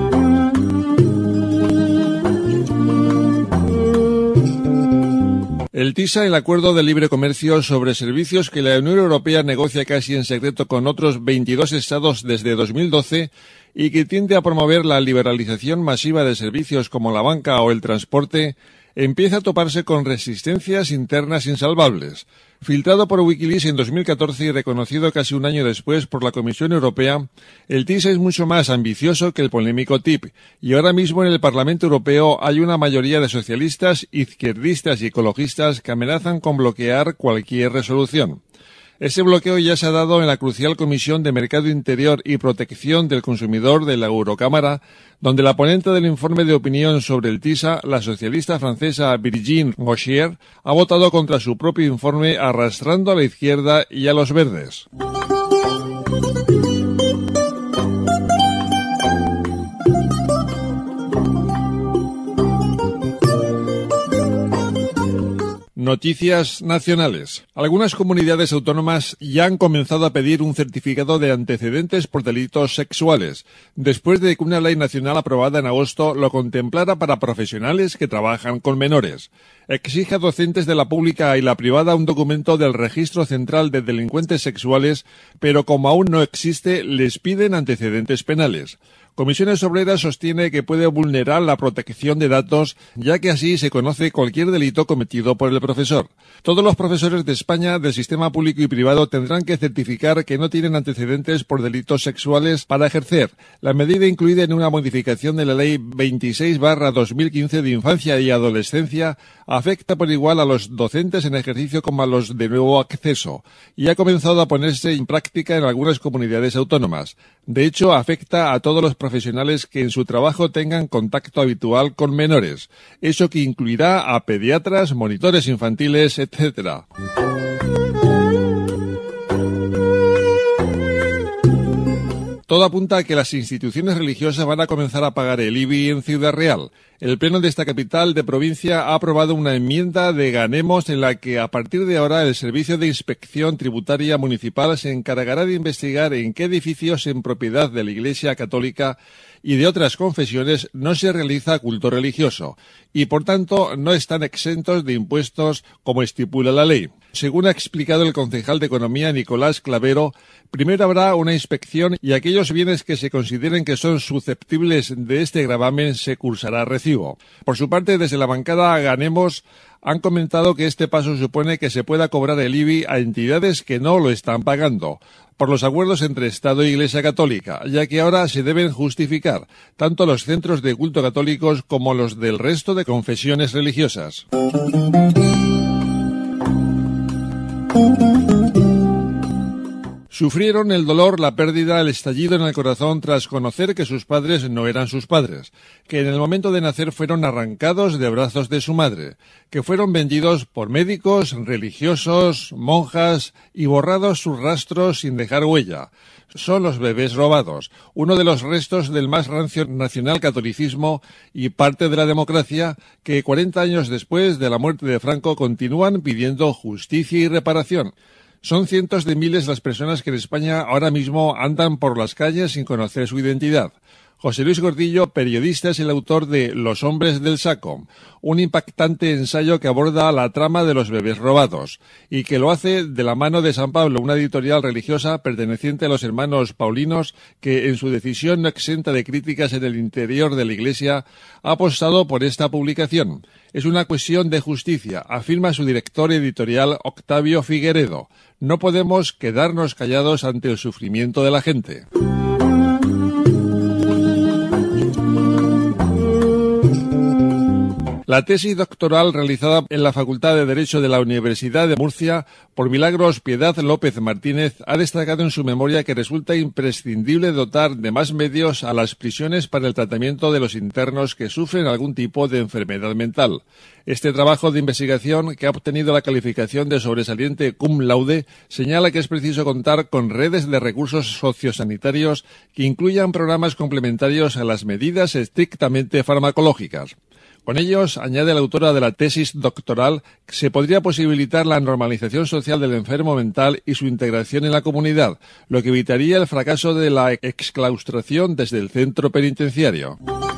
El TISA, el Acuerdo de Libre Comercio sobre Servicios que la Unión Europea negocia casi en secreto con otros 22 estados desde 2012 y que tiende a promover la liberalización masiva de servicios como la banca o el transporte, empieza a toparse con resistencias internas insalvables. Filtrado por Wikileaks en 2014 y reconocido casi un año después por la Comisión Europea, el TISA es mucho más ambicioso que el polémico TIP, y ahora mismo en el Parlamento Europeo hay una mayoría de socialistas, izquierdistas y ecologistas que amenazan con bloquear cualquier resolución. Ese bloqueo ya se ha dado en la crucial Comisión de Mercado Interior y Protección del Consumidor de la Eurocámara, donde la ponente del informe de opinión sobre el TISA, la socialista francesa Virginie Rozière, ha votado contra su propio informe arrastrando a la izquierda y a los verdes. Noticias nacionales. Algunas comunidades autónomas ya han comenzado a pedir un certificado de antecedentes por delitos sexuales, después de que una ley nacional aprobada en agosto lo contemplara para profesionales que trabajan con menores. Exige a docentes de la pública y la privada un documento del Registro Central de Delincuentes Sexuales, pero como aún no existe, les piden antecedentes penales. Comisiones Obreras sostiene que puede vulnerar la protección de datos, ya que así se conoce cualquier delito cometido por el profesor. Todos los profesores de España del sistema público y privado tendrán que certificar que no tienen antecedentes por delitos sexuales para ejercer. La medida incluida en una modificación de la Ley 26/2015 de Infancia y Adolescencia afecta por igual a los docentes en ejercicio como a los de nuevo acceso, y ha comenzado a ponerse en práctica en algunas comunidades autónomas. De hecho, afecta a todos los profesionales que en su trabajo tengan contacto habitual con menores, eso que incluirá a pediatras, monitores infantiles, etc. Todo apunta a que las instituciones religiosas van a comenzar a pagar el IBI en Ciudad Real. El Pleno de esta capital de provincia ha aprobado una enmienda de Ganemos en la que a partir de ahora el Servicio de Inspección Tributaria Municipal se encargará de investigar en qué edificios en propiedad de la Iglesia Católica y de otras confesiones no se realiza culto religioso y, por tanto, no están exentos de impuestos como estipula la ley. Según ha explicado el concejal de Economía Nicolás Clavero, primero habrá una inspección y aquellos bienes que se consideren que son susceptibles de este gravamen se cursará recibo. Por su parte, desde la bancada Ganemos han comentado que este paso supone que se pueda cobrar el IBI a entidades que no lo están pagando, por los acuerdos entre Estado e Iglesia Católica, ya que ahora se deben justificar tanto los centros de culto católicos como los del resto de confesiones religiosas. Sufrieron el dolor, la pérdida, el estallido en el corazón tras conocer que sus padres no eran sus padres, que en el momento de nacer fueron arrancados de brazos de su madre, que fueron vendidos por médicos, religiosos, monjas y borrados sus rastros sin dejar huella. Son los bebés robados, uno de los restos del más rancio nacionalcatolicismo y parte de la democracia que 40 años después de la muerte de Franco continúan pidiendo justicia y reparación. Son cientos de miles las personas que en España ahora mismo andan por las calles sin conocer su identidad. José Luis Gordillo, periodista, es el autor de Los hombres del saco, un impactante ensayo que aborda la trama de los bebés robados y que lo hace de la mano de San Pablo, una editorial religiosa perteneciente a los hermanos paulinos que, en su decisión no exenta de críticas en el interior de la Iglesia, ha apostado por esta publicación. Es una cuestión de justicia, afirma su director editorial Octavio Figueredo. No podemos quedarnos callados ante el sufrimiento de la gente. La tesis doctoral realizada en la Facultad de Derecho de la Universidad de Murcia por Milagros Piedad López Martínez ha destacado en su memoria que resulta imprescindible dotar de más medios a las prisiones para el tratamiento de los internos que sufren algún tipo de enfermedad mental. Este trabajo de investigación, que ha obtenido la calificación de sobresaliente cum laude, señala que es preciso contar con redes de recursos sociosanitarios que incluyan programas complementarios a las medidas estrictamente farmacológicas. Con ellos, añade la autora de la tesis doctoral, se podría posibilitar la normalización social del enfermo mental y su integración en la comunidad, lo que evitaría el fracaso de la exclaustración desde el centro penitenciario.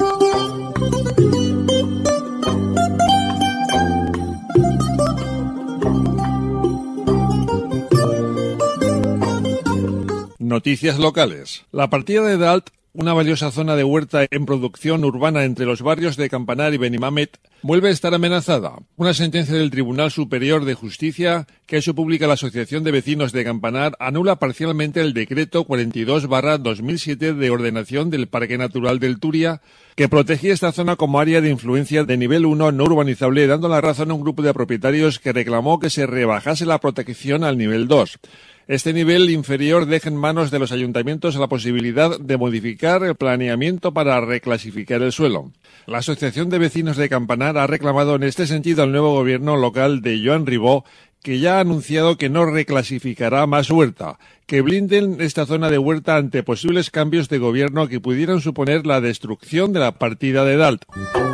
Noticias locales. La partida de Dalt, una valiosa zona de huerta en producción urbana entre los barrios de Campanar y Benimamet, vuelve a estar amenazada. Una sentencia del Tribunal Superior de Justicia, que ha hecho pública la Asociación de Vecinos de Campanar, anula parcialmente el decreto 42/2007 de ordenación del Parque Natural del Turia, que protegía esta zona como área de influencia de nivel 1 no urbanizable, dando la razón a un grupo de propietarios que reclamó que se rebajase la protección al nivel 2. Este nivel inferior deja en manos de los ayuntamientos la posibilidad de modificar el planeamiento para reclasificar el suelo. La Asociación de Vecinos de Campanar ha reclamado en este sentido al nuevo gobierno local de Joan Ribó, que ya ha anunciado que no reclasificará más huerta, que blinden esta zona de huerta ante posibles cambios de gobierno que pudieran suponer la destrucción de la partida de Dalt.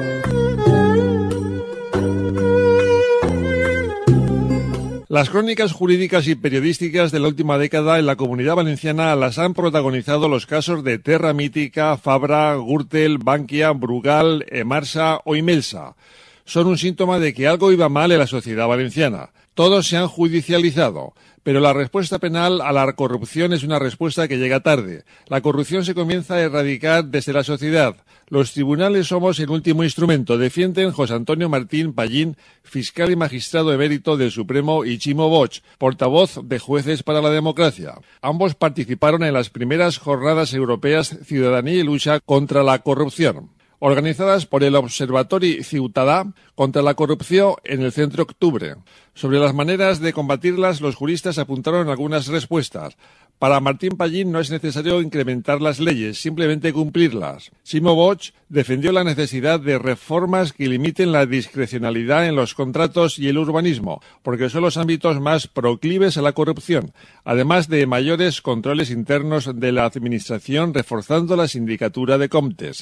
Las crónicas jurídicas y periodísticas de la última década en la Comunidad Valenciana las han protagonizado los casos de Terra Mítica, Fabra, Gürtel, Bankia, Brugal, Emarsa o Imelsa. Son un síntoma de que algo iba mal en la sociedad valenciana. Todos se han judicializado, pero la respuesta penal a la corrupción es una respuesta que llega tarde. La corrupción se comienza a erradicar desde la sociedad. Los tribunales somos el último instrumento, defienden José Antonio Martín Pallín, fiscal y magistrado emérito del Supremo, y Chimo Bosch, portavoz de Jueces para la Democracia. Ambos participaron en las primeras jornadas europeas Ciudadanía y Lucha contra la Corrupción, organizadas por el Observatori Ciutadà contra la Corrupción en el Centro Octubre. Sobre las maneras de combatirlas, los juristas apuntaron algunas respuestas. Para Martín Pallín no es necesario incrementar las leyes, simplemente cumplirlas. Ximo Bosch defendió la necesidad de reformas que limiten la discrecionalidad en los contratos y el urbanismo, porque son los ámbitos más proclives a la corrupción, además de mayores controles internos de la administración, reforzando la sindicatura de Comptes.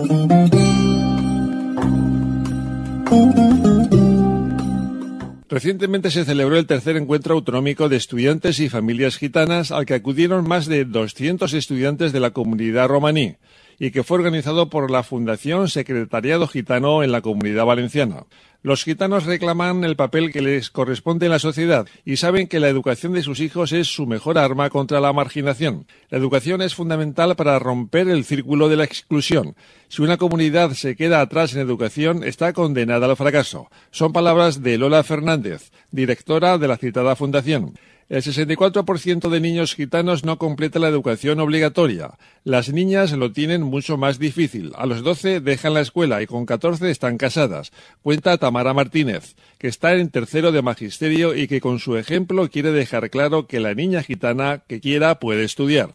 Recientemente se celebró el tercer encuentro autonómico de estudiantes y familias gitanas al que acudieron más de 200 estudiantes de la comunidad romaní y que fue organizado por la Fundación Secretariado Gitano en la Comunidad Valenciana. Los gitanos reclaman el papel que les corresponde en la sociedad y saben que la educación de sus hijos es su mejor arma contra la marginación. La educación es fundamental para romper el círculo de la exclusión. Si una comunidad se queda atrás en educación, está condenada al fracaso. Son palabras de Lola Fernández, directora de la citada fundación. El 64% de niños gitanos no completa la educación obligatoria. Las niñas lo tienen mucho más difícil. A los 12 dejan la escuela y con 14 están casadas. Cuenta Tamara Martínez, que está en tercero de magisterio y que con su ejemplo quiere dejar claro que la niña gitana que quiera puede estudiar.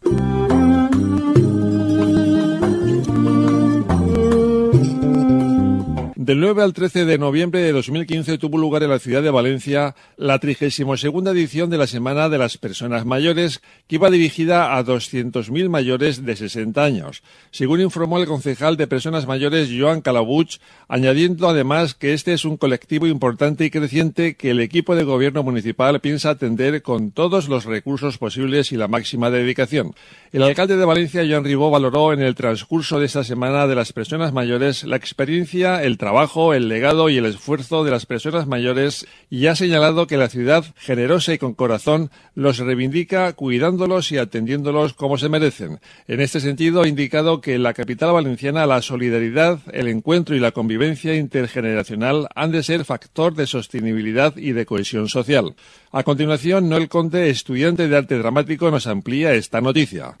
Del 9 al 13 de noviembre de 2015 tuvo lugar en la ciudad de Valencia la 32ª edición de la Semana de las Personas Mayores, que iba dirigida a 200.000 mayores de 60 años, según informó el concejal de Personas Mayores Joan Calabuig, añadiendo además que este es un colectivo importante y creciente que el equipo de gobierno municipal piensa atender con todos los recursos posibles y la máxima dedicación. El alcalde de Valencia, Joan Ribó, valoró en el transcurso de esta Semana de las Personas Mayores la experiencia, el trabajo, el legado y el esfuerzo de las personas mayores y ha señalado que la ciudad, generosa y con corazón, los reivindica cuidándolos y atendiéndolos como se merecen. En este sentido, ha indicado que en la capital valenciana la solidaridad, el encuentro y la convivencia intergeneracional han de ser factor de sostenibilidad y de cohesión social. A continuación, Noel Conde, estudiante de arte dramático, nos amplía esta noticia.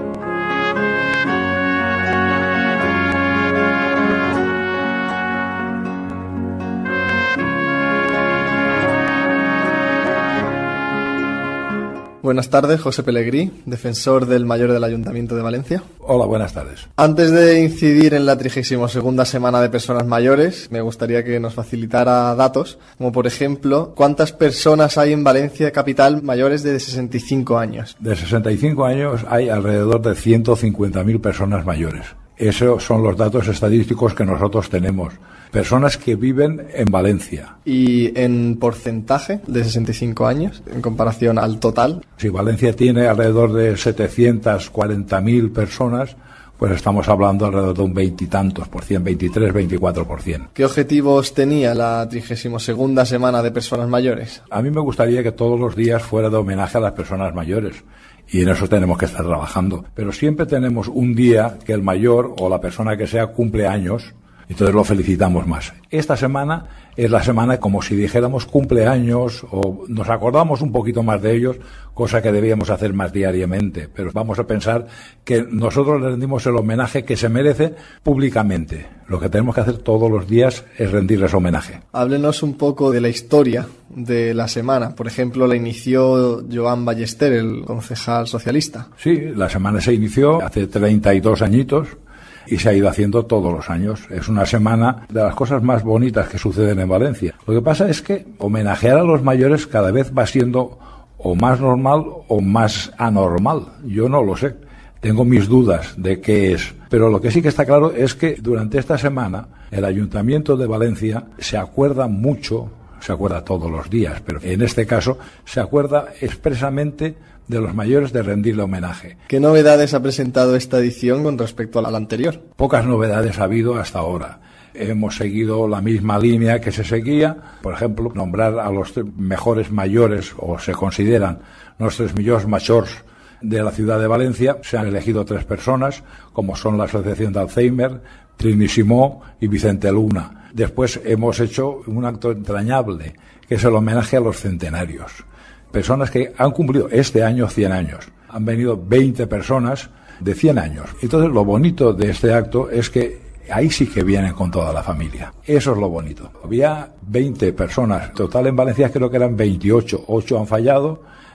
Buenas tardes, José Pellegrí, defensor del mayor del Ayuntamiento de Valencia. Hola, buenas tardes. Antes de incidir en la 32ª Semana de Personas Mayores, me gustaría que nos facilitara datos, como por ejemplo, ¿cuántas personas hay en Valencia capital mayores de 65 años? De 65 años hay alrededor de 150.000 personas mayores. Esos son los datos estadísticos que nosotros tenemos. Personas que viven en Valencia. ¿Y en porcentaje de 65 años en comparación al total? Si Valencia tiene alrededor de 740.000 personas, pues estamos hablando alrededor de un 20 y tantos por cien, 23, 24%. ¿Qué objetivos tenía la 32ª Semana de Personas Mayores? A mí me gustaría que todos los días fuera de homenaje a las personas mayores. Y en eso tenemos que estar trabajando. Pero siempre tenemos un día que el mayor o la persona que sea cumple años, entonces lo felicitamos más. Esta semana es la semana como si dijéramos cumpleaños o nos acordamos un poquito más de ellos, cosa que debíamos hacer más diariamente. Pero vamos a pensar que nosotros le rendimos el homenaje que se merece públicamente. Lo que tenemos que hacer todos los días es rendirles homenaje. Háblenos un poco de la historia de la semana. Por ejemplo, la inició Joan Ballester, el concejal socialista. Sí, la semana se inició hace 32 añitos. Y se ha ido haciendo todos los años. Es una semana de las cosas más bonitas que suceden en Valencia. Lo que pasa es que homenajear a los mayores cada vez va siendo o más normal o más anormal. Yo no lo sé. Tengo mis dudas de qué es. Pero lo que sí que está claro es que durante esta semana el Ayuntamiento de Valencia se acuerda mucho, se acuerda todos los días, pero en este caso se acuerda expresamente de los mayores de rendirle homenaje. ¿Qué novedades ha presentado esta edición con respecto a la anterior? Pocas novedades ha habido hasta ahora. Hemos seguido la misma línea que se seguía, por ejemplo, nombrar a los mejores mayores, o se consideran nuestros millors majors de la ciudad de Valencia. Se han elegido 3 personas, como son la Asociación de Alzheimer, Trini Simó y Vicente Luna. Después hemos hecho un acto entrañable, que es el homenaje a los centenarios. Personas que han cumplido este año 100 años. Han venido 20 personas de 100 años. Entonces lo bonito de este acto es que ahí sí que vienen con toda la familia. Eso es lo bonito. Había 20 personas. Total en Valencia creo que eran 28. 8 han fallado.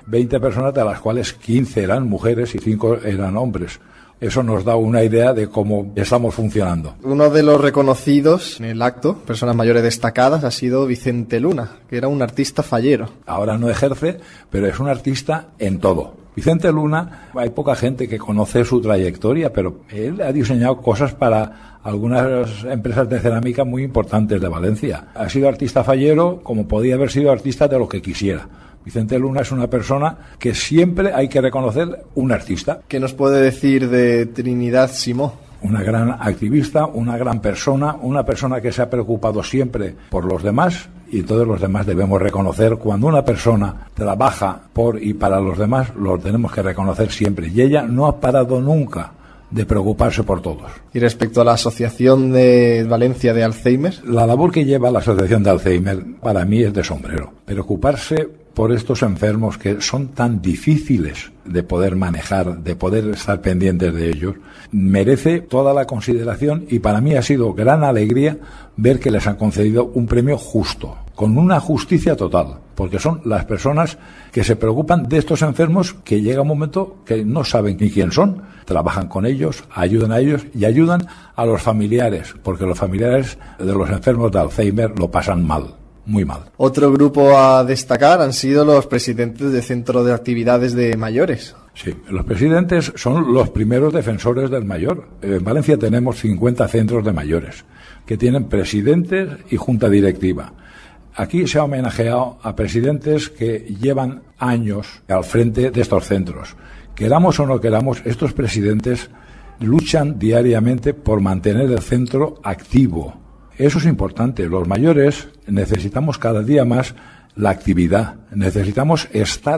20 personas, de las cuales 15 eran mujeres y 5 eran hombres. Eso nos da una idea de cómo estamos funcionando. Uno de los reconocidos en el acto, personas mayores destacadas, ha sido Vicente Luna, que era un artista fallero. Ahora no ejerce, pero es un artista en todo. Vicente Luna, hay poca gente que conoce su trayectoria, pero él ha diseñado cosas para algunas empresas de cerámica muy importantes de Valencia. Ha sido artista fallero como podía haber sido artista de lo que quisiera. Vicente Luna es una persona que siempre hay que reconocer un artista. ¿Qué nos puede decir de Trinidad Simó? Una gran activista, una gran persona, una persona que se ha preocupado siempre por los demás, y todos los demás debemos reconocer. Cuando una persona trabaja por y para los demás, lo tenemos que reconocer siempre. Y ella no ha parado nunca de preocuparse por todos. Y respecto a la Asociación de Valencia de Alzheimer, la labor que lleva la Asociación de Alzheimer para mí es de sombrero. Preocuparse por estos enfermos que son tan difíciles de poder manejar, de poder estar pendientes de ellos, merece toda la consideración, y para mí ha sido gran alegría ver que les han concedido un premio justo, con una justicia total, porque son las personas que se preocupan de estos enfermos, que llega un momento que no saben ni quién son, trabajan con ellos, ayudan a ellos y ayudan a los familiares, porque los familiares de los enfermos de Alzheimer lo pasan mal. Muy mal. Otro grupo a destacar han sido los presidentes de Centro de Actividades de Mayores. Sí, los presidentes son los primeros defensores del mayor. En Valencia tenemos 50 centros de mayores que tienen presidentes y junta directiva. Aquí se ha homenajeado a presidentes que llevan años al frente de estos centros. Queramos o no queramos, estos presidentes luchan diariamente por mantener el centro activo. Eso es importante. Los mayores necesitamos cada día más la actividad. Necesitamos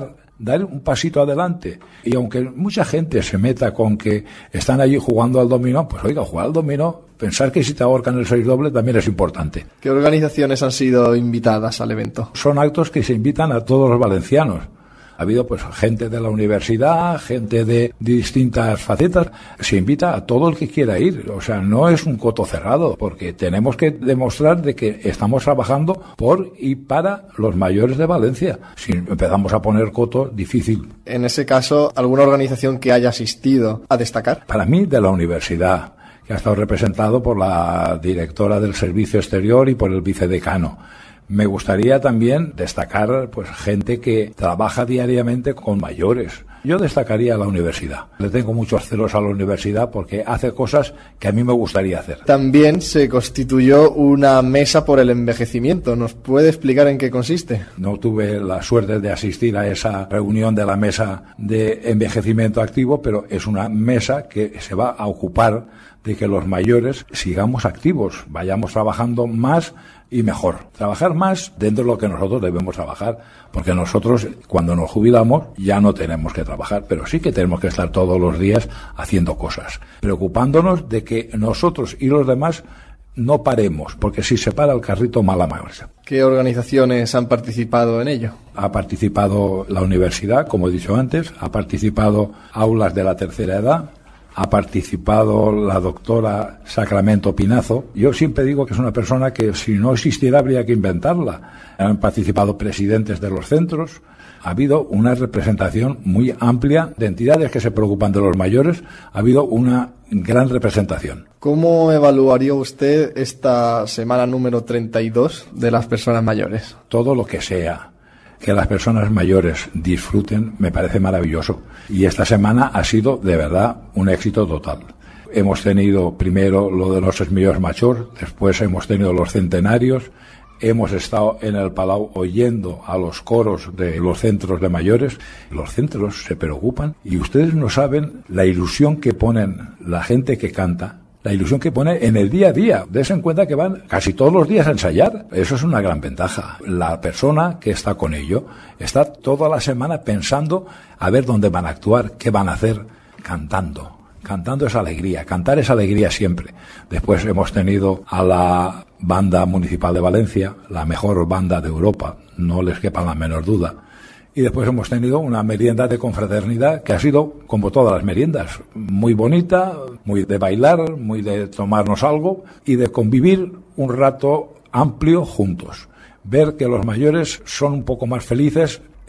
dar un pasito adelante. Y aunque mucha gente se meta con que están allí jugando al dominó, pues oiga, jugar al dominó, pensar que si te ahorcan el 6 doble también es importante. ¿Qué organizaciones han sido invitadas al evento? Son actos que se invitan a todos los valencianos. Ha habido pues gente de la universidad, gente de distintas facetas. Se invita a todo el que quiera ir. O sea, no es un coto cerrado, porque tenemos que demostrar de que estamos trabajando por y para los mayores de Valencia. Si empezamos a poner coto, difícil. En ese caso, ¿alguna organización que haya asistido a destacar? Para mí, de la universidad, que ha estado representado por la directora del Servicio Exterior y por el vicedecano. Me gustaría también destacar pues gente que trabaja diariamente con mayores. Yo destacaría a la universidad. Le tengo muchos celos a la universidad porque hace cosas que a mí me gustaría hacer. También se constituyó una mesa por el envejecimiento. ¿Nos puede explicar en qué consiste? No tuve la suerte de asistir a esa reunión de la mesa de envejecimiento activo, pero es una mesa que se va a ocupar de que los mayores sigamos activos, vayamos trabajando más y mejor. Trabajar más dentro de lo que nosotros debemos trabajar, porque nosotros cuando nos jubilamos ya no tenemos que trabajar, pero sí que tenemos que estar todos los días haciendo cosas, preocupándonos de que nosotros y los demás no paremos, porque si se para el carrito, mala marcha. ¿Qué organizaciones han participado en ello? Ha participado la universidad, como he dicho antes, ha participado Aulas de la Tercera Edad, ha participado la doctora Sacramento Pinazo. Yo siempre digo que es una persona que si no existiera habría que inventarla. Han participado presidentes de los centros. Ha habido una representación muy amplia de entidades que se preocupan de los mayores. Ha habido una gran representación. ¿Cómo evaluaría usted esta semana número 32 de las personas mayores? Todo lo que sea que las personas mayores disfruten me parece maravilloso. Y esta semana ha sido de verdad un éxito total. Hemos tenido primero lo de los millors majors, después hemos tenido los centenarios, hemos estado en el Palau oyendo a los coros de los centros de mayores. Los centros se preocupan y ustedes no saben la ilusión que ponen la gente que canta, la ilusión que pone en el día a día. Dense en cuenta que van casi todos los días a ensayar. Eso es una gran ventaja. La persona que está con ello está toda la semana pensando a ver dónde van a actuar, qué van a hacer, cantando. Cantando es alegría, cantar es alegría siempre. Después hemos tenido a la Banda Municipal de Valencia, la mejor banda de Europa, no les quepa la menor duda. Y después hemos tenido una merienda de confraternidad que ha sido, como todas las meriendas, muy bonita, muy de bailar, muy de tomarnos algo y de convivir un rato amplio juntos. Ver que los mayores son un poco más felices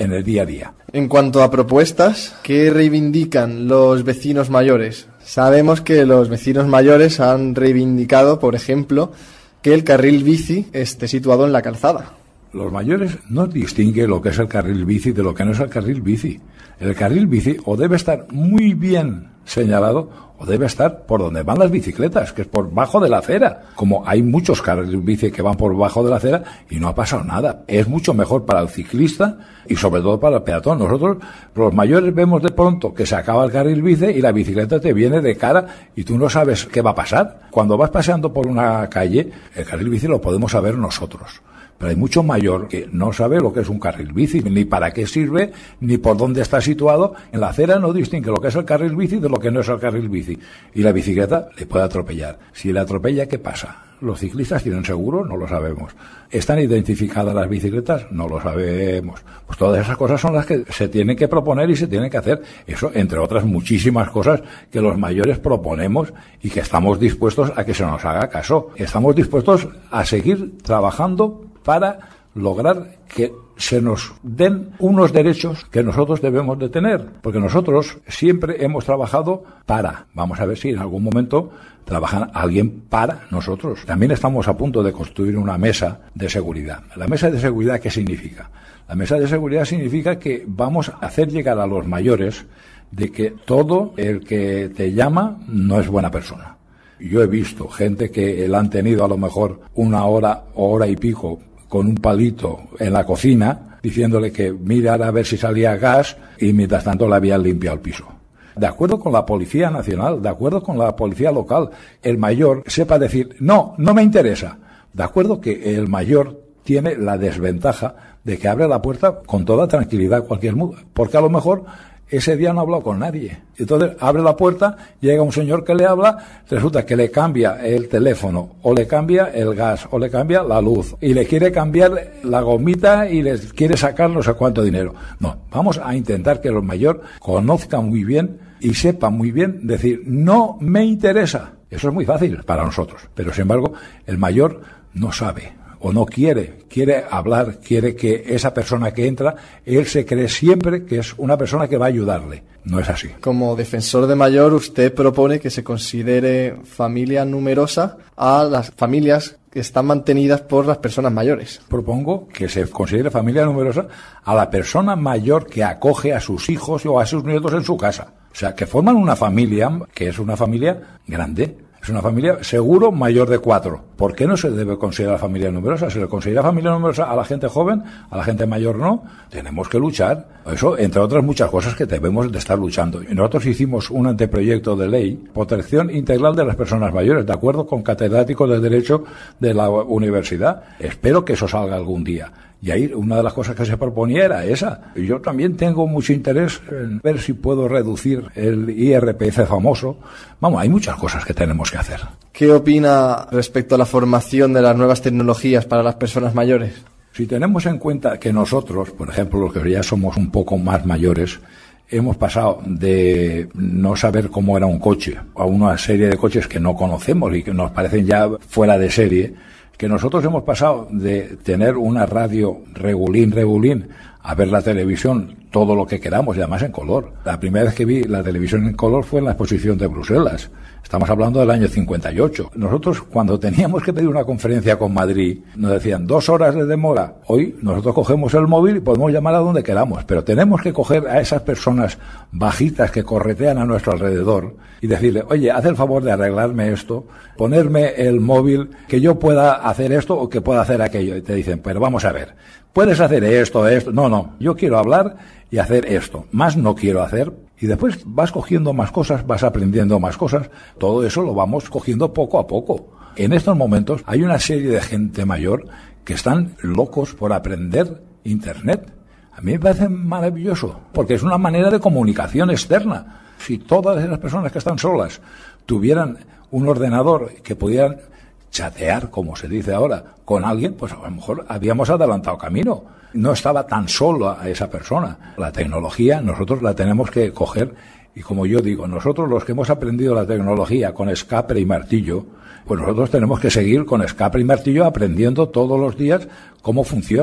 en el día a día. En cuanto a propuestas, ¿qué reivindican los vecinos mayores? Sabemos que los vecinos mayores han reivindicado, por ejemplo, que el carril bici esté situado en la calzada. Los mayores no distinguen lo que es el carril bici de lo que no es el carril bici. El carril bici o debe estar muy bien señalado o debe estar por donde van las bicicletas, que es por bajo de la acera. Como hay muchos carriles bici que van por bajo de la acera y no ha pasado nada. Es mucho mejor para el ciclista y sobre todo para el peatón. Nosotros, los mayores, vemos de pronto que se acaba el carril bici y la bicicleta te viene de cara y tú no sabes qué va a pasar. Cuando vas paseando por una calle, el carril bici lo podemos saber nosotros. Pero hay mucho mayor que no sabe lo que es un carril bici, ni para qué sirve, ni por dónde está situado. En la acera no distingue lo que es el carril bici de lo que no es el carril bici. Y la bicicleta le puede atropellar. Si le atropella, ¿qué pasa? ¿Los ciclistas tienen seguro? No lo sabemos. ¿Están identificadas las bicicletas? No lo sabemos. Pues todas esas cosas son las que se tienen que proponer y se tienen que hacer. Eso, entre otras muchísimas cosas que los mayores proponemos y que estamos dispuestos a que se nos haga caso. Estamos dispuestos a seguir trabajando para lograr que se nos den unos derechos que nosotros debemos de tener, porque nosotros siempre hemos trabajado para, vamos a ver si en algún momento trabaja alguien para nosotros. También estamos a punto de construir una mesa de seguridad. ¿La mesa de seguridad qué significa? La mesa de seguridad significa que vamos a hacer llegar a los mayores de que todo el que te llama no es buena persona. Yo he visto gente que la han tenido a lo mejor una hora o hora y pico con un palito en la cocina, diciéndole que mirara a ver si salía gas y mientras tanto le habían limpiado el piso. De acuerdo con la Policía Nacional, de acuerdo con la Policía Local, el mayor sepa decir, no me interesa. De acuerdo que el mayor tiene la desventaja de que abre la puerta con toda tranquilidad cualquier mundo, porque a lo mejor ese día no ha hablado con nadie. Entonces abre la puerta, llega un señor que le habla, resulta que le cambia el teléfono, o le cambia el gas, o le cambia la luz, y le quiere cambiar la gomita y le quiere sacar no sé cuánto dinero. No, vamos a intentar que el mayor conozca muy bien y sepa muy bien decir, no me interesa. Eso es muy fácil para nosotros, pero sin embargo el mayor no sabe. O no quiere hablar, quiere que esa persona que entra, él se cree siempre que es una persona que va a ayudarle. No es así. Como defensor de mayor, usted propone que se considere familia numerosa a las familias que están mantenidas por las personas mayores. Propongo que se considere familia numerosa a la persona mayor que acoge a sus hijos o a sus nietos en su casa. O sea, que forman una familia que es una familia grande. Es una familia seguro mayor de 4. ¿Por qué no se debe considerar familia numerosa? ¿Se le considera familia numerosa a la gente joven? ¿A la gente mayor no? Tenemos que luchar. Eso, entre otras muchas cosas que debemos de estar luchando. Y nosotros hicimos un anteproyecto de ley, protección integral de las personas mayores, de acuerdo con catedráticos de Derecho de la universidad. Espero que eso salga algún día. Y ahí una de las cosas que se proponía era esa. Y yo también tengo mucho interés en ver si puedo reducir el IRPF famoso. Vamos, hay muchas cosas que tenemos que hacer. ¿Qué opina respecto a la formación de las nuevas tecnologías para las personas mayores? Si tenemos en cuenta que nosotros, por ejemplo, los que ya somos un poco más mayores, hemos pasado de no saber cómo era un coche a una serie de coches que no conocemos y que nos parecen ya fuera de serie, que nosotros hemos pasado de tener una radio regulín, a ver la televisión todo lo que queramos y además en color. La primera vez que vi la televisión en color fue en la exposición de Bruselas. Estamos hablando del año 58. Nosotros, cuando teníamos que pedir una conferencia con Madrid, nos decían 2 horas de demora. Hoy nosotros cogemos el móvil y podemos llamar a donde queramos, pero tenemos que coger a esas personas bajitas que corretean a nuestro alrededor y decirle, oye, haz el favor de arreglarme esto, ponerme el móvil, que yo pueda hacer esto o que pueda hacer aquello. Y te dicen, pero vamos a ver, puedes hacer esto. No, yo quiero hablar y hacer esto. Más no quiero hacer. Y después vas cogiendo más cosas, vas aprendiendo más cosas. Todo eso lo vamos cogiendo poco a poco. En estos momentos hay una serie de gente mayor que están locos por aprender Internet. A mí me parece maravilloso, porque es una manera de comunicación externa. Si todas las personas que están solas tuvieran un ordenador que pudieran chatear, como se dice ahora, con alguien, pues a lo mejor habíamos adelantado camino. No estaba tan solo a esa persona. La tecnología nosotros la tenemos que coger y, como yo digo, nosotros los que hemos aprendido la tecnología con escape y martillo, pues nosotros tenemos que seguir con escape y martillo aprendiendo todos los días cómo funciona.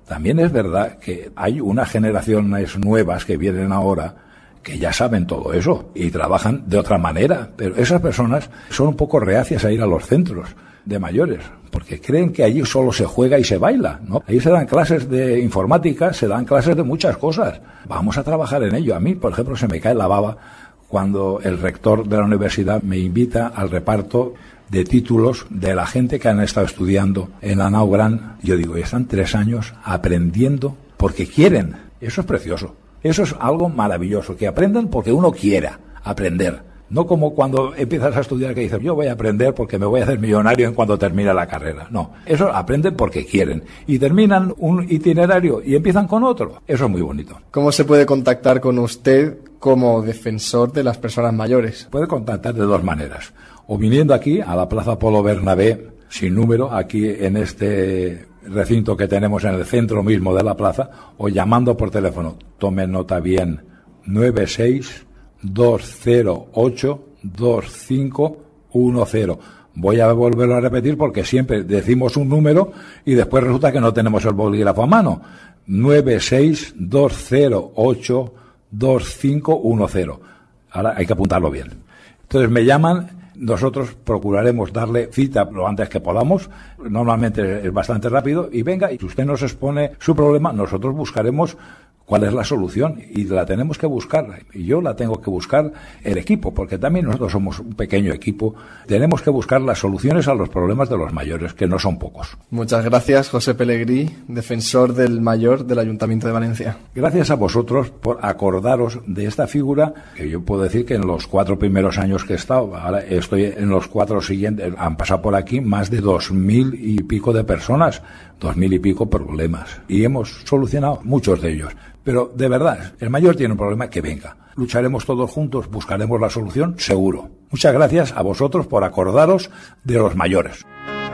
También es verdad que hay unas generaciones nuevas que vienen ahora que ya saben todo eso y trabajan de otra manera, pero esas personas son un poco reacias a ir a los centros de mayores, porque creen que allí solo se juega y se baila, ¿no? Ahí se dan clases de informática, se dan clases de muchas cosas. Vamos a trabajar en ello. A mí, por ejemplo, se me cae la baba cuando el rector de la universidad me invita al reparto de títulos de la gente que han estado estudiando en la Nau Gran. Yo digo, están 3 años aprendiendo porque quieren. Eso es precioso. Eso es algo maravilloso, que aprendan porque uno quiera aprender. No como cuando empiezas a estudiar que dices, yo voy a aprender porque me voy a hacer millonario en cuando termine la carrera. No, eso aprenden porque quieren. Y terminan un itinerario y empiezan con otro. Eso es muy bonito. ¿Cómo se puede contactar con usted como defensor de las personas mayores? Puede contactar de 2 maneras. O viniendo aquí a la Plaza Polo Bernabé, sin número, aquí en este recinto que tenemos en el centro mismo de la plaza, o llamando por teléfono. Tomen nota bien, 96-208-2510. Voy a volverlo a repetir porque siempre decimos un número y después resulta que no tenemos el bolígrafo a mano. 96-208-2510. Ahora hay que apuntarlo bien. Entonces me llaman. Nosotros procuraremos darle cita lo antes que podamos, normalmente es bastante rápido, y venga, y si usted nos expone su problema, nosotros buscaremos cuál es la solución, y la tenemos que buscar, y yo la tengo que buscar el equipo, porque también nosotros somos un pequeño equipo, tenemos que buscar las soluciones a los problemas de los mayores, que no son pocos. Muchas gracias, José Pelegrí, defensor del mayor del Ayuntamiento de Valencia. Gracias a vosotros por acordaros de esta figura, que yo puedo decir que en los 4 primeros años que he estado, ahora estoy en los 4 siguientes, han pasado por aquí más de 2.000 y pico de personas, 2.000 y pico problemas, y hemos solucionado muchos de ellos. Pero, de verdad, el mayor tiene un problema, que venga. Lucharemos todos juntos, buscaremos la solución, seguro. Muchas gracias a vosotros por acordaros de los mayores.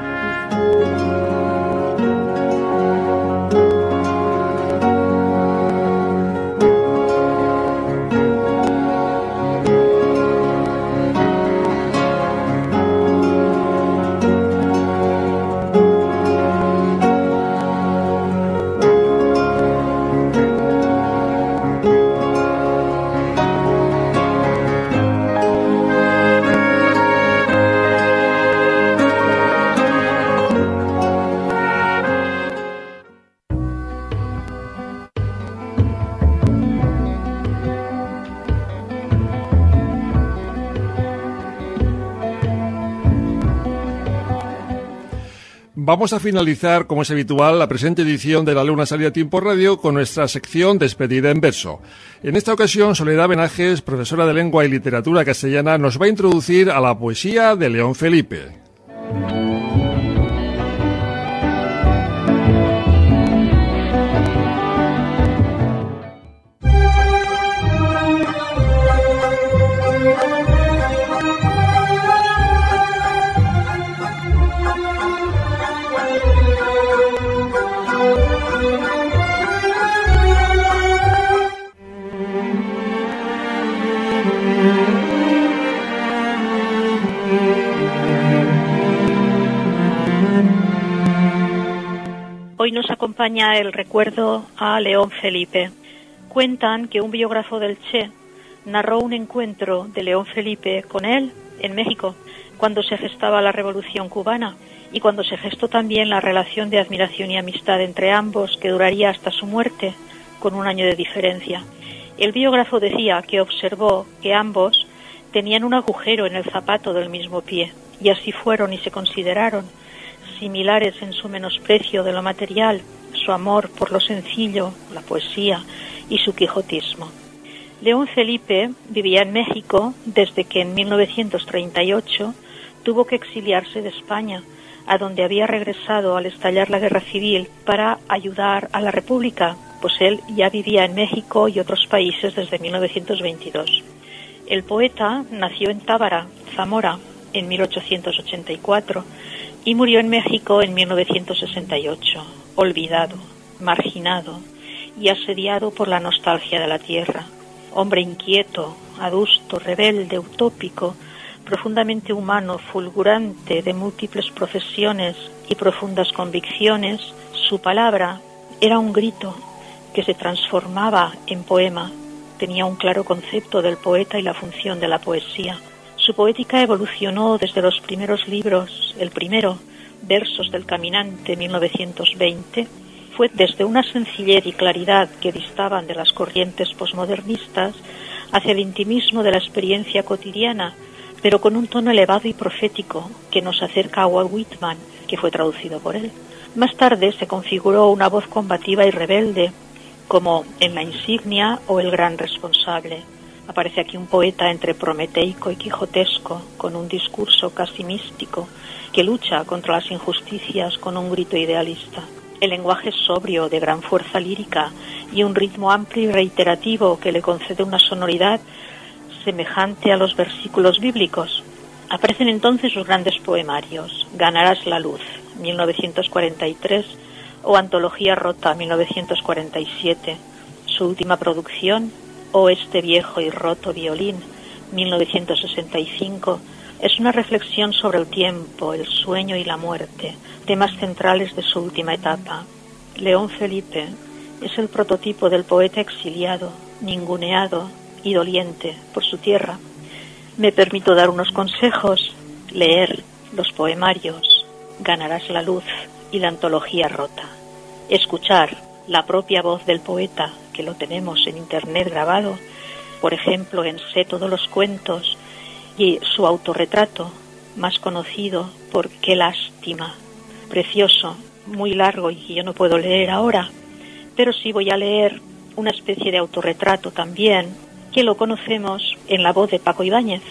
Vamos a finalizar, como es habitual, la presente edición de La Luna Sale a Tiempo Radio con nuestra sección Despedida en Verso. En esta ocasión, Soledad Benajes, profesora de Lengua y Literatura Castellana, nos va a introducir a la poesía de León Felipe. Hoy nos acompaña el recuerdo a León Felipe. Cuentan que un biógrafo del Che narró un encuentro de León Felipe con él en México, cuando se gestaba la Revolución Cubana y cuando se gestó también la relación de admiración y amistad entre ambos, que duraría hasta su muerte, con 1 año de diferencia. El biógrafo decía que observó que ambos tenían un agujero en el zapato del mismo pie, y así fueron y se consideraron similares en su menosprecio de lo material, su amor por lo sencillo, la poesía y su quijotismo. León Felipe vivía en México desde que en 1938 tuvo que exiliarse de España, a donde había regresado al estallar la Guerra Civil para ayudar a la República, pues él ya vivía en México y otros países desde 1922. El poeta nació en Tábara, Zamora, en 1884, y murió en México en 1968, olvidado, marginado y asediado por la nostalgia de la tierra. Hombre inquieto, adusto, rebelde, utópico, profundamente humano, fulgurante, de múltiples profesiones y profundas convicciones, su palabra Era un grito que se transformaba en poema. Tenía un claro concepto del poeta y la función de la poesía. Su poética evolucionó desde los primeros libros. El primero, Versos del Caminante, 1920, fue desde una sencillez y claridad que distaban de las corrientes posmodernistas hacia el intimismo de la experiencia cotidiana, pero con un tono elevado y profético que nos acerca a Walt Whitman, que fue traducido por él. Más tarde se configuró una voz combativa y rebelde, como en La Insignia o El Gran Responsable. Aparece aquí un poeta entre prometeico y quijotesco, con un discurso casi místico, que lucha contra las injusticias con un grito idealista. El lenguaje es sobrio, de gran fuerza lírica, y un ritmo amplio y reiterativo que le concede una sonoridad semejante a los versículos bíblicos. Aparecen entonces sus grandes poemarios, Ganarás la luz, 1943, o Antología rota, 1947. Su última producción, O este viejo y roto violín, 1965, es una reflexión sobre el tiempo, el sueño y la muerte, temas centrales de su última etapa. León Felipe es el prototipo del poeta exiliado, ninguneado y doliente por su tierra. Me permito dar unos consejos: leer los poemarios Ganarás la luz y la Antología rota, escuchar la propia voz del poeta, que lo tenemos en internet grabado, por ejemplo en Sé todos los cuentos, y su autorretrato más conocido por Qué lástima, precioso, muy largo y que yo no puedo leer ahora, pero sí voy a leer una especie de autorretrato también, que lo conocemos en la voz de Paco Ibáñez.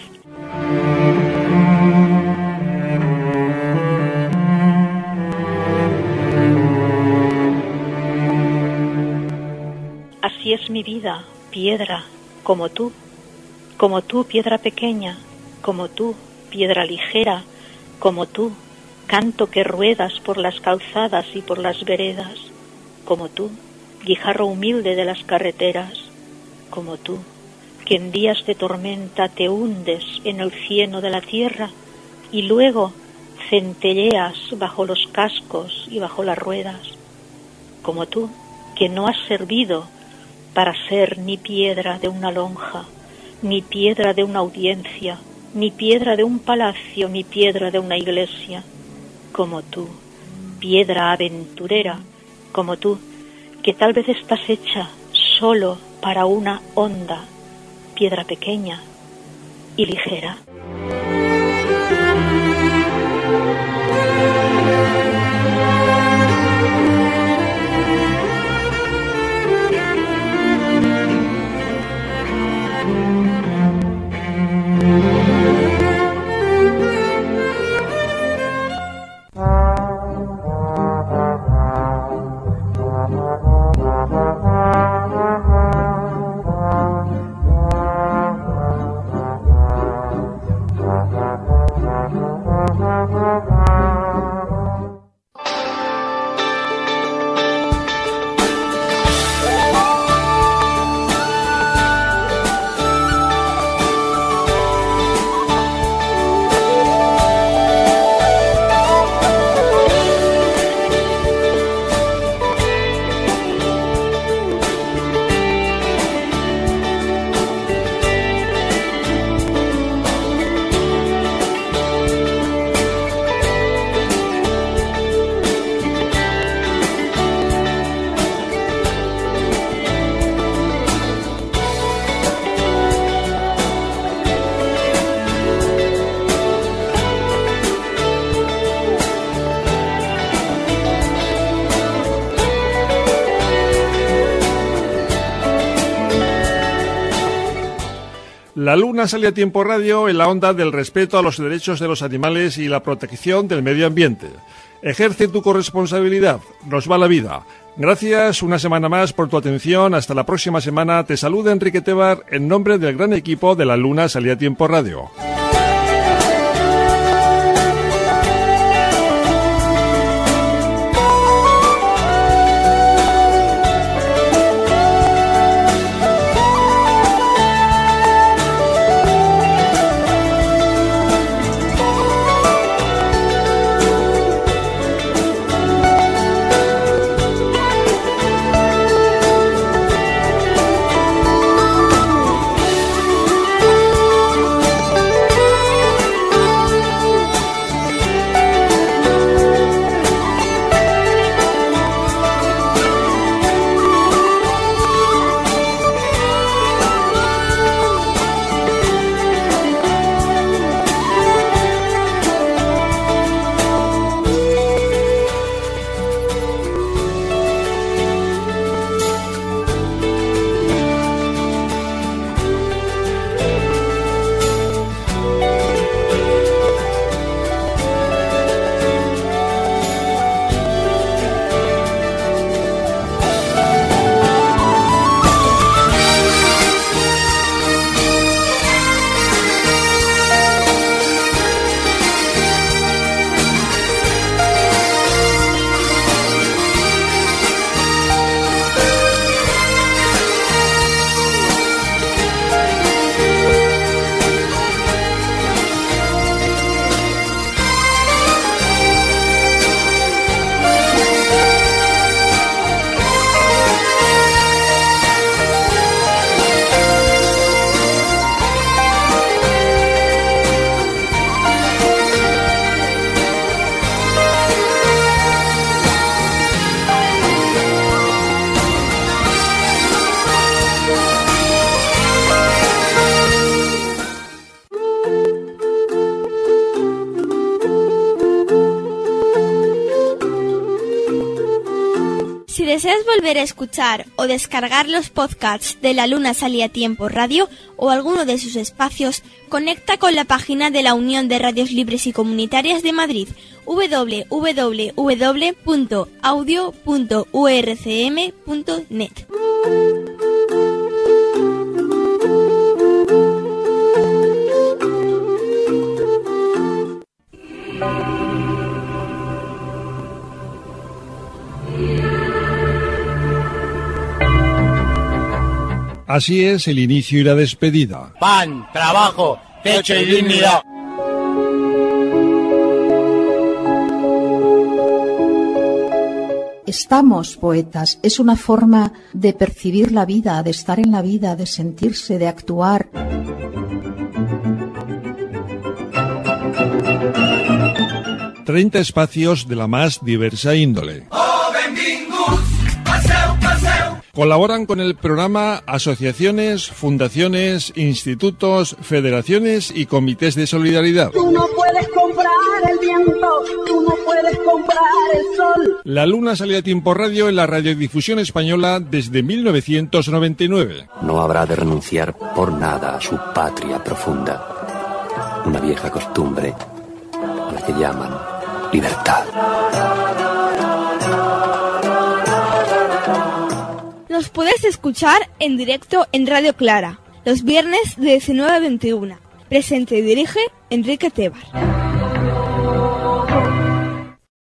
Así es mi vida, piedra, como tú, piedra pequeña, como tú, piedra ligera, como tú, canto que ruedas por las calzadas y por las veredas, como tú, guijarro humilde de las carreteras, como tú, que en días de tormenta te hundes en el cieno de la tierra y luego centelleas bajo los cascos y bajo las ruedas, como tú, que no has servido para ser ni piedra de una lonja, ni piedra de una audiencia, ni piedra de un palacio, ni piedra de una iglesia, como tú, piedra aventurera, como tú, que tal vez estás hecha solo para una onda, piedra pequeña y ligera. La Luna sale a Tiempo Radio en la onda del respeto a los derechos de los animales y la protección del medio ambiente. Ejerce tu corresponsabilidad, nos va la vida. Gracias una semana más por tu atención. Hasta la próxima semana. Te saluda Enrique Tebar en nombre del gran equipo de La Luna sale a Tiempo Radio. deseas volver a escuchar o descargar los podcasts de La Luna Sale a Tiempo Radio o alguno de sus espacios, conecta con la página de la Unión de Radios Libres y Comunitarias de Madrid, www.audio.urcm.net. Así es el inicio y la despedida. Pan, trabajo, techo y dignidad. Estamos poetas. Es una forma de percibir la vida, de estar en la vida, de sentirse, de actuar. ...30 espacios de la más diversa índole. Colaboran con el programa asociaciones, fundaciones, institutos, federaciones y comités de solidaridad. Tú no puedes comprar el viento, tú no puedes comprar el sol. La Luna Sale a Tiempo Radio en la radiodifusión española desde 1999. No habrá de renunciar por nada a su patria profunda. Una vieja costumbre a la que llaman libertad. Nos puedes escuchar en directo en Radio Clara, los viernes de 19 a 21. Presente y dirige Enrique Tebar.